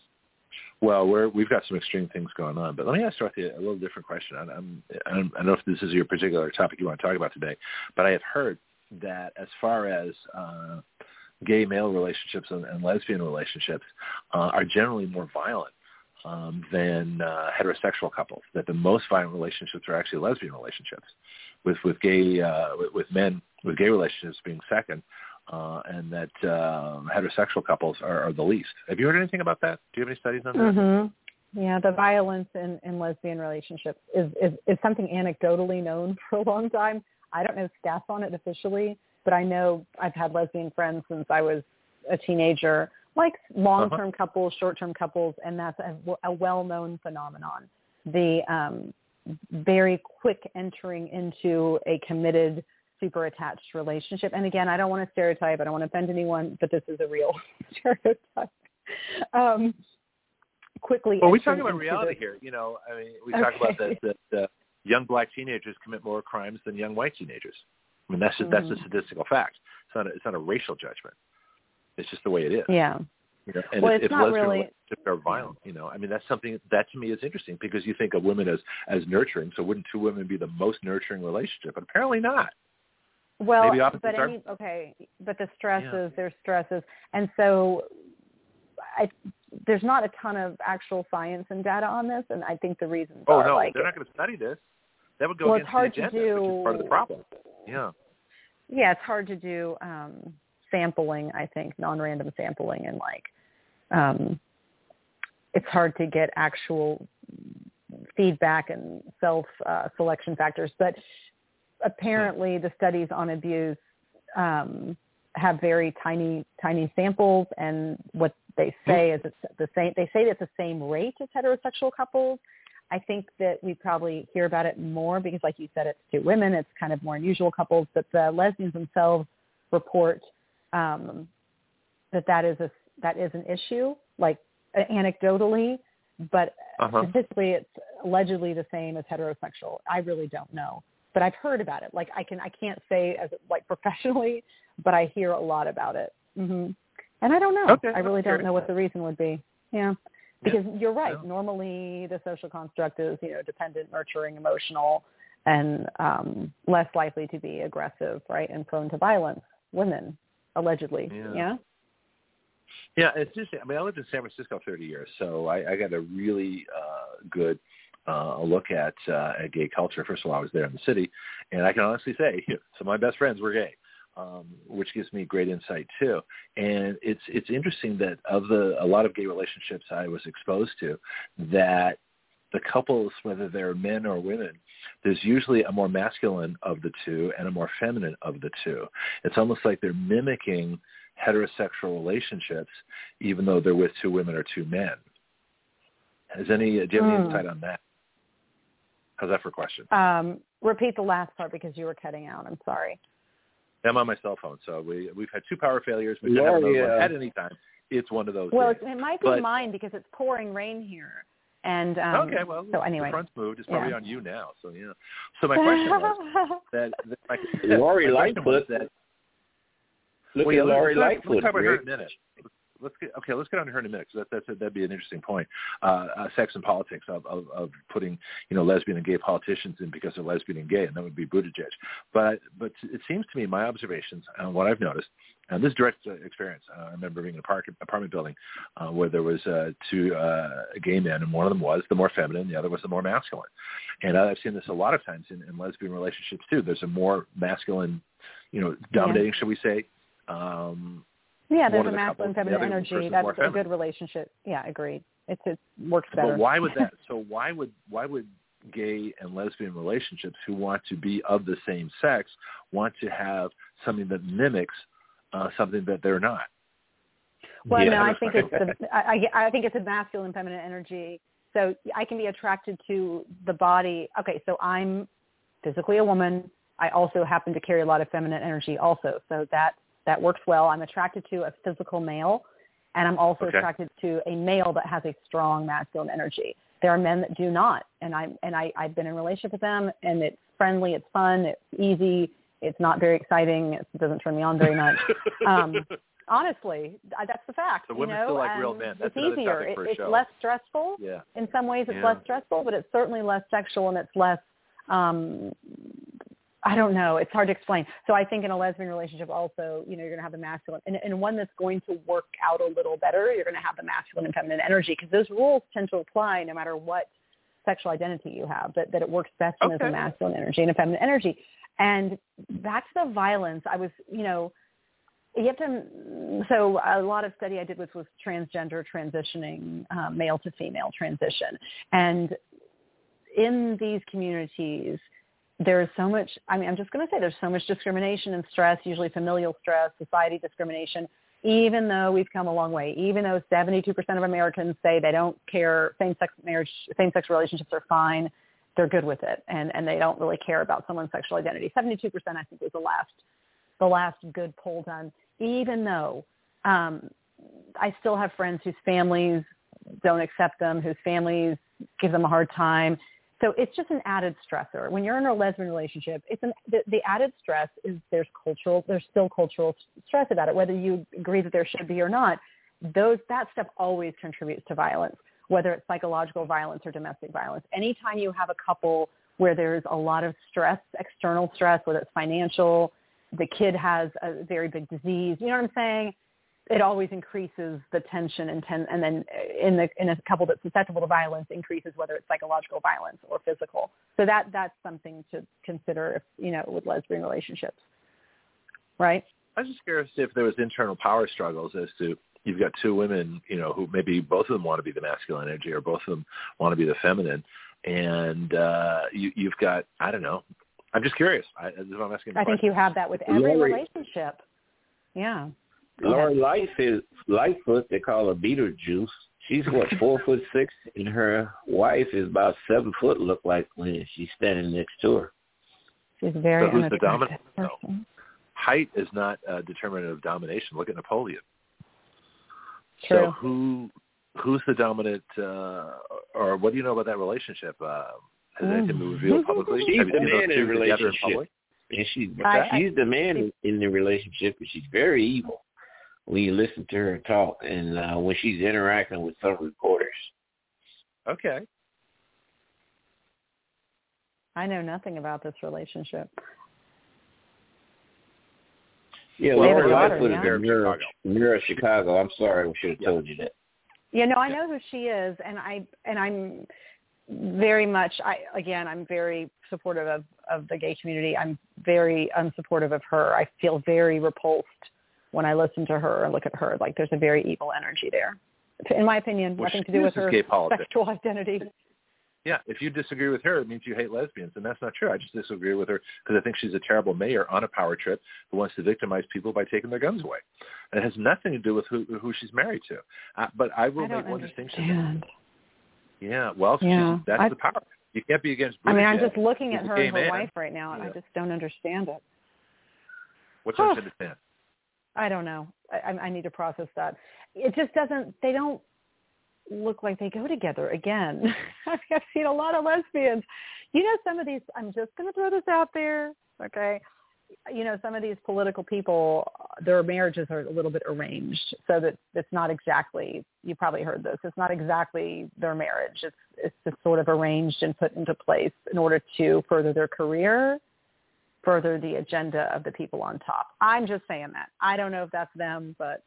Well, we're, we've got some extreme things going on, but let me ask Dorothy a little different question. I, I'm, I'm, I don't know if this is your particular topic you want to talk about today, but I have heard that as far as uh, gay male relationships and, and lesbian relationships uh, are generally more violent um, than uh, heterosexual couples, that the most violent relationships are actually lesbian relationships, with, with gay uh, with, with men, with gay relationships being second. Uh, and that uh, heterosexual couples are, are the least. Have you heard anything about that? Do you have any studies on that? Mm-hmm. Yeah, the violence in, in lesbian relationships is, is, is something anecdotally known for a long time. I don't know stats on it officially, but I know I've had lesbian friends since I was a teenager, like long-term uh-huh. couples, short-term couples, and that's a, a well-known phenomenon. The um, very quick entering into a committed super attached relationship. And again, I don't want to stereotype. I don't want to offend anyone, but this is a real stereotype. Um, quickly. Well, we talk about reality this. here. You know, I mean, we okay. talk about that, that uh, young black teenagers commit more crimes than young white teenagers. I mean, that's just, mm-hmm. that's a statistical fact. It's not a, it's not a racial judgment. It's just the way it is. Yeah. You know, and well, if, it's if not lesbian really... relationships are violent, you know, I mean, that's something that to me is interesting because you think of women as, as nurturing. So wouldn't two women be the most nurturing relationship? But apparently not. Well, Maybe opposites but are. any, okay, but the stresses, Yeah. there's stresses. And so I, there's not a ton of actual science and data on this, and I think the reasons Oh, are no, like... they're not going to study this. That would go well, it's against hard the agenda, to do, which is part of the problem. Yeah. Yeah, it's hard to do um, sampling, I think, non-random sampling, and like um, it's hard to get actual feedback and self-selection uh, factors. But apparently the studies on abuse um, have very tiny, tiny samples, and what they say is it's the same. They say it's the same rate as heterosexual couples. I think that we probably hear about it more because, like you said, it's two women. It's kind of more unusual couples, but the lesbians themselves report um, that that is a that is an issue, like anecdotally, but uh-huh. statistically, it's allegedly the same as heterosexual. I really don't know, but I've heard about it. Like I can, I can't say as like professionally, but I hear a lot about it. Mm-hmm. And I don't know. Okay, I really don't don't know what the reason would be. Yeah. Because yeah. you're right. Yeah. Normally the social construct is, you know, dependent, nurturing, emotional, and um, less likely to be aggressive, right, and prone to violence. Women, allegedly. Yeah. Yeah. Yeah, it's interesting. I mean, I lived in San Francisco thirty years, so I, I got a really uh, good uh, look at, uh, at gay culture. First of all, I was there in the city, and I can honestly say some of my best friends were gay. Um, which gives me great insight too. And it's it's interesting that of the a lot of gay relationships I was exposed to, that the couples, whether they're men or women, there's usually a more masculine of the two and a more feminine of the two. It's almost like they're mimicking heterosexual relationships, even though they're with two women or two men. Has any do you have any mm. insight on that? How's that for a question? Um, repeat the last part because you were cutting out. I'm sorry. I'm on my cell phone, so we, we've had two power failures. We could Yeah, have another yeah. one at any time. It's one of those Well, days. it, it might be but, mine because it's pouring rain here. And um, okay, well, so anyway, the front's moved. It's probably yeah. on you now. So yeah. So my question was that, that my, Lori my question was Lightfoot. that. Look well, yeah, at Lori let's, Lightfoot. Let's talk about her Rick. in a minute. Let's get okay. Let's get on to her in a minute because that, that's that'd be an interesting point. Uh, uh, sex and politics of, of, of putting you know lesbian and gay politicians in because they're lesbian and gay, and that would be Buttigieg. But but it seems to me my observations and what I've noticed, and this is direct uh, experience. Uh, I remember being in an apartment, apartment building uh, where there was uh, two uh, gay men, and one of them was the more feminine, the other was the more masculine. And I've seen this a lot of times in, in lesbian relationships too. There's a more masculine, you know, dominating, yeah. shall we say? Um, Yeah, there's one a of the masculine, couples, feminine the other energy. person's That's more a feminine. good relationship. Yeah, agreed. It's it works better. But why would that? So why would why would gay and lesbian relationships who want to be of the same sex want to have something that mimics uh, something that they're not? Well, Yeah, no, I that's think right. it's the, I, I I think it's a masculine, feminine energy. So I can be attracted to the body. Okay, so I'm physically a woman. I also happen to carry a lot of feminine energy also. So that that works well. I'm attracted to a physical male, and I'm also Okay. attracted to a male that has a strong masculine energy. There are men that do not, and I and I I've been in a relationship with them, and it's friendly, it's fun, it's easy, it's not very exciting, it doesn't turn me on very much. Um, honestly, that's the fact. So you women know? still like and real men. That's it's another easier. topic for a It, it's show. less stressful. Yeah. In some ways, it's Yeah. less stressful, but it's certainly less sexual, and it's less. Um, I don't know. It's hard to explain. So I think in a lesbian relationship also, you know, you're going to have the masculine, and, and one that's going to work out a little better, you're going to have the masculine and feminine energy, because those rules tend to apply no matter what sexual identity you have, that, that it works best in as a Okay. masculine energy and a feminine energy. And back to the violence, I was, you know, you have to, so a lot of study I did was, was transgender transitioning, um, male to female transition. And in these communities, there's so much, I mean, I'm just going to say there's so much discrimination and stress, usually familial stress, society discrimination, even though we've come a long way, even though seventy-two percent of Americans say they don't care, same-sex marriage, same-sex relationships are fine, they're good with it, and, and they don't really care about someone's sexual identity. seventy-two percent, I think, was the last, the last good poll done, even though um, I still have friends whose families don't accept them, whose families give them a hard time. So it's just an added stressor. When you're in a lesbian relationship, it's an, the, the added stress is there's cultural, there's still cultural stress about it, whether you agree that there should be or not. Those, that stuff always contributes to violence, whether it's psychological violence or domestic violence. Anytime you have a couple where there's a lot of stress, external stress, whether it's financial, the kid has a very big disease. You know what I'm saying? It always increases the tension and ten, and then in the in a couple that's susceptible to violence increases whether it's psychological violence or physical. So that that's something to consider, if, you know, with lesbian relationships, right? I was just curious if there was internal power struggles as to you've got two women, you know, who maybe both of them want to be the masculine energy or both of them want to be the feminine, and uh, you, you've got, I don't know. I'm just curious. I, I'm asking. I think you have that with every Lori, relationship. Yeah. Lori Life is Lightfoot. They call her Beetlejuice. She's what, four foot six, and her wife is about seven foot. Look like when she's standing next to her. She's very so who's the unattractive dominant? person. No. Height is not a determinant of domination. Look at Napoleon. True. So who who's the dominant, uh, or what do you know about that relationship? Uh, has anything been revealed publicly? She's Have you the seen those man in two the together in relationship. public? And she's, I, she's the man in, in the relationship, and she's very evil when you listen to her talk and uh, when she's interacting with some reporters. Okay. I know nothing about this relationship. Yeah, They have a Lori daughter, Lightfoot yeah. is in Mirror, Mirror Chicago. I'm sorry, I should have Yeah. told you that. Yeah, no, I know who she is, and I and I'm very much. I again, I'm very supportive of, of the gay community. I'm very unsupportive of her. I feel very repulsed when I listen to her and look at her. Like there's a very evil energy there. In my opinion, Well, nothing to she do with uses her gay politics. sexual identity. Yeah, if you disagree with her, it means you hate lesbians, and that's not true. I just disagree with her because I think she's a terrible mayor on a power trip who wants to victimize people by taking their guns away. And it has nothing to do with who who she's married to. Uh, but I will I don't make one understand. distinction. Yeah, well, Yeah, she's, that's I, the power. You can't be against. I mean, I'm Buttigieg, just looking at who's a her gay and her man. wife right now, and Yeah. I just don't understand it. What's that to understand? I don't know. I, I need to process that. It just doesn't. They don't look like they go together again. I've seen a lot of lesbians. You know, some of these. I'm just going to throw this out there. Okay. You know, some of these political people, their marriages are a little bit arranged, so that it's not exactly. You probably heard this. It's not exactly their marriage. It's it's just sort of arranged and put into place in order to further their career, further the agenda of the people on top. I'm just saying that. I don't know if that's them, but.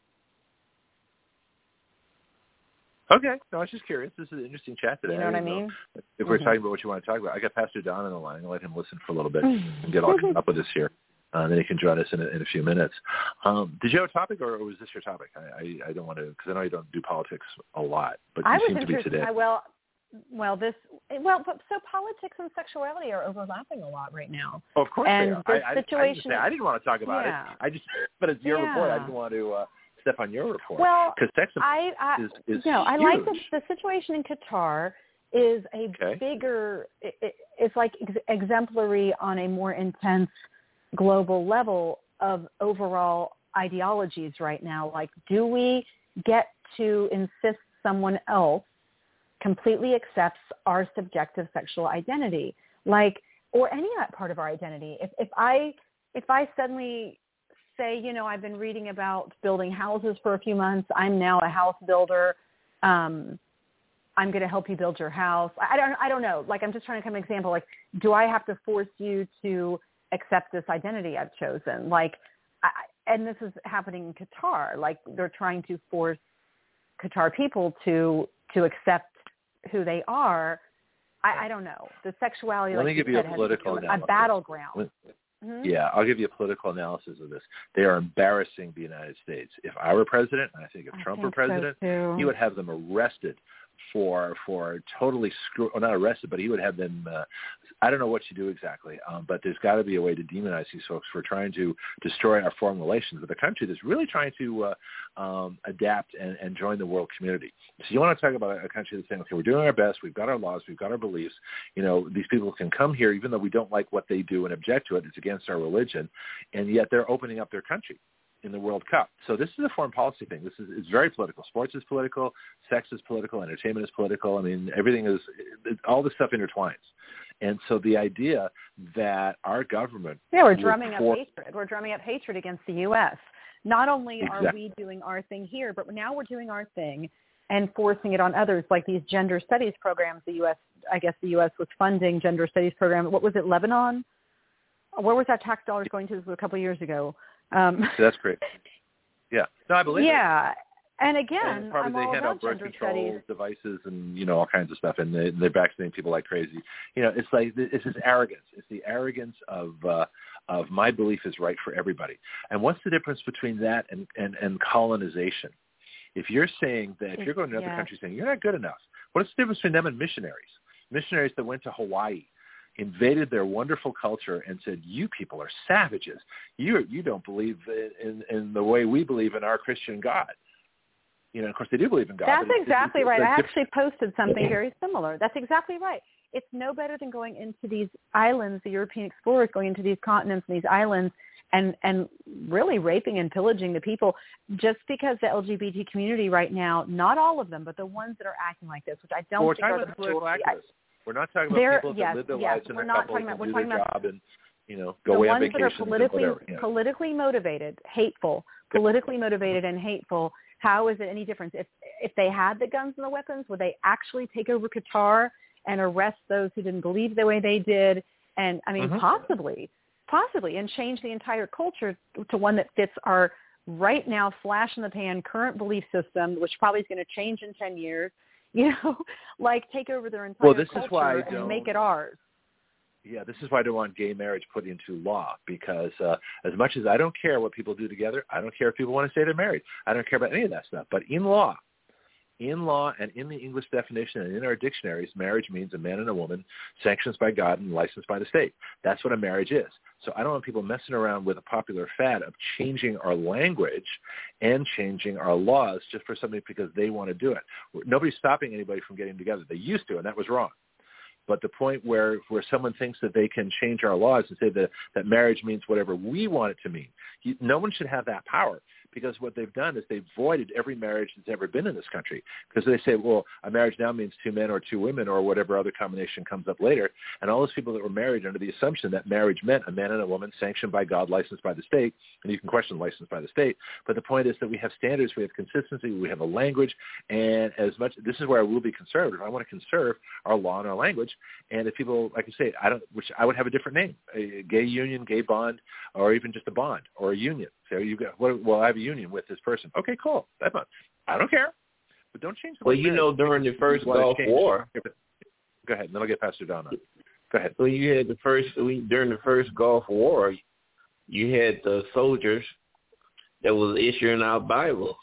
Okay. No, I was just curious. This is an interesting chat today. You know what I didn't mean? know If we're Mm-hmm. talking about what you want to talk about, I got Pastor Don on the line. I'll let him listen for a little bit and get all caught up with us here. Uh, and then he can join us in a, in a few minutes. Um, did you have a topic, or was this your topic? I, I, I don't want to, because I know you don't do politics a lot, but you I was seem to be interested. today. I, well, well, this well, but, so politics and sexuality are overlapping a lot right now. Oh, of course and they are. this I, I, situation. I, didn't say, I didn't want to talk about Yeah. it. I just, but it's your Yeah. report. I didn't want to uh, step on your report. Well, because sex I, I is, is no, I huge. like the, the situation in Qatar is a Okay. bigger. It, it, it's like ex- exemplary on a more intense global level of overall ideologies right now. Like, do we get to insist someone else completely accepts our subjective sexual identity, like, or any part of our identity? If, if I, if I suddenly say, you know, I've been reading about building houses for a few months, I'm now a house builder, um, I'm going to help you build your house. I, I don't, I don't know. Like, I'm just trying to come an example. Like, do I have to force you to accept this identity I've chosen? Like, I, and this is happening in Qatar. Like, they're trying to force Qatar people to to accept who they are. I, I don't know. The sexuality, Let like me give you you said, a has political become a analysis. battleground. Let- Mm-hmm. Yeah, I'll give you a political analysis of this. They are embarrassing the United States. If I were president, and I think if I Trump think were president, so too. he would have them arrested for for totally screw, or not arrested, but he would have them. Uh, I don't know what you do exactly, um, but there's got to be a way to demonize these folks for trying to destroy our foreign relations with a country that's really trying to uh, um, adapt and, and join the world community. So you want to talk about a country that's saying, okay, we're doing our best, we've got our laws, we've got our beliefs. You know, these people can come here even though we don't like what they do and object to it. It's against our religion, and yet they're opening up their country in the World Cup. So this is a foreign policy thing. This is it's very political. Sports is political. Sex is political. Entertainment is political. I mean, everything is, it, all this stuff intertwines. And so the idea that our government... Yeah, we're drumming for- up hatred. We're drumming up hatred against the U S. Not only Exactly. are we doing our thing here, but now we're doing our thing and forcing it on others, like these gender studies programs. The U S, I guess the U S was funding gender studies program. What was it, Lebanon? where was that tax dollars going to? This was a couple of years ago. Um, so that's great. Yeah. No, I believe yeah. it. And again, and probably I'm they all hand out about birth gender control studies. devices and, you know, all kinds of stuff, and they, they're vaccinating people like crazy. You know, it's like, it's this arrogance. It's the arrogance of, uh, of my belief is right for everybody. And what's the difference between that and, and, and colonization? If you're saying that, if you're going to another yeah. country saying you're not good enough, what's the difference between them and missionaries? Missionaries that went to Hawaii, invaded their wonderful culture and said, you people are savages. You you don't believe in, in, in the way we believe in our Christian God. You know, of course, they do believe in God. That's but it's, exactly it's, it's, right. it's I different. actually posted something very similar. That's exactly right. It's no better than going into these islands, the European explorers going into these continents and these islands and, and really raping and pillaging the people, just because the L G B T community right now, not all of them, but the ones that are acting like this, which I don't well, we're think are talking the about the total majority. activists. We're not talking about They're, people that yes, live their yes, lives in we're their not couples talking about, and we're do talking their about job and, you know, the go away on ones that vacations are politically, and whatever. Yeah. politically motivated, hateful, politically motivated and hateful. How is it any different? If if they had the guns and the weapons, would they actually take over Qatar and arrest those who didn't believe the way they did? And I mean, Mm-hmm. possibly, possibly, and change the entire culture to one that fits our right now flash in the pan current belief system, which probably is going to change in ten years. You know, like take over their entire Well, this culture is why I and don't, make it ours. Yeah, this is why I don't want gay marriage put into law, because uh, as much as I don't care what people do together, I don't care if people want to say they're married. I don't care about any of that stuff. But in law, in law and in the English definition and in our dictionaries, marriage means a man and a woman, sanctioned by God and licensed by the state. That's what a marriage is. So I don't want people messing around with a popular fad of changing our language and changing our laws just for something because they want to do it. Nobody's stopping anybody from getting together. They used to, and that was wrong. But the point where, where someone thinks that they can change our laws and say that, that marriage means whatever we want it to mean, you, no one should have that power, because what they've done is they've voided every marriage that's ever been in this country, because they say, well, a marriage now means two men or two women or whatever other combination comes up later. And all those people that were married under the assumption that marriage meant a man and a woman sanctioned by God, licensed by the state, and you can question licensed by the state. But the point is that we have standards, we have consistency, we have a language, and as much, this is where I will be conservative. I want to conserve our law and our language. And if people, like I say, I don't, which I would have a different name, a gay union, gay bond, or even just a bond or a union. So you got, well, I have a union with this person. Okay, cool. That's not, I don't care. But don't change the Well, you know, during the first Gulf War. Go ahead, and then I'll get Pastor Don on. Go ahead. Well, you had the first, during the first Gulf War, you had the soldiers that was issuing out Bibles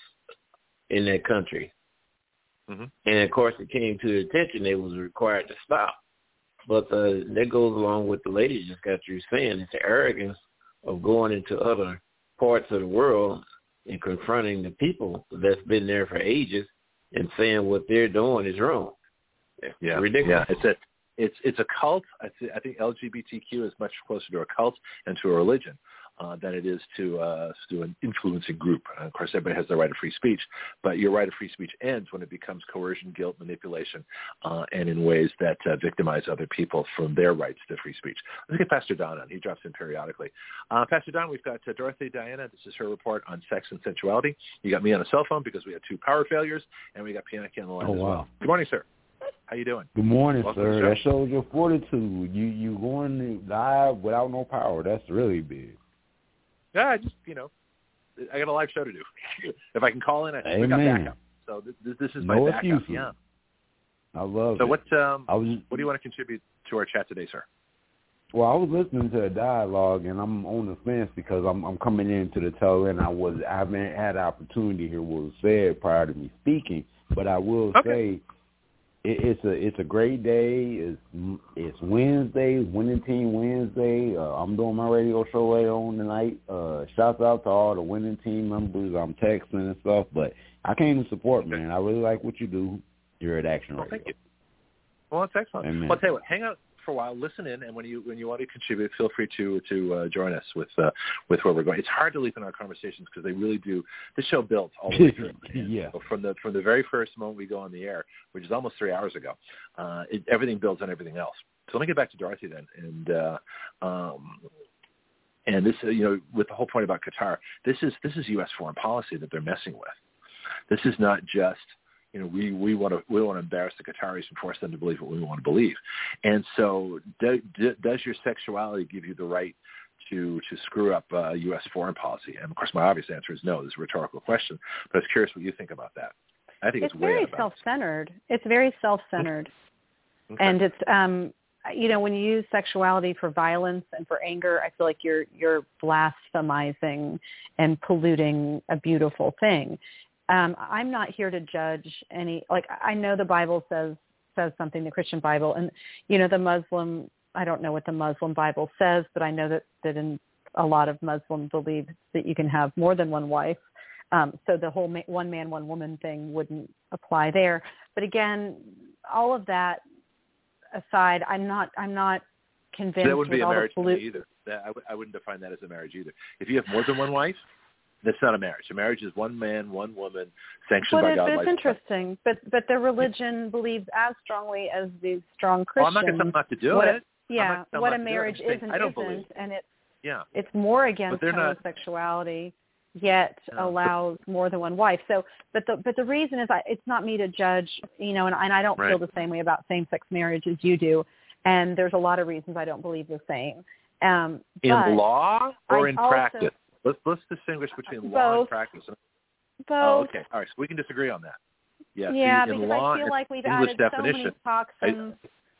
in that country. Mm-hmm. And, of course, it came to the attention they was required to stop. But uh, that goes along with the lady just got through saying. It's the arrogance of going into other parts of the world and confronting the people that's been there for ages and saying what they're doing is wrong. It's yeah, ridiculous. Yeah, it's a, it's it's a cult. I, th- I think L G B T Q is much closer to a cult and to a religion uh, than it is to uh, to an influencing group. Uh, of course, everybody has the right of free speech, but your right of free speech ends when it becomes coercion, guilt, manipulation, uh, and in ways that uh, victimize other people from their rights to free speech. Let's get Pastor Don on. He drops in periodically. Uh, Pastor Don, we've got uh, Dorothy Diana. This is her report on sex and sensuality. You got me on a cell phone because we had two power failures, and we got Pianaki on the line oh, as wow. well. Good morning, sir. How you doing? Good morning, Welcome sir. That shows your fortitude. You you going live without no power. That's really big. Yeah, I just, you know, I got a live show to do. If I can call in, I Amen. we got backup. So this, this is my no backup. excuses. Yeah. I love so it. So what um, I was, what do you want to contribute to our chat today, sir? Well, I was listening to a dialogue, and I'm on the fence because I'm I'm coming into the tail end. I was I haven't had the opportunity to hear what was said prior to me speaking, but I will okay. say it, it's a it's a great day. It's it's Wednesday, Winning Team Wednesday. Uh, I'm doing my radio show later on tonight. Uh, shouts out to all the Winning Team members. I'm texting and stuff, but I came to support, man. I really like what you do. You're at Action well, Radio. Thank you. Well, that's excellent. Amen. Well, I'll tell you what, hang out for a while, listen in, and when you when you want to contribute, feel free to to uh, join us with uh, with where we're going. It's hard to leave in our conversations because they really do. This show builds all the way through. yeah. So from the from the very first moment we go on the air, which is almost three hours ago, uh, it, everything builds on everything else. So let me get back to Dorothy then, and uh, um, and this uh, you know with the whole point about Qatar, this is this is U S foreign policy that they're messing with. This is not just. You know, we, we want to we want to embarrass the Qataris and force them to believe what we want to believe. And so, do, do, does your sexuality give you the right to to screw up uh, U S foreign policy? And of course, my obvious answer is no. This is a rhetorical question, but I was curious what you think about that. I think it's, it's way very out of bounds. self-centered. It's very self-centered, okay. and it's um, you know, when you use sexuality for violence and for anger, I feel like you're you're blasphemizing and polluting a beautiful thing. Um, I'm not here to judge any. Like, I know the Bible says says something, the Christian Bible, and you know, the Muslim. I don't know what the Muslim Bible says, but I know that that in a lot of Muslims believe that you can have more than one wife. Um, so the whole ma- one man, one woman thing wouldn't apply there. But again, all of that aside, I'm not, I'm not convinced. So that wouldn't with be a all marriage the to pollu- me either. That, I, w- I wouldn't define that as a marriage either. If you have more than one wife, that's not a marriage. A marriage is one man, one woman, sanctioned but by it, God. But it's life interesting. But but their religion believes as strongly as these strong Christians. Well, I'm not going to tell them not to do what it. A, yeah, what a marriage is and I don't isn't, believe. and it's yeah, it's more against Not, homosexuality. Yet no. allows more than one wife. So, but the but the reason is, I, it's not me to judge, you know, and, and I don't right. feel the same way about same-sex marriage as you do. And there's a lot of reasons I don't believe the same. Um, in law or I in also, practice? Let's let's distinguish between both, law and practice. Both. Oh, okay. All right. So we can disagree on that. Yeah. Yeah, see, in because law, I feel like we've English added definition, so many toxins.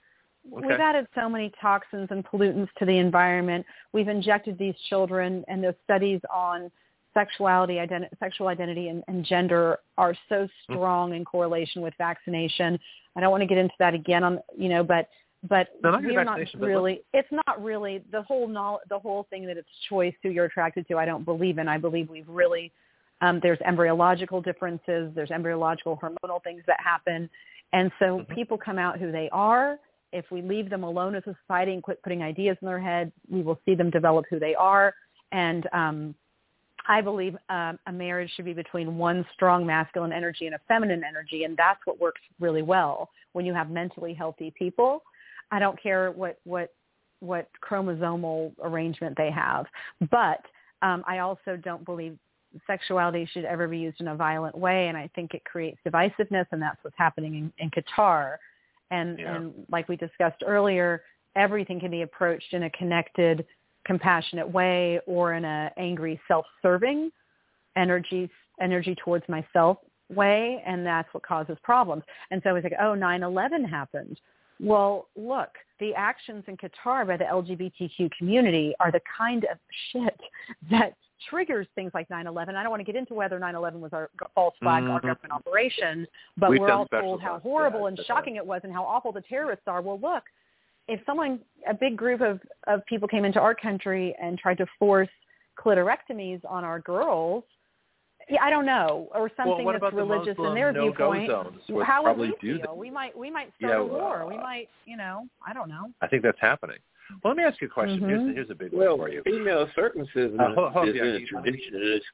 I, okay. We've added so many toxins and pollutants to the environment. We've injected these children, and those studies on sexuality, identi- sexual identity, and, and gender are so strong in correlation with vaccination. I don't want to get into that again, on you know, but but no, not we're not really. But it's not really the whole no, the whole thing that it's choice who you're attracted to. I don't believe in. I believe we've really um, there's embryological differences. There's embryological hormonal things that happen, and so mm-hmm. people come out who they are. If we leave them alone as a society and quit putting ideas in their head, we will see them develop who they are. And um, I believe um, a marriage should be between one strong masculine energy and a feminine energy, and that's what works really well when you have mentally healthy people. I don't care what what what chromosomal arrangement they have, but um, I also don't believe sexuality should ever be used in a violent way, and I think it creates divisiveness, and that's what's happening in, in Qatar. And, yeah. and like we discussed earlier, everything can be approached in a connected, compassionate way or in a angry, self-serving energy energy towards myself way, and that's what causes problems. And so it's like, oh, nine eleven happened. Well, look, the actions in Qatar by the L G B T Q community are the kind of shit that triggers things like nine eleven. I don't want to get into whether nine eleven was our false flag, mm-hmm. our government operation, but We've we're all told how stuff. horrible yeah, and shocking that. it was and how awful the terrorists are. Well, look, if someone, a big group of, of people came into our country and tried to force clitorectomies on our girls, yeah, I don't know, or something well, that's religious in their no viewpoint. Zones how would we do feel? that. We might, we might start yeah, a war. Uh, we might, you know, I don't know. I think that's happening. Well, let me ask you a question. Mm-hmm. Here's, here's a big well, one for you. Female circumcision uh, hold, hold, is yeah, in the tradition of this.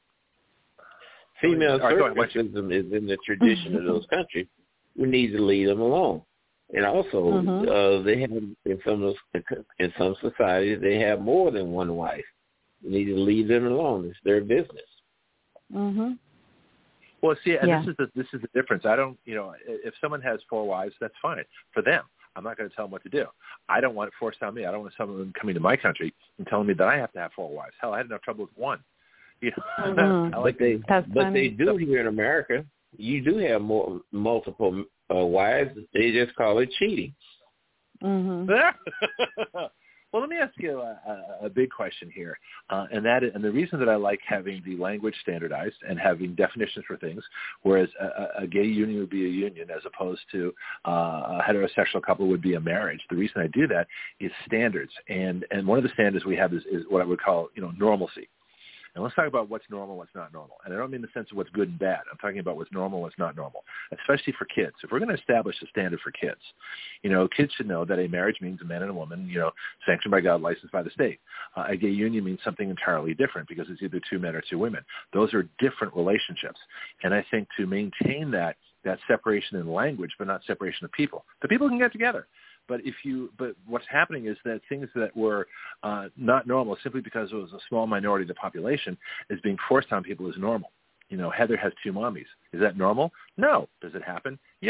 Female right, circumcision is in the tradition of those countries. We need to leave them alone. And also, mm-hmm. uh, they have in some of those, in some societies they have more than one wife. We need to leave them alone. It's their business. Mm-hmm. Well, see, and yeah. this is the this is the difference. I don't, you know, if someone has four wives, that's fine for them. I'm not going to tell them what to do. I don't want it forced on me. I don't want someone coming to my country and telling me that I have to have four wives. Hell, I had enough trouble with one. You know? mm-hmm. I like but they, that's but funny. they do here in America. You do have more multiple uh, wives. They just call it cheating. Mm-hmm. Well, let me ask you a, a, a big question here, uh, and that is, and the reason that I like having the language standardized and having definitions for things, whereas a, a gay union would be a union as opposed to uh, a heterosexual couple would be a marriage. The reason I do that is standards, and and one of the standards we have is, is what I would call, you know, normalcy. And let's talk about what's normal, what's not normal. And I don't mean in the sense of what's good and bad. I'm talking about what's normal, what's not normal, especially for kids. If we're going to establish a standard for kids, you know, kids should know that a marriage means a man and a woman, you know, sanctioned by God, licensed by the state. Uh, a gay union means something entirely different because it's either two men or two women. Those are different relationships. And I think to maintain that, that separation in language, but not separation of people, the people can get together. But if you, but what's happening is that things that were uh, not normal simply because it was a small minority of the population is being forced on people as normal. You know, Heather has two mommies. Is that normal? No. Does it happen? Yes.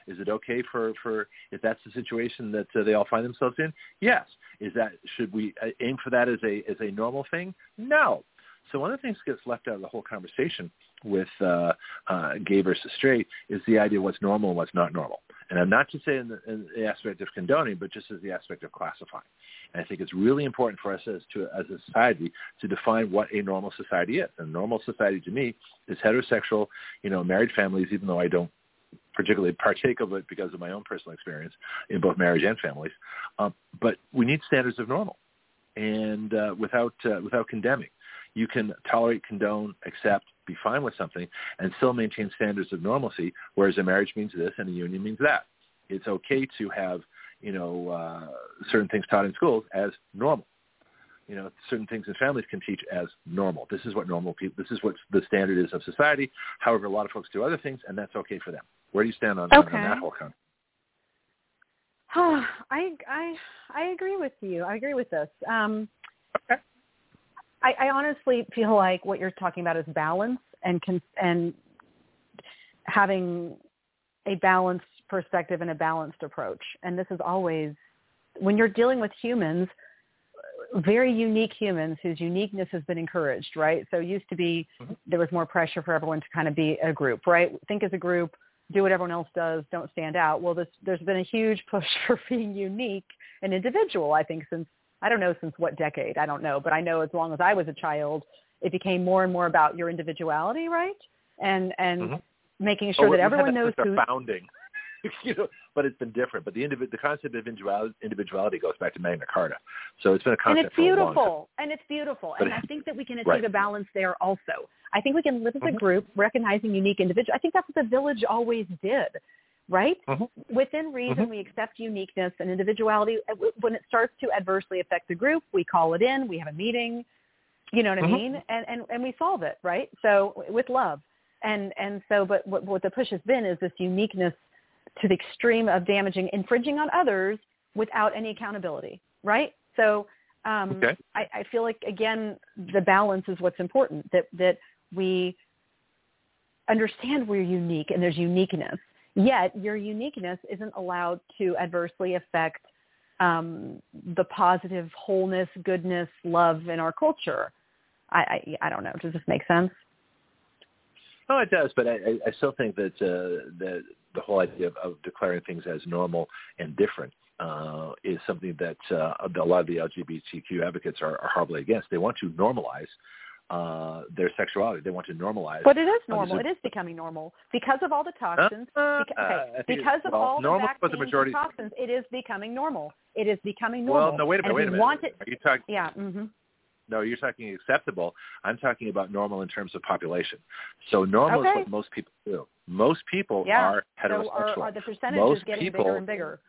Is it okay for, for if that's the situation that uh, they all find themselves in? Yes. Is that, should we aim for that as a as a normal thing? No. So one of the things that gets left out of the whole conversation with uh, uh, gay versus straight is the idea of what's normal and what's not normal. And I'm not just saying in the, in the aspect of condoning, but just as the aspect of classifying. And I think it's really important for us as to as a society to define what a normal society is. And normal society to me is heterosexual, you know, married families, even though I don't particularly partake of it because of my own personal experience in both marriage and families. Um, but we need standards of normal, and uh, without uh, without condemning. You can tolerate, condone, accept, be fine with something, and still maintain standards of normalcy, whereas a marriage means this and a union means that. It's okay to have, you know, uh, certain things taught in schools as normal. You know, certain things in families can teach as normal. This is what normal people, this is what the standard is of society. However, a lot of folks do other things, and that's okay for them. Where do you stand on, okay. on that whole concept? Oh, I, I, I agree with you. I agree with this. Um, okay. I, I honestly feel like what you're talking about is balance and cons- and having a balanced perspective and a balanced approach. And this is always, when you're dealing with humans, very unique humans whose uniqueness has been encouraged, right? So it used to be, mm-hmm. there was more pressure for everyone to kind of be a group, right? Think as a group, do what everyone else does, don't stand out. Well, this, there's been a huge push for being unique and individual, I think, since I don't know since what decade, I don't know, but I know as long as I was a child, it became more and more about your individuality, right? And and mm-hmm. making sure oh, that everyone knows who who. Founding, you know, but it's been different. But the indiv- the concept of individuality goes back to Magna Carta, so it's been a concept and it's for beautiful, a long time. and it's beautiful, but and I think that we can achieve right. a balance there also. I think we can live as mm-hmm. a group, recognizing unique individuals. I think that's what the Village always did. Right? Mm-hmm. Within reason, mm-hmm. we accept uniqueness and individuality. When it starts to adversely affect the group, we call it in, we have a meeting, you know what mm-hmm. I mean? And, and and we solve it, right? So with love. And and so, but what, what the push has been is this uniqueness to the extreme of damaging, infringing on others without any accountability, right? So um, okay. I, I feel like, again, the balance is what's important, that, that we understand we're unique and there's uniqueness. Yet your uniqueness isn't allowed to adversely affect um, the positive wholeness, goodness, love in our culture. I, I, I don't know. Does this make sense? Oh, it does. But I, I still think that uh, that the whole idea of, of declaring things as normal and different uh, is something that uh, a lot of the L G B T Q advocates are, are horribly against. They want to normalize Uh, their sexuality. They want to normalize. But it is normal. It is becoming normal because of all the toxins. Uh, beca- okay. uh, because of well, all the vaccines the majority... and toxins, it is becoming normal. It is becoming normal. Well, no, wait a minute. Wait a minute. Want it, Are you talking? Yeah. Mm-hmm. No, you're talking acceptable. I'm talking about normal in terms of population. So normal okay. is what most people do. Most people yeah. are heterosexual. So are, are the percentages most getting people, bigger and bigger?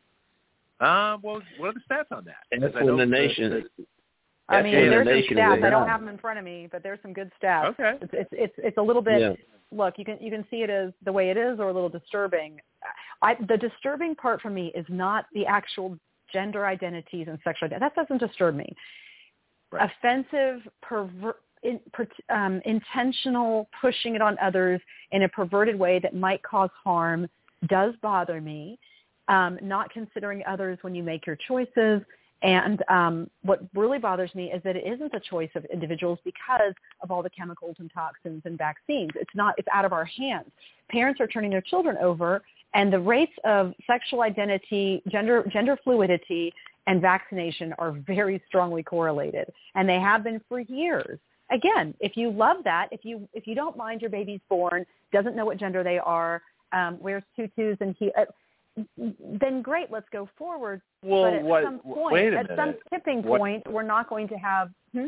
Uh, well, what are the stats on that? And that's when the nation... That, I mean, yeah, there's the some stats. I don't out. have them in front of me, but there's some good stats. Okay. It's it's it's, it's a little bit. Yeah. Look, you can you can see it as the way it is, or a little disturbing. I, the disturbing part for me is not the actual gender identities and sexual identity. That doesn't disturb me. Right. Offensive, perver- in, per, um, intentional pushing it on others in a perverted way that might cause harm does bother me. Um, not considering others when you make your choices. And um, what really bothers me is that it isn't a choice of individuals because of all the chemicals and toxins and vaccines. It's not, it's out of our hands. Parents are turning their children over, and the rates of sexual identity, gender, gender fluidity, and vaccination are very strongly correlated, and they have been for years. Again, if you love that, if you if you don't mind your baby's born, doesn't know what gender they are, um, wears tutus and he. Uh, then great, let's go forward. Well, but at what, some point, wait a at minute. some tipping what, point, we're not going to have. Hmm?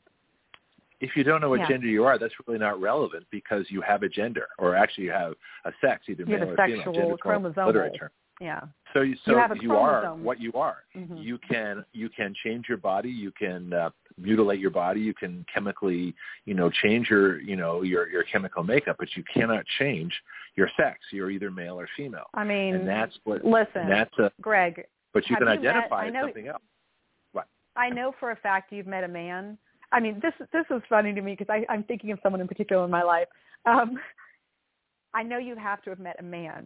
If you don't know what yeah. gender you are, that's really not relevant because you have a gender, or actually you have a sex, either you male have a or sexual female. chromosomal. Term. Yeah. So you, so you, have a you are chromosome. what you are. Mm-hmm. You can you can change your body. You can uh, mutilate your body. You can chemically you know change your you know your your chemical makeup, but you cannot change your sex. You're either male or female. I mean, and that's what. Listen, that's a, Greg. But you can you identify met, as know, something else. What? I know for a fact you've met a man. I mean, this this is funny to me because I'm thinking of someone in particular in my life. Um, I know you have to have met a man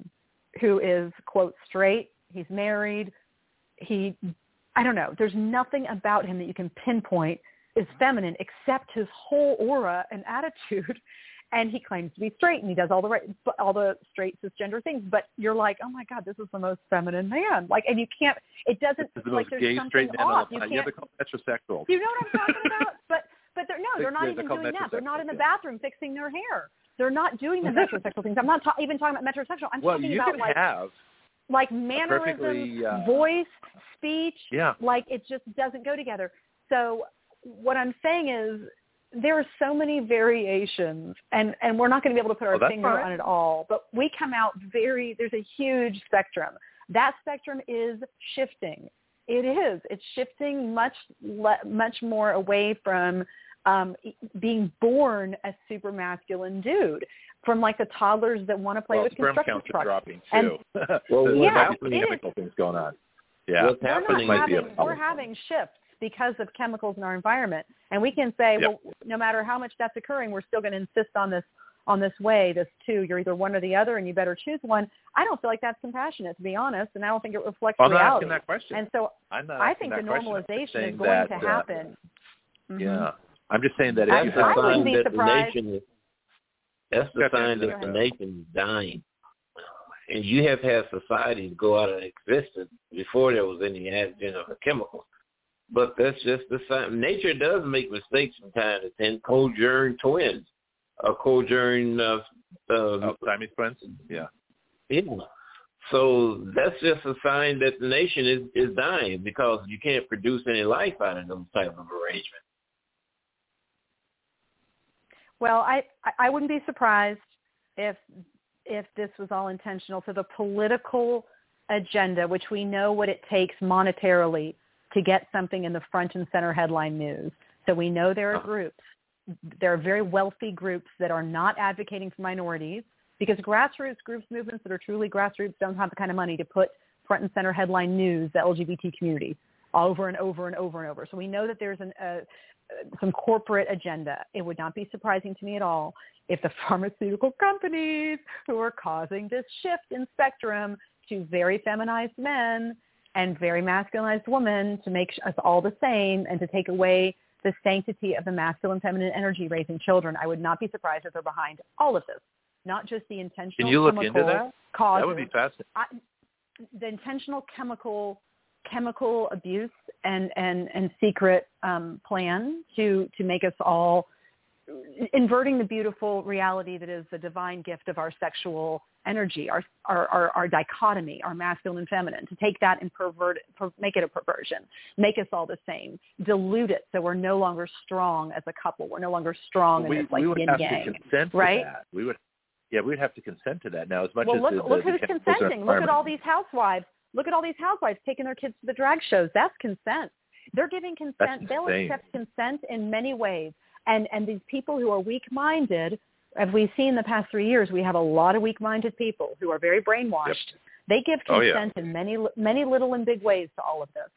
who is, quote, straight. He's married. He, I don't know. There's nothing about him that you can pinpoint is feminine except his whole aura and attitude. And he claims to be straight, and he does all the right, all the straight cisgender things. But you're like, oh my God, this is the most feminine man. Like, and you can't. It doesn't. This is the like most there's gay something straight man off. on the You planet. can't. Yeah, they're called metrosexuals. You know what I'm talking about? But but they're no, they're not Yeah, even they're doing that. They're not in the metrosexuals, bathroom fixing their hair. They're not doing the metrosexual things. I'm not ta- even talking about metrosexual. I'm well, talking you about can like have like mannerisms, perfectly, uh, voice, speech. Yeah. Like it just doesn't go together. So what I'm saying is, there are so many variations, and, and we're not going to be able to put our oh, finger fine. on it all, but we come out very, there's a huge spectrum. That spectrum is shifting. It is. It's shifting much, le- much more away from um, being born a super masculine dude, from like the toddlers that want to play well, with sperm construction counts are trucks. dropping And, too. Well, There's yeah, might be some it chemical is. things going on. Yeah. What's we're happening not might be a having, problem. we're having shifts because of chemicals in our environment, and we can say, Yep. well, no matter how much that's occurring, we're still going to insist on this on this way, this two. You're either one or the other, and you better choose one. I don't feel like that's compassionate, to be honest, and I don't think it reflects Well, I'm not reality. asking that question. And so I'm not I asking think the that question. I'm just normalization saying is going that, to uh, happen. Mhm. Yeah. I'm just saying that if I- you That's have the I wouldn't sign be that the surprised. nation is. That's the Gotcha. sign that the nation is dying. And you have had societies go out of existence before there was any advent of a chemical. But that's just the sign. Nature does make mistakes from time to time. Conjuring twins, or conjuring uh, uh, oh, Siamese twins. Yeah. people. So that's just a sign that the nation is, is dying because you can't produce any life out of those type of arrangements. Well, I, I wouldn't be surprised if if this was all intentional for the political agenda, which we know what it takes monetarily to get something in the front and center headline news. So we know there are groups, there are very wealthy groups that are not advocating for minorities, because grassroots groups, movements that are truly grassroots don't have the kind of money to put front and center headline news, the L G B T community, over and over and over and over. So we know that there's an, uh, some corporate agenda. It would not be surprising to me at all if the pharmaceutical companies who are causing this shift in spectrum to very feminized men and very masculinized women to make us all the same and to take away the sanctity of the masculine feminine energy raising children, I would not be surprised if they're behind all of this, not just the intentional Can you look chemical into that? causes. That would be fascinating. I, the intentional chemical chemical abuse and, and, and secret um, plan to, to make us all inverting the beautiful reality that is the divine gift of our sexual energy, our, our, our, our dichotomy, our masculine and feminine, to take that and pervert, per, make it a perversion, make us all the same, dilute it so we're no longer strong as a couple. We're no longer strong Well, we, in this like we would yin have yang, to consent right? to that. We would, yeah, we would have to consent to that now. As much well, as look, the, look the, who's the chemicals are consenting. Look at environment. all these housewives. Look at all these housewives taking their kids to the drag shows. That's consent. They're giving consent. That's They'll insane. accept consent in many ways. And and these people who are weak-minded, as we've seen in the past three years, we have a lot of weak-minded people who are very brainwashed. Yep. They give Oh, yeah. consent in many many little and big ways to all of this.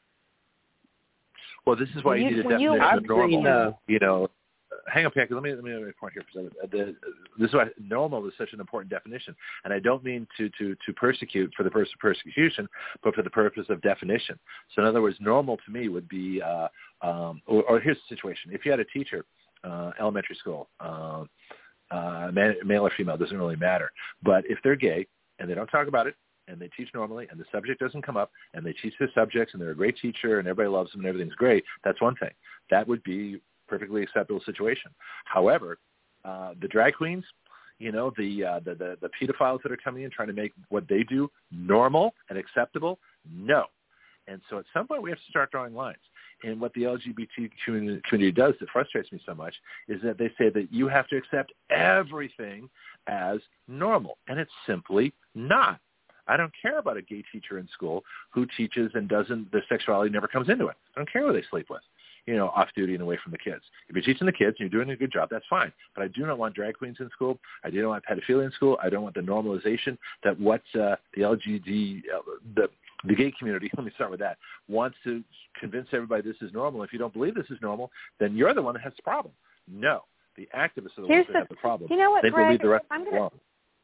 Well, this is why When you, you- need a when you- definition I've of normal. seen, uh, you know, hang on, Bianca. Let me let me make a point here for a second. Uh, the, this is why normal is such an important definition, and I don't mean to to to persecute for the purpose of persecution, but for the purpose of definition. So, in other words, normal to me would be, uh, um, or, or here's the situation: if you had a teacher, uh, elementary school, uh, uh, man, male or female, doesn't really matter, but if they're gay and they don't talk about it, and they teach normally, and the subject doesn't come up, and they teach the subjects, and they're a great teacher, and everybody loves them, and everything's great, that's one thing. That would be perfectly acceptable situation. However, uh, the drag queens, you know, the, uh, the the the pedophiles that are coming in trying to make what they do normal and acceptable, no. And so at some point we have to start drawing lines. And what the L G B T community, community does that frustrates me so much is that they say that you have to accept everything as normal, and it's simply not. I don't care about a gay teacher in school who teaches and doesn't, their sexuality never comes into it. I don't care who they sleep with, you know, off duty and away from the kids. If you're teaching the kids and you're doing a good job, that's fine. But I do not want drag queens in school. I do not want pedophilia in school. I don't want the normalization that what uh, the L G B T, uh, the the gay community, let me start with that, wants to convince everybody this is normal. If you don't believe this is normal, then you're the one that has the problem. No, the activists are the Here's ones that the- have the problem. you know what, they Greg, believe the rest I'm is gonna- wrong.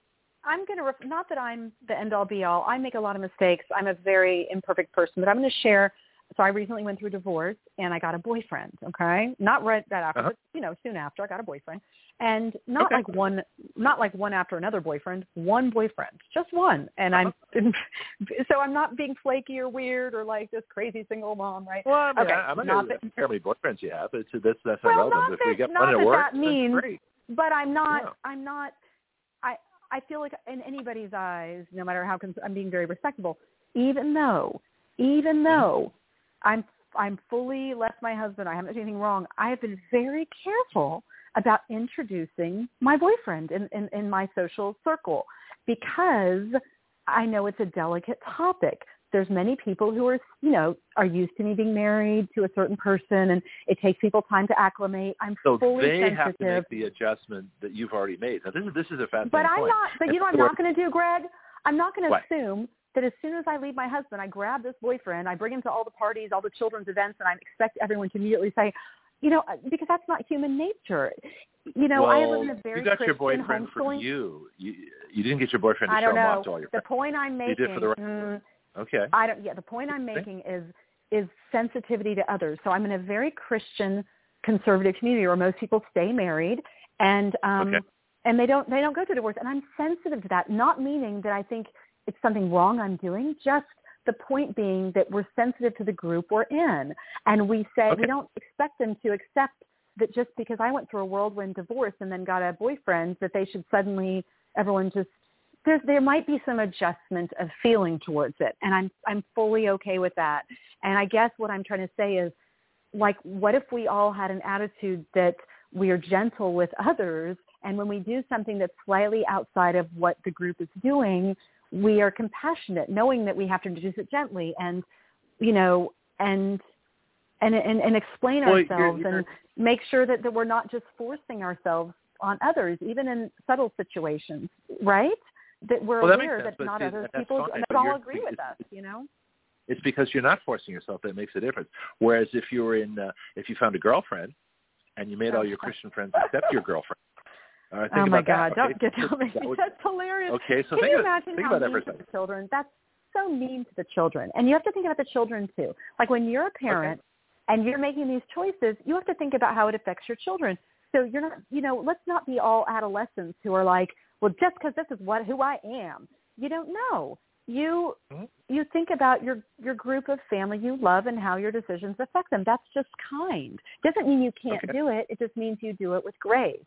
I'm going to, ref- not that I'm the end all be all. I make a lot of mistakes. I'm a very imperfect person, but I'm going to share. So I recently went through a divorce and I got a boyfriend. Okay. Not right that after, Uh-huh. but you know, soon after I got a boyfriend, and not Okay. like one, not like one after another boyfriend, one boyfriend, just one. And Uh-huh. I'm, so I'm not being flaky or weird or like this crazy single mom, right? Well, I mean, okay. I, I'm not, not going that, to care how many boyfriends you have. It's, that's, that's not well, relevant. not If that, we get not one at that work, that means, that's great. but I'm not, Yeah. I'm not, I, I feel like in anybody's eyes, no matter how, cons- I'm being very respectable, even though, even though I'm, I'm fully left my husband, I haven't done anything wrong, I have been very careful about introducing my boyfriend in, in, in my social circle because I know it's a delicate topic. There's many people who are, you know, are used to me being married to a certain person, and it takes people time to acclimate. I'm So fully they sensitive. have to make the adjustment that you've already made. Now, this is this is a fascinating But I'm point. not. But And you know what I'm so not going to do, Greg? I'm not going to What? assume that as soon as I leave my husband, I grab this boyfriend, I bring him to all the parties, all the children's events, and I expect everyone to immediately say, you know, because that's not human nature. You know, well, I live in a very you got Christian your boyfriend for homeschooling. you. you. You didn't get your boyfriend to I show don't him know. off to all your The friends. point I'm You making. did for the rest. Mm, Okay. I don't. Yeah, the point I'm making is is sensitivity to others. So I'm in a very Christian, conservative community where most people stay married, and um, Okay. and they don't they don't go through divorce. And I'm sensitive to that. Not meaning that I think it's something wrong I'm doing. Just the point being that we're sensitive to the group we're in, and we say Okay. we don't expect them to accept that just because I went through a whirlwind divorce and then got a boyfriend that they should suddenly everyone just. There's, there might be some adjustment of feeling towards it, and I'm I'm fully okay with that. And I guess what I'm trying to say is, like, what if we all had an attitude that we are gentle with others, and when we do something that's slightly outside of what the group is doing, we are compassionate, knowing that we have to introduce it gently, and you know, and and and, and explain Well, you're- ourselves you're- and make sure that, that we're not just forcing ourselves on others, even in subtle situations, right? That we're Well, that makes aware sense, that but not see, other that's people fine, not but all you're- agree with it's- us, you know? It's because you're not forcing yourself that makes a difference. Whereas if you were in, uh, if you found a girlfriend and you made all your Christian friends accept your girlfriend. All right, think Oh my about God! that, okay? Don't get tell me. That would- That's hilarious. Okay, so Can think you of- imagine think how about that mean for a to the second. children? That's so mean to the children. And you have to think about the children too. Like when you're a parent and you're making these choices, you have to think about how it affects your children. So you're not, you know, let's not be all adolescents who are like, well, just because this is what who I am. You don't know. You Mm-hmm. you think about your your group of family you love and how your decisions affect them. That's just kind. Doesn't mean you can't Okay. do it. It just means you do it with grace.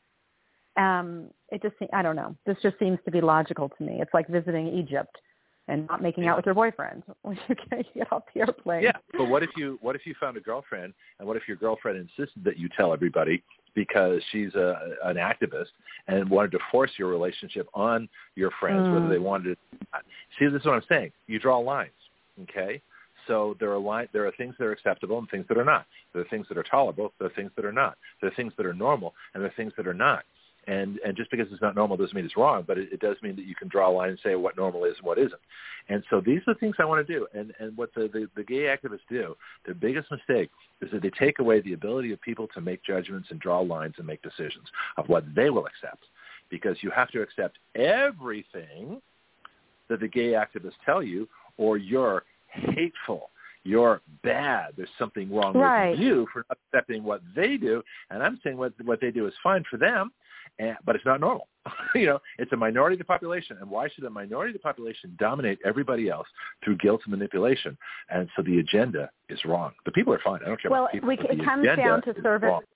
Um, it just I don't know. This just seems to be logical to me. It's like visiting Egypt and not making Yeah. out with your boyfriend when you get off the airplane. Yeah, but what if you what if you found a girlfriend, and what if your girlfriend insisted that you tell everybody because she's a, an activist and wanted to force your relationship on your friends, Mm. whether they wanted to. See, this is what I'm saying. You draw lines, okay? So there are line, there are things that are acceptable and things that are not. There are things that are tolerable. There are things that are not. There are things that are normal, and there are things that are not. And and just because it's not normal doesn't mean it's wrong, but it, it does mean that you can draw a line and say what normal is and what isn't. And so these are the things I want to do. And and what the, the, the gay activists do, their biggest mistake is that they take away the ability of people to make judgments and draw lines and make decisions of what they will accept. Because you have to accept everything that the gay activists tell you, or you're hateful. You're bad. There's something wrong Right. with you for not accepting what they do. And I'm saying what what they do is fine for them, and, but it's not normal. you know, it's a minority of the population. And why should a minority of the population dominate everybody else through guilt and manipulation? And so the agenda is wrong. The people are fine. I don't care Well, about people. we, but it the comes agenda down to is service. wrong.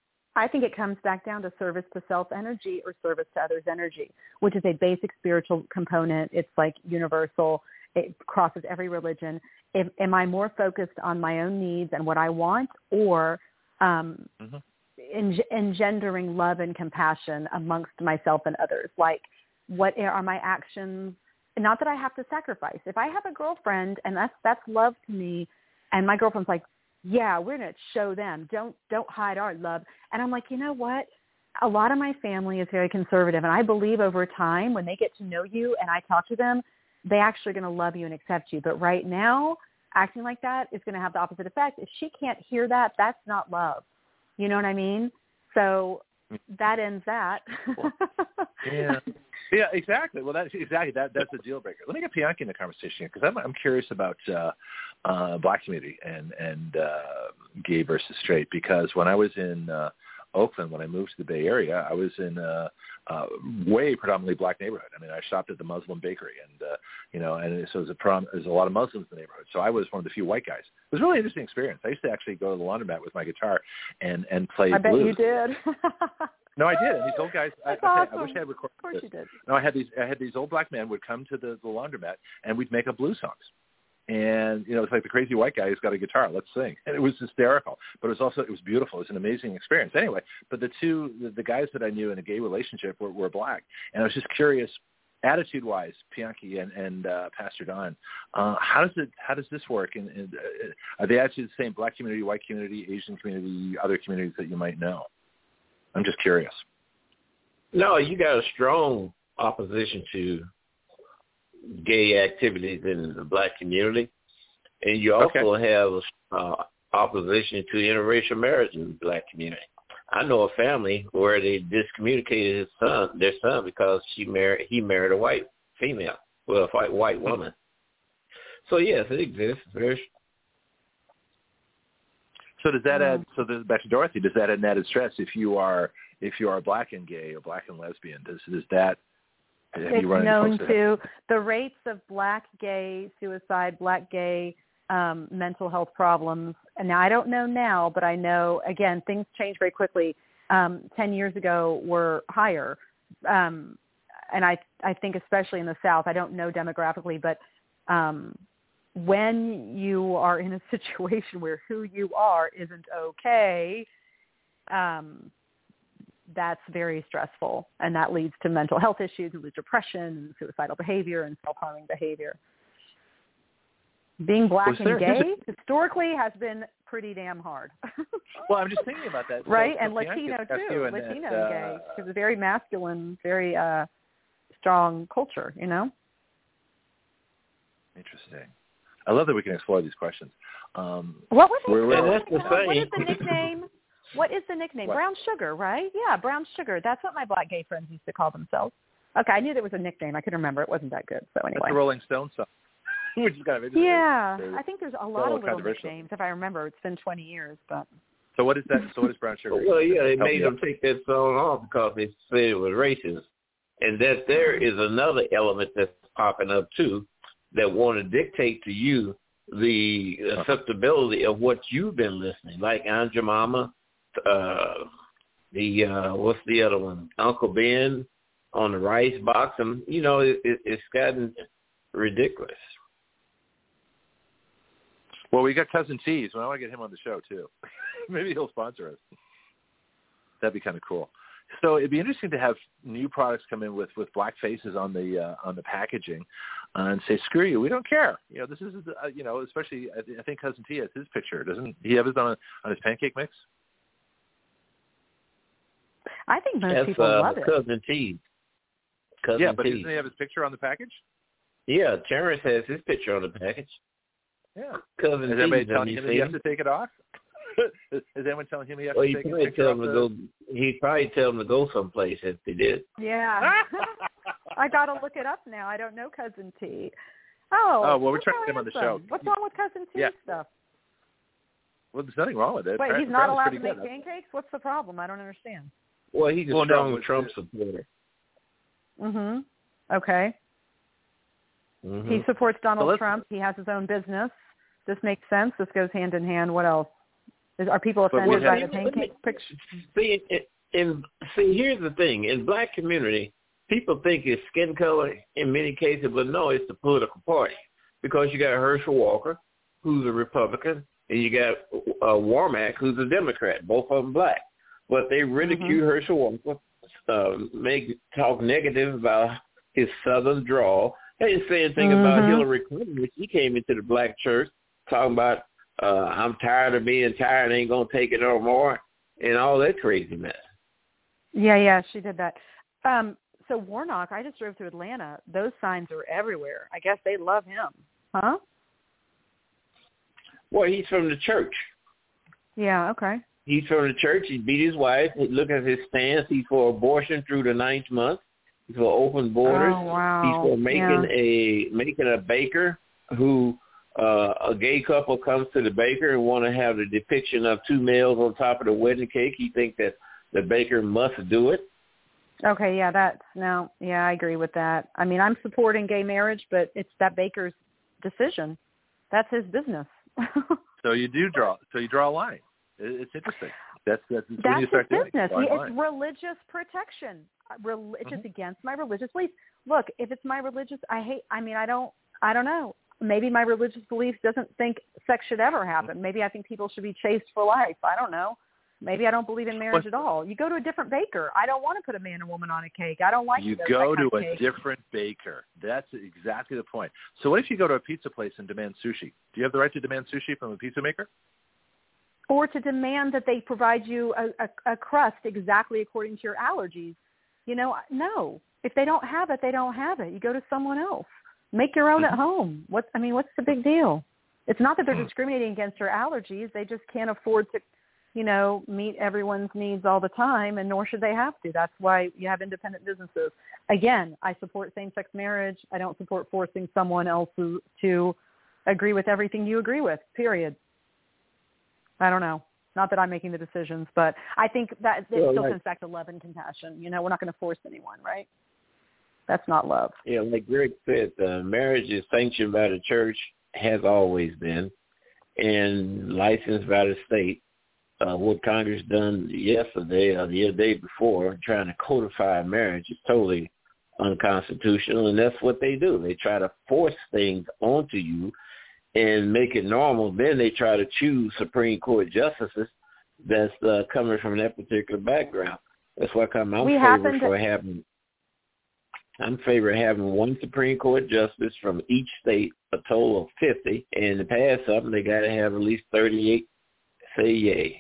I think it comes back down to service to self energy or service to others energy, which is a basic spiritual component. It's like universal. It crosses every religion. If, am I more focused on my own needs and what I want, or um, Mm-hmm. en- engendering love and compassion amongst myself and others? Like, what are my actions? Not that I have to sacrifice. If I have a girlfriend and that's that's love to me, and my girlfriend's like, yeah, we're going to show them. Don't don't hide our love. And I'm like, you know what? A lot of my family is very conservative, and I believe over time when they get to know you and I talk to them, they actually are going to love you and accept you. But right now, acting like that is going to have the opposite effect. If she can't hear that, that's not love. You know what I mean? So that ends that. Yeah. Yeah, exactly. Well, that's exactly that. That's a deal breaker. Let me get Bianchi in the conversation because I'm I'm curious about uh, uh, black community and and uh, gay versus straight. Because when I was in uh, Oakland, when I moved to the Bay Area, I was in a, a way predominantly black neighborhood. I mean, I shopped at the Muslim bakery, and uh, you know, and so there's a prom, there's a lot of Muslims in the neighborhood. So I was one of the few white guys. It was a really interesting experience. I used to actually go to the laundromat with my guitar and and play I bet blues. you did. No, I did. And these old guys, I, That's I, awesome. I wish I had recorded Of course this. you did. No, I had these. I had these old black men would come to the, the laundromat, and we'd make up blues songs. And you know, it's like the crazy white guy who's got a guitar. Let's sing. And it was hysterical, but it was also it was beautiful. It was an amazing experience. Anyway, but the two the, the guys that I knew in a gay relationship were, were black, and I was just curious, attitude-wise, Bianchi and, and uh, Pastor Don, uh, how does it how does this work? And, and uh, are they actually the same? Black community, white community, Asian community, other communities that you might know? I'm just curious. No, you got a strong opposition to gay activities in the black community, and you also okay. have uh, opposition to interracial marriage in the black community. I know a family where they discommunicated his son, their son, because she married he married a white female, well, a white white woman. So yes, it exists. There's So does that add? So this, back to Dorothy. Does that add an added stress if you are if you are black and gay or black and lesbian? Does does that? Have it's you run known to, to the rates of black gay suicide, black gay um, mental health problems. And now I don't know now, but I know again things change very quickly. Um, Ten years ago were higher, um, and I I think especially in the South. I don't know demographically, but um, when you are in a situation where who you are isn't okay, um, that's very stressful, and that leads to mental health issues, and leads to depression, and suicidal behavior, and self-harming behavior. Being black well, and gay historically has been pretty damn hard. Well, I'm just thinking about that. Right, so, and so Latino too. and, Latino and, uh, gay, because it's a very masculine, very uh, strong culture, you know? Interesting. I love that we can explore these questions. Um, what was it? We're, we're, that's the what, what is thing. the nickname? What is the nickname? What? Brown sugar, right? Yeah, brown sugar. That's what my black gay friends used to call themselves. Okay, I knew there was a nickname. I couldn't remember. It wasn't that good. So anyway. That's the Rolling Stones song, which is kind of interesting. Yeah, They're, I think there's a lot of little controversial. nicknames. If I remember, it's been twenty years, but. So what is that? So what is brown sugar? Well, yeah, they Help made me them out. take that song off because they said it was racist, and that there is another element that's popping up too, that want to dictate to you the acceptability of what you've been listening, like Aunt Jemima, uh, the uh, what's the other one, Uncle Ben on the rice box, and you know it, it, it's gotten ridiculous. Well, we got Cousin Tease. Well, I want to get him on the show too. Maybe he'll sponsor us. That'd be kind of cool. So it'd be interesting to have new products come in with, with black faces on the uh, on the packaging, uh, and say, "Screw you, we don't care." You know, this is uh, you know, especially I, th- I think Cousin T has his picture, doesn't he? Have his on a, on his pancake mix? I think most That's people uh, love it. Cousin T. Cousin yeah, but T. doesn't he have his picture on the package? Yeah, Terrence has his picture on the package. Yeah. Cousin Is T. anybody telling you him that he has to take it off? Is anyone telling him he has Well, to he take a probably picture tell off him to the... go. He'd probably tell him to go someplace if they did. Yeah. I got to look it up now. I don't know Cousin T. Oh, Oh, well, we're that's trying so to get him on the handsome. show. What's wrong with Cousin T's Yeah. stuff? Well, there's nothing wrong with it. Wait, Apparently- he's not allowed to apparently make pretty good. pancakes? What's the problem? I don't understand. Well, he's a Well, no, strong it's- Trump supporter. Mm-hmm. Okay. Mm-hmm. He supports Donald let's- Trump. He has his own business. This makes sense. This goes hand in hand. What else? Is, are people But offended we by have- the pancake picture? See, in, in, see, here's the thing. In black community, people think it's skin color in many cases, but no, it's the political party. Because you got Herschel Walker, who's a Republican, and you got uh, Warmack, who's a Democrat, both of them black. But they ridicule Mm-hmm. Herschel Walker, uh, make talk negative about his Southern drawl. They didn't say anything Mm-hmm. about Hillary Clinton, which she came into the black church talking about, uh, I'm tired of being tired, ain't going to take it no more, and all that crazy mess. Yeah, yeah, she did that. Um, so Warnock, I just drove through Atlanta. Those signs are everywhere. I guess they love him. Huh? Well, he's from the church. Yeah, okay. He's from the church. He beat his wife. Look at his stance. He's for abortion through the ninth month. for open borders. Oh, wow. He's for making Yeah. a making a baker who uh, a gay couple comes to the baker and want to have the depiction of two males on top of the wedding cake. He thinks that the baker must do it. Okay, yeah, that's no, yeah, I agree with that. I mean, I'm supporting gay marriage, but it's that baker's decision. That's his business. So you do draw. So you draw a line. It, it's interesting. That's that's, that's when That's you his start doing business. it. He, Line. it's religious protection. Uh, Rel- It's Mm-hmm. just against my religious beliefs. Look, if it's my religious, I hate. I mean, I don't. I don't know. Maybe my religious beliefs doesn't think sex should ever happen. Maybe I think people should be chaste for life. I don't know. Maybe I don't believe in marriage at all. You go to a different baker. I don't want to put a man and woman on a cake. I don't like You those- go that kind to of a cake. different baker. That's exactly the point. So what if you go to a pizza place and demand sushi? Do you have the right to demand sushi from a pizza maker? Or to demand that they provide you a, a, a crust exactly according to your allergies. You know, no. If they don't have it, they don't have it. You go to someone else. Make your own Mm-hmm. at home. What I mean, what's the big deal? It's not that they're discriminating against your allergies. They just can't afford to, you know, meet everyone's needs all the time, and nor should they have to. That's why you have independent businesses. Again, I support same-sex marriage. I don't support forcing someone else to, to agree with everything you agree with, period. I don't know. Not that I'm making the decisions, but I think that it Well, still like- comes back to love and compassion. You know, we're not going to force anyone, right? That's not love. Yeah, like Greg said, uh, marriage is sanctioned by the church, has always been, and licensed by the state. Uh, what Congress done yesterday or the day before, trying to codify marriage, is totally unconstitutional, and that's what they do. They try to force things onto you and make it normal. Then they try to choose Supreme Court justices that's uh, coming from that particular background. That's why I'm in We favor happen to- for having. I'm in favor of having one Supreme Court justice from each state, a total of fifty. And to pass something, they got to have at least thirty-eight say yay.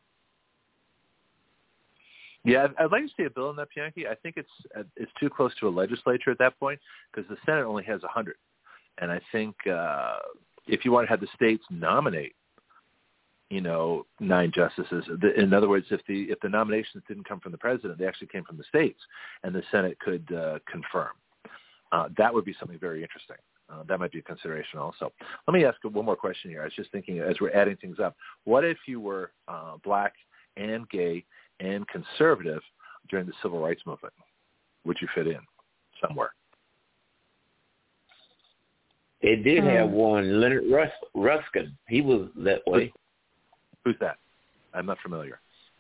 Yeah, I'd, I'd like to see a bill in that, Bianchi. I think it's it's too close to a legislature at that point because the Senate only has one hundred. And I think uh, if you want to have the states nominate, you know, nine justices, the, in other words, if the if the nominations didn't come from the president, they actually came from the states, and the Senate could uh, confirm. Uh, that would be something very interesting. Uh, that might be a consideration also. Let me ask one more question here. I was just thinking as we're adding things up, what if you were uh, black and gay and conservative during the civil rights movement? Would you fit in somewhere? They did Hmm. have one, Leonard Rus- Ruskin. He was that way. Who's that? I'm not familiar.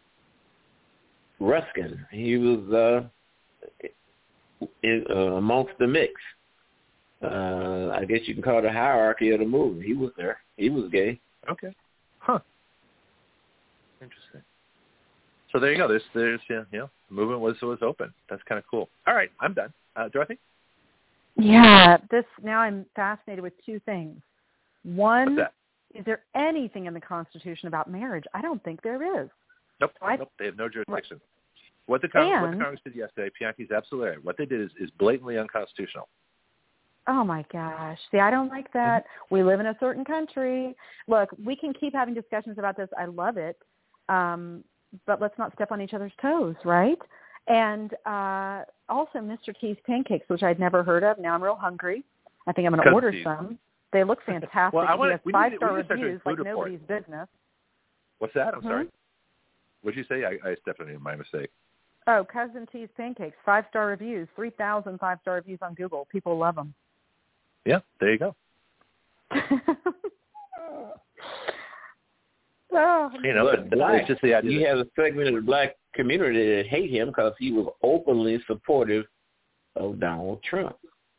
Ruskin. He was uh, in, uh, amongst the mix. Uh, I guess you can call it a hierarchy of the movement. He was there. He was gay. Okay. Huh. Interesting. So there you go. There's, there's, you know, the movement was was open. That's kind of cool. All right, I'm done. Uh, Dorothy? Yeah, this now I'm fascinated with two things. One, What's that? is there anything in the Constitution about marriage? I don't think there is. Nope. I- nope. They have no jurisdiction. What the, Congress, what the And- Congress did yesterday, Bianchi's absolutely right. What they did is, is blatantly unconstitutional. Oh, my gosh. See, I don't like that. Mm-hmm. We live in a certain country. Look, we can keep having discussions about this. I love it. Um, but let's not step on each other's toes, right? And uh, also Mister T's pancakes, which I'd never heard of. Now I'm real hungry. I think I'm going to Cousin order T's. some. They look fantastic. Well, I wanna- he has we need to- we five-star need to start doing reviews like food report. nobody's business. What's that? I'm Mhm. sorry. What did you say? I, I stepped on my mistake. Oh, Cousin T's pancakes, five-star reviews, three thousand five-star reviews on Google. People love them. Yeah, there you go. Oh, You know, But but black, it's just the idea. you that- have a segment of the black community that hate him because he was openly supportive of Donald Trump.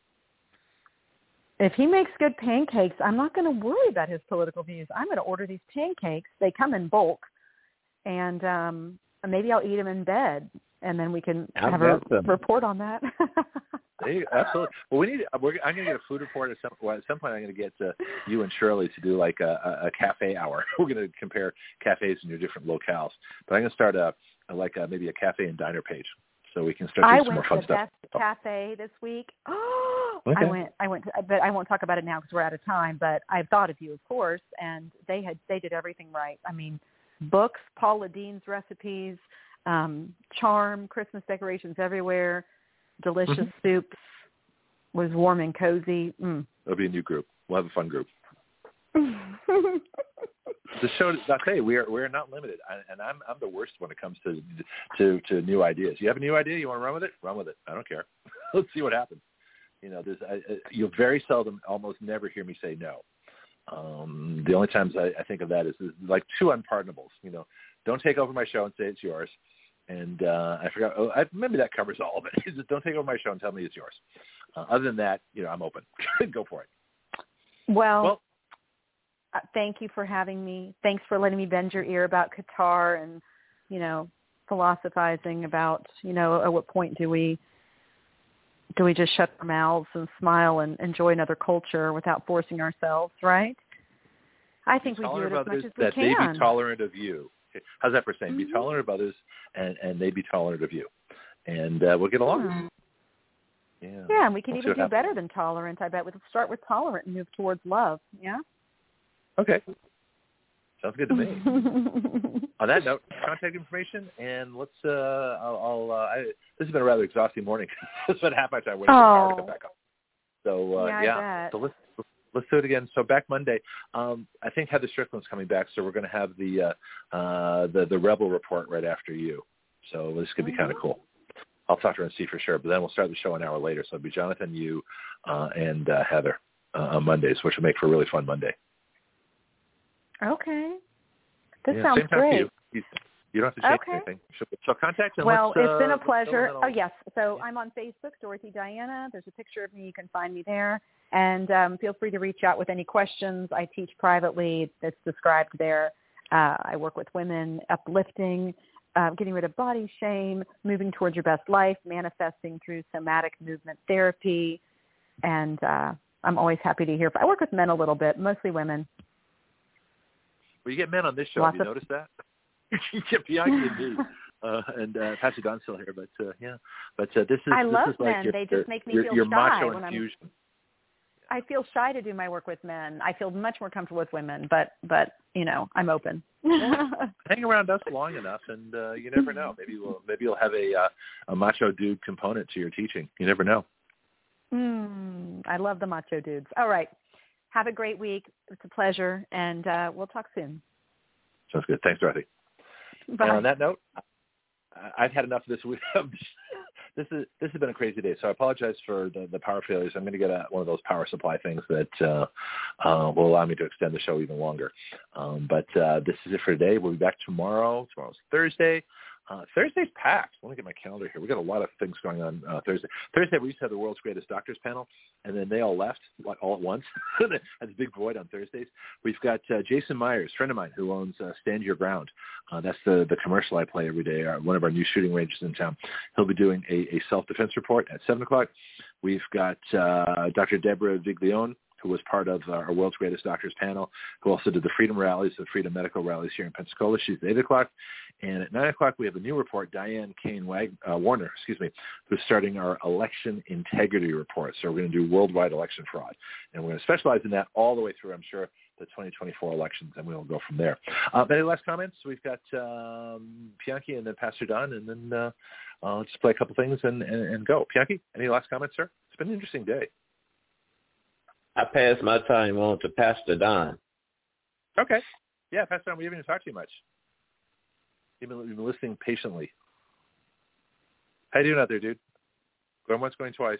if he makes good pancakes, I'm not going to worry about his political views. I'm going to order these pancakes. They come in bulk, and um, maybe I'll eat them in bed, and then we can I'll have a bet them. report on that. There you go. Absolutely. Well, we need. We're, I'm going to get a food report at some. Well, at some point, I'm going to get uh, you and Shirley to do like a, a, a cafe hour. We're going to compare cafes in your different locales. But I'm going to start a, a like a, maybe a cafe and diner page, so we can start I doing some went more to fun the stuff. best cafe this week. Okay. I went. I went, to, but I won't talk about it now because we're out of time. But I've thought of you, of course, and they had they did everything right. I mean, books, Paula Dean's recipes, um, charm, Christmas decorations everywhere. delicious mm-hmm. soups, was warm and cozy. Mm. It'll be a new group. We'll have a fun group. The show, I tell you, we are we're not limited, I, and I'm I'm the worst when it comes to to to new ideas. You have a new idea, you want to run with it, run with it. I don't care. Let's see what happens. You know, there's I, you'll very seldom, almost never hear me say no. Um, the only times I, I think of that is, is like two unpardonables. You know, don't take over my show and say it's yours. And uh, I forgot. Oh, I, maybe that covers all of it. Just don't take over my show and tell me it's yours. Uh, other than that, you know, I'm open. Go for it. Well. well Uh, thank you for having me. Thanks for letting me bend your ear about Qatar and, you know, philosophizing about, you know, at what point do we do we just shut our mouths and smile and enjoy another culture without forcing ourselves, right? I think we do it as much as we that can. They be tolerant of you. How's that for saying? Mm-hmm. Be tolerant of others, and, and they be tolerant of you, and uh, we'll get along. Hmm. Yeah. Yeah, and we can we'll even do happens. better than tolerant. I bet we'll start with tolerant and move towards love. Yeah. Okay. Sounds good to me. On that note, contact information, and let's. Uh, I'll. I'll uh, I, this has been a rather exhausting morning. It's been half my time waiting for the power to come back up. So uh, yeah. yeah. So let's let's do it again. So back Monday. Um, I think Heather Strickland's coming back, so we're going to have the uh, uh, the the Rebel report right after you. So this could be mm-hmm. kind of cool. I'll talk to her and see for sure. But then we'll start the show an hour later. So it'll be Jonathan, you, uh, and uh, Heather uh, on Mondays, which will make for a really fun Monday. Okay. This yeah, sounds same time great. For you. You, you don't have to change okay. anything. So, so contact and Well, let's, it's been uh, a pleasure. let's Oh, yes. So I'm on Facebook, Dorothy Diana. There's a picture of me. You can find me there. And um, feel free to reach out with any questions. I teach privately. It's described there. Uh, I work with women, uplifting, uh, getting rid of body shame, moving towards your best life, manifesting through somatic movement therapy. And uh, I'm always happy to hear. I work with men a little bit, mostly women. Well, you get men on this show. Lots Have you of... noticed that? You get Bianchi and me, uh, and uh, Pastor Don's still here, but uh, yeah. But uh, this is I this love is like men. your, They just make me your, feel your shy macho when infusion. I'm. I feel shy to do my work with men. I feel much more comfortable with women, but but you know, I'm open. Hang around us long enough, and uh, you never know. Maybe we'll maybe you'll have a uh, a macho dude component to your teaching. You never know. Mm, I love the macho dudes. All right, have a great week. It's a pleasure, and uh, we'll talk soon. Sounds good. Thanks, Dorothy. Bye. And on that note, I've had enough of this week. This is this has been a crazy day, so I apologize for the, the power failures. I'm going to get a, one of those power supply things that uh, uh, will allow me to extend the show even longer. Um, but uh, this is it for today. We'll be back tomorrow. Tomorrow's Thursday. Uh, Thursday's packed. Let me get my calendar here. We've got a lot of things going on uh, Thursday. Thursday, we used to have the world's greatest doctors panel, and then they all left like, all at once. That's a big void on Thursdays. We've got uh, Jason Myers, friend of mine, who owns uh, Stand Your Ground. Uh, that's the, the commercial I play every day, uh, one of our new shooting ranges in town. He'll be doing a, a self-defense report at seven o'clock. We've got uh, Doctor Deborah Viglione, who was part of uh, our World's Greatest Doctors panel, who also did the Freedom Rallies, the Freedom Medical Rallies here in Pensacola. She's at eight o'clock. And at nine o'clock, we have a new report, Diane Kane Wag- uh, Warner, excuse me, who's starting our election integrity report. So we're going to do worldwide election fraud. And we're going to specialize in that all the way through, I'm sure, the twenty twenty-four elections, and we'll go from there. Uh, any last comments? We've got um, Bianchi and then Pastor Don, and then uh, uh, let's play a couple things and, and, and go. Bianchi, any last comments, sir? It's been an interesting day. I pass my time on to Pastor Don. Okay. Yeah, Pastor Don, we haven't even talked to you much. You've been, you've been listening patiently. How you doing out there, dude? Going once, going twice.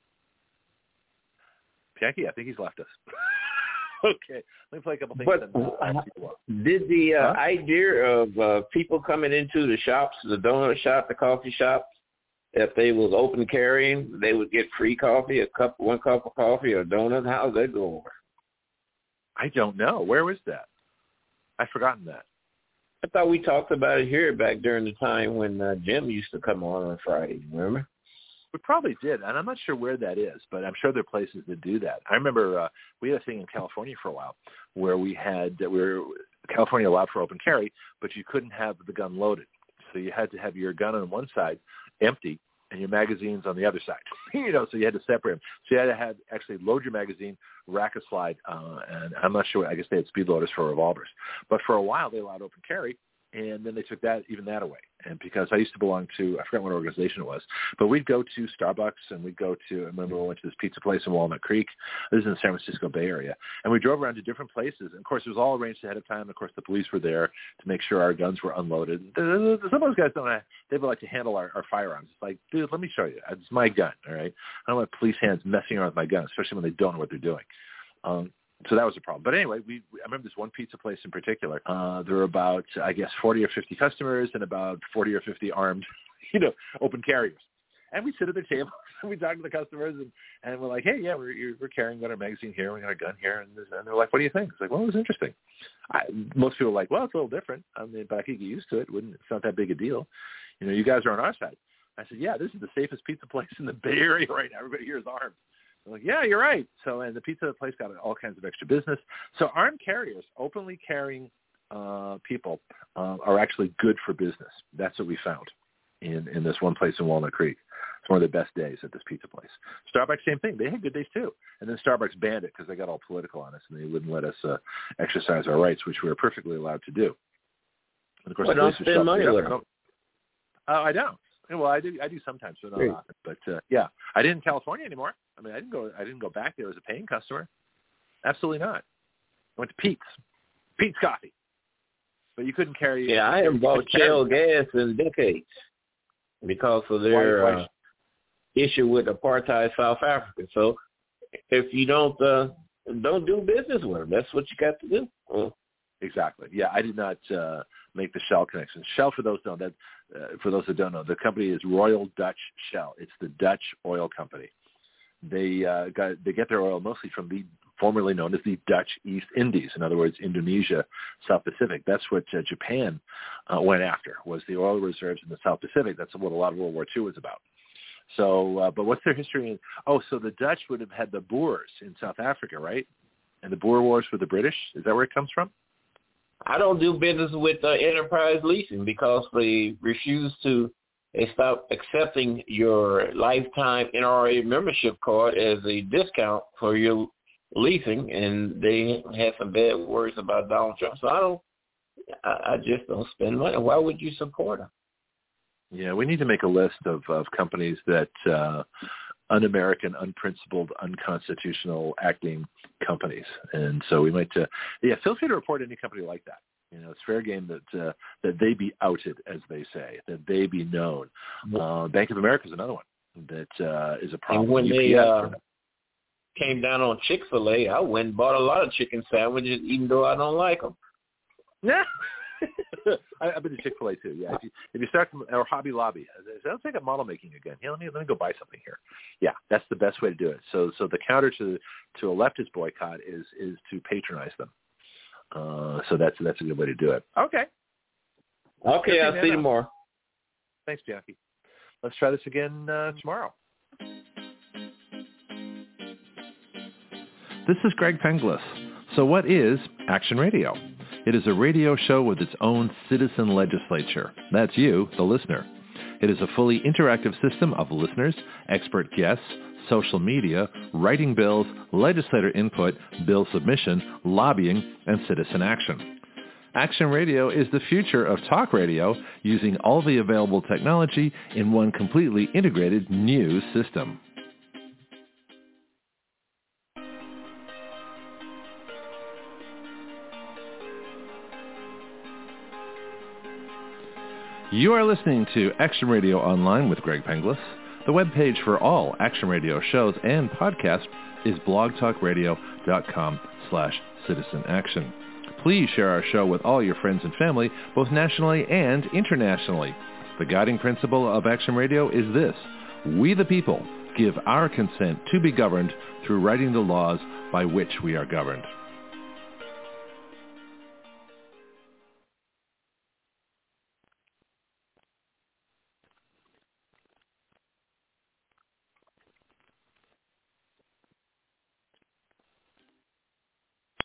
Bianchi, I think he's left us. Okay. Let me play a couple things. But and, uh, did the uh, huh? idea of uh, people coming into the shops, the donut shop, the coffee shop, if they was open carrying, they would get free coffee, a cup, one cup of coffee or a donut? How does that go over? I don't know. Where was that? I've forgotten that. I thought we talked about it here back during the time when uh, Jim used to come on on Friday. Remember? We probably did, and I'm not sure where that is, but I'm sure there are places that do that. I remember uh, we had a thing in California for a while where we had we were California allowed for open carry, but you couldn't have the gun loaded, so you had to have your gun on one side empty and your magazines on the other side. You know, so you had to separate them. So you had to have actually load your magazine, rack a slide, uh, and I'm not sure. I guess they had speed loaders for revolvers, but for a while they allowed open carry. And then they took that, even that away. And because I used to belong to, I forgot what organization it was, but we'd go to Starbucks and we'd go to, I remember we went to this pizza place in Walnut Creek. This is in the San Francisco Bay Area. And we drove around to different places. And of course, it was all arranged ahead of time. And of course, the police were there to make sure our guns were unloaded. Some of those guys don't have, they like to handle our, our firearms. It's like, dude, let me show you. It's my gun, all right? I don't want police hands messing around with my gun, especially when they don't know what they're doing. Um, So that was a problem. But anyway, we, we I remember this one pizza place in particular. Uh, there were about, I guess, forty or fifty customers and about forty or fifty armed, you know, open carriers. And we sit at their table and we talk to the customers and, and we're like, hey, yeah, we're we're carrying our magazine here. We got a gun here. And, and they're like, what do you think? It's like, well, it was interesting. I, most people are like, well, it's a little different. I mean, but I could get used to it. Wouldn't It's not that big a deal. You know, you guys are on our side. I said, yeah, this is the safest pizza place in the Bay Area right now. Everybody here is armed. I'm like, yeah, you're right. So, and the pizza place got all kinds of extra business. So armed carriers, openly carrying uh, people, uh, are actually good for business. That's what we found in, in this one place in Walnut Creek. It's one of the best days at this pizza place. Starbucks, same thing. They had good days too. And then Starbucks banned it because they got all political on us and they wouldn't let us uh, exercise our rights, which we were perfectly allowed to do. And of course, well, don't spend money with them. Uh, I don't. Well, I do. I do sometimes, but not Great. often. But uh, yeah, I didn't in California anymore. I mean, I didn't go. I didn't go back there as a paying customer. Absolutely not. I went to Pete's, Pete's Coffee, but you couldn't carry. Yeah, I haven't bought Shell gas in decades because of their why, why? Uh, issue with apartheid South Africa. So if you don't uh, don't do business with them, that's what you got to do. Uh, Exactly. Yeah, I did not uh, make the Shell connection. Shell, for those don't that uh, for those that don't know, the company is Royal Dutch Shell. It's the Dutch oil company. They uh, got they get their oil mostly from the formerly known as the Dutch East Indies. In other words, Indonesia, South Pacific. That's what uh, Japan uh, went after, was the oil reserves in the South Pacific. That's what a lot of World War Two was about. So, uh, but what's their history? In, oh, so the Dutch would have had the Boers in South Africa, right? And the Boer Wars were the British. Is that where it comes from? I don't do business with uh, Enterprise Leasing because they refuse to they stop accepting your lifetime N R A membership card as a discount for your leasing, and they had some bad words about Donald Trump. So I don't, I, I just don't spend money. Why would you support them? Yeah, we need to make a list of, of companies that uh, un-American, unprincipled, unconstitutional acting companies. And so we might, uh, yeah, feel free to report any company like that. You know, it's fair game that uh, that they be outed, as they say, that they be known. Uh, Bank of America is another one that uh, is a problem. And when U P S they uh, came down on Chick-fil-A, I went and bought a lot of chicken sandwiches, even though I don't like them. Yeah. I, I've been to Chick-fil-A too. Yeah, if you, if you start from or Hobby Lobby, let's take up model making again. Yeah, let me let me go buy something here. Yeah, that's the best way to do it. So so the counter to to a leftist boycott is is to patronize them. Uh, so that's that's a good way to do it. Okay. Okay, I'll see you tomorrow. Thanks, Bianchi. Let's try this again uh, tomorrow. This is Greg Penglis. So what is Action Radio? It is a radio show with its own citizen legislature. That's you, the listener. It is a fully interactive system of listeners, expert guests, social media, writing bills, legislator input, bill submission, lobbying, and citizen action. Action Radio is the future of talk radio using all the available technology in one completely integrated new system. You are listening to Action Radio Online with Greg Penglis. The webpage for all Action Radio shows and podcasts is blogtalkradio.com slash citizen action. Please share our show with all your friends and family, both nationally and internationally. The guiding principle of Action Radio is this: we the people give our consent to be governed through writing the laws by which we are governed.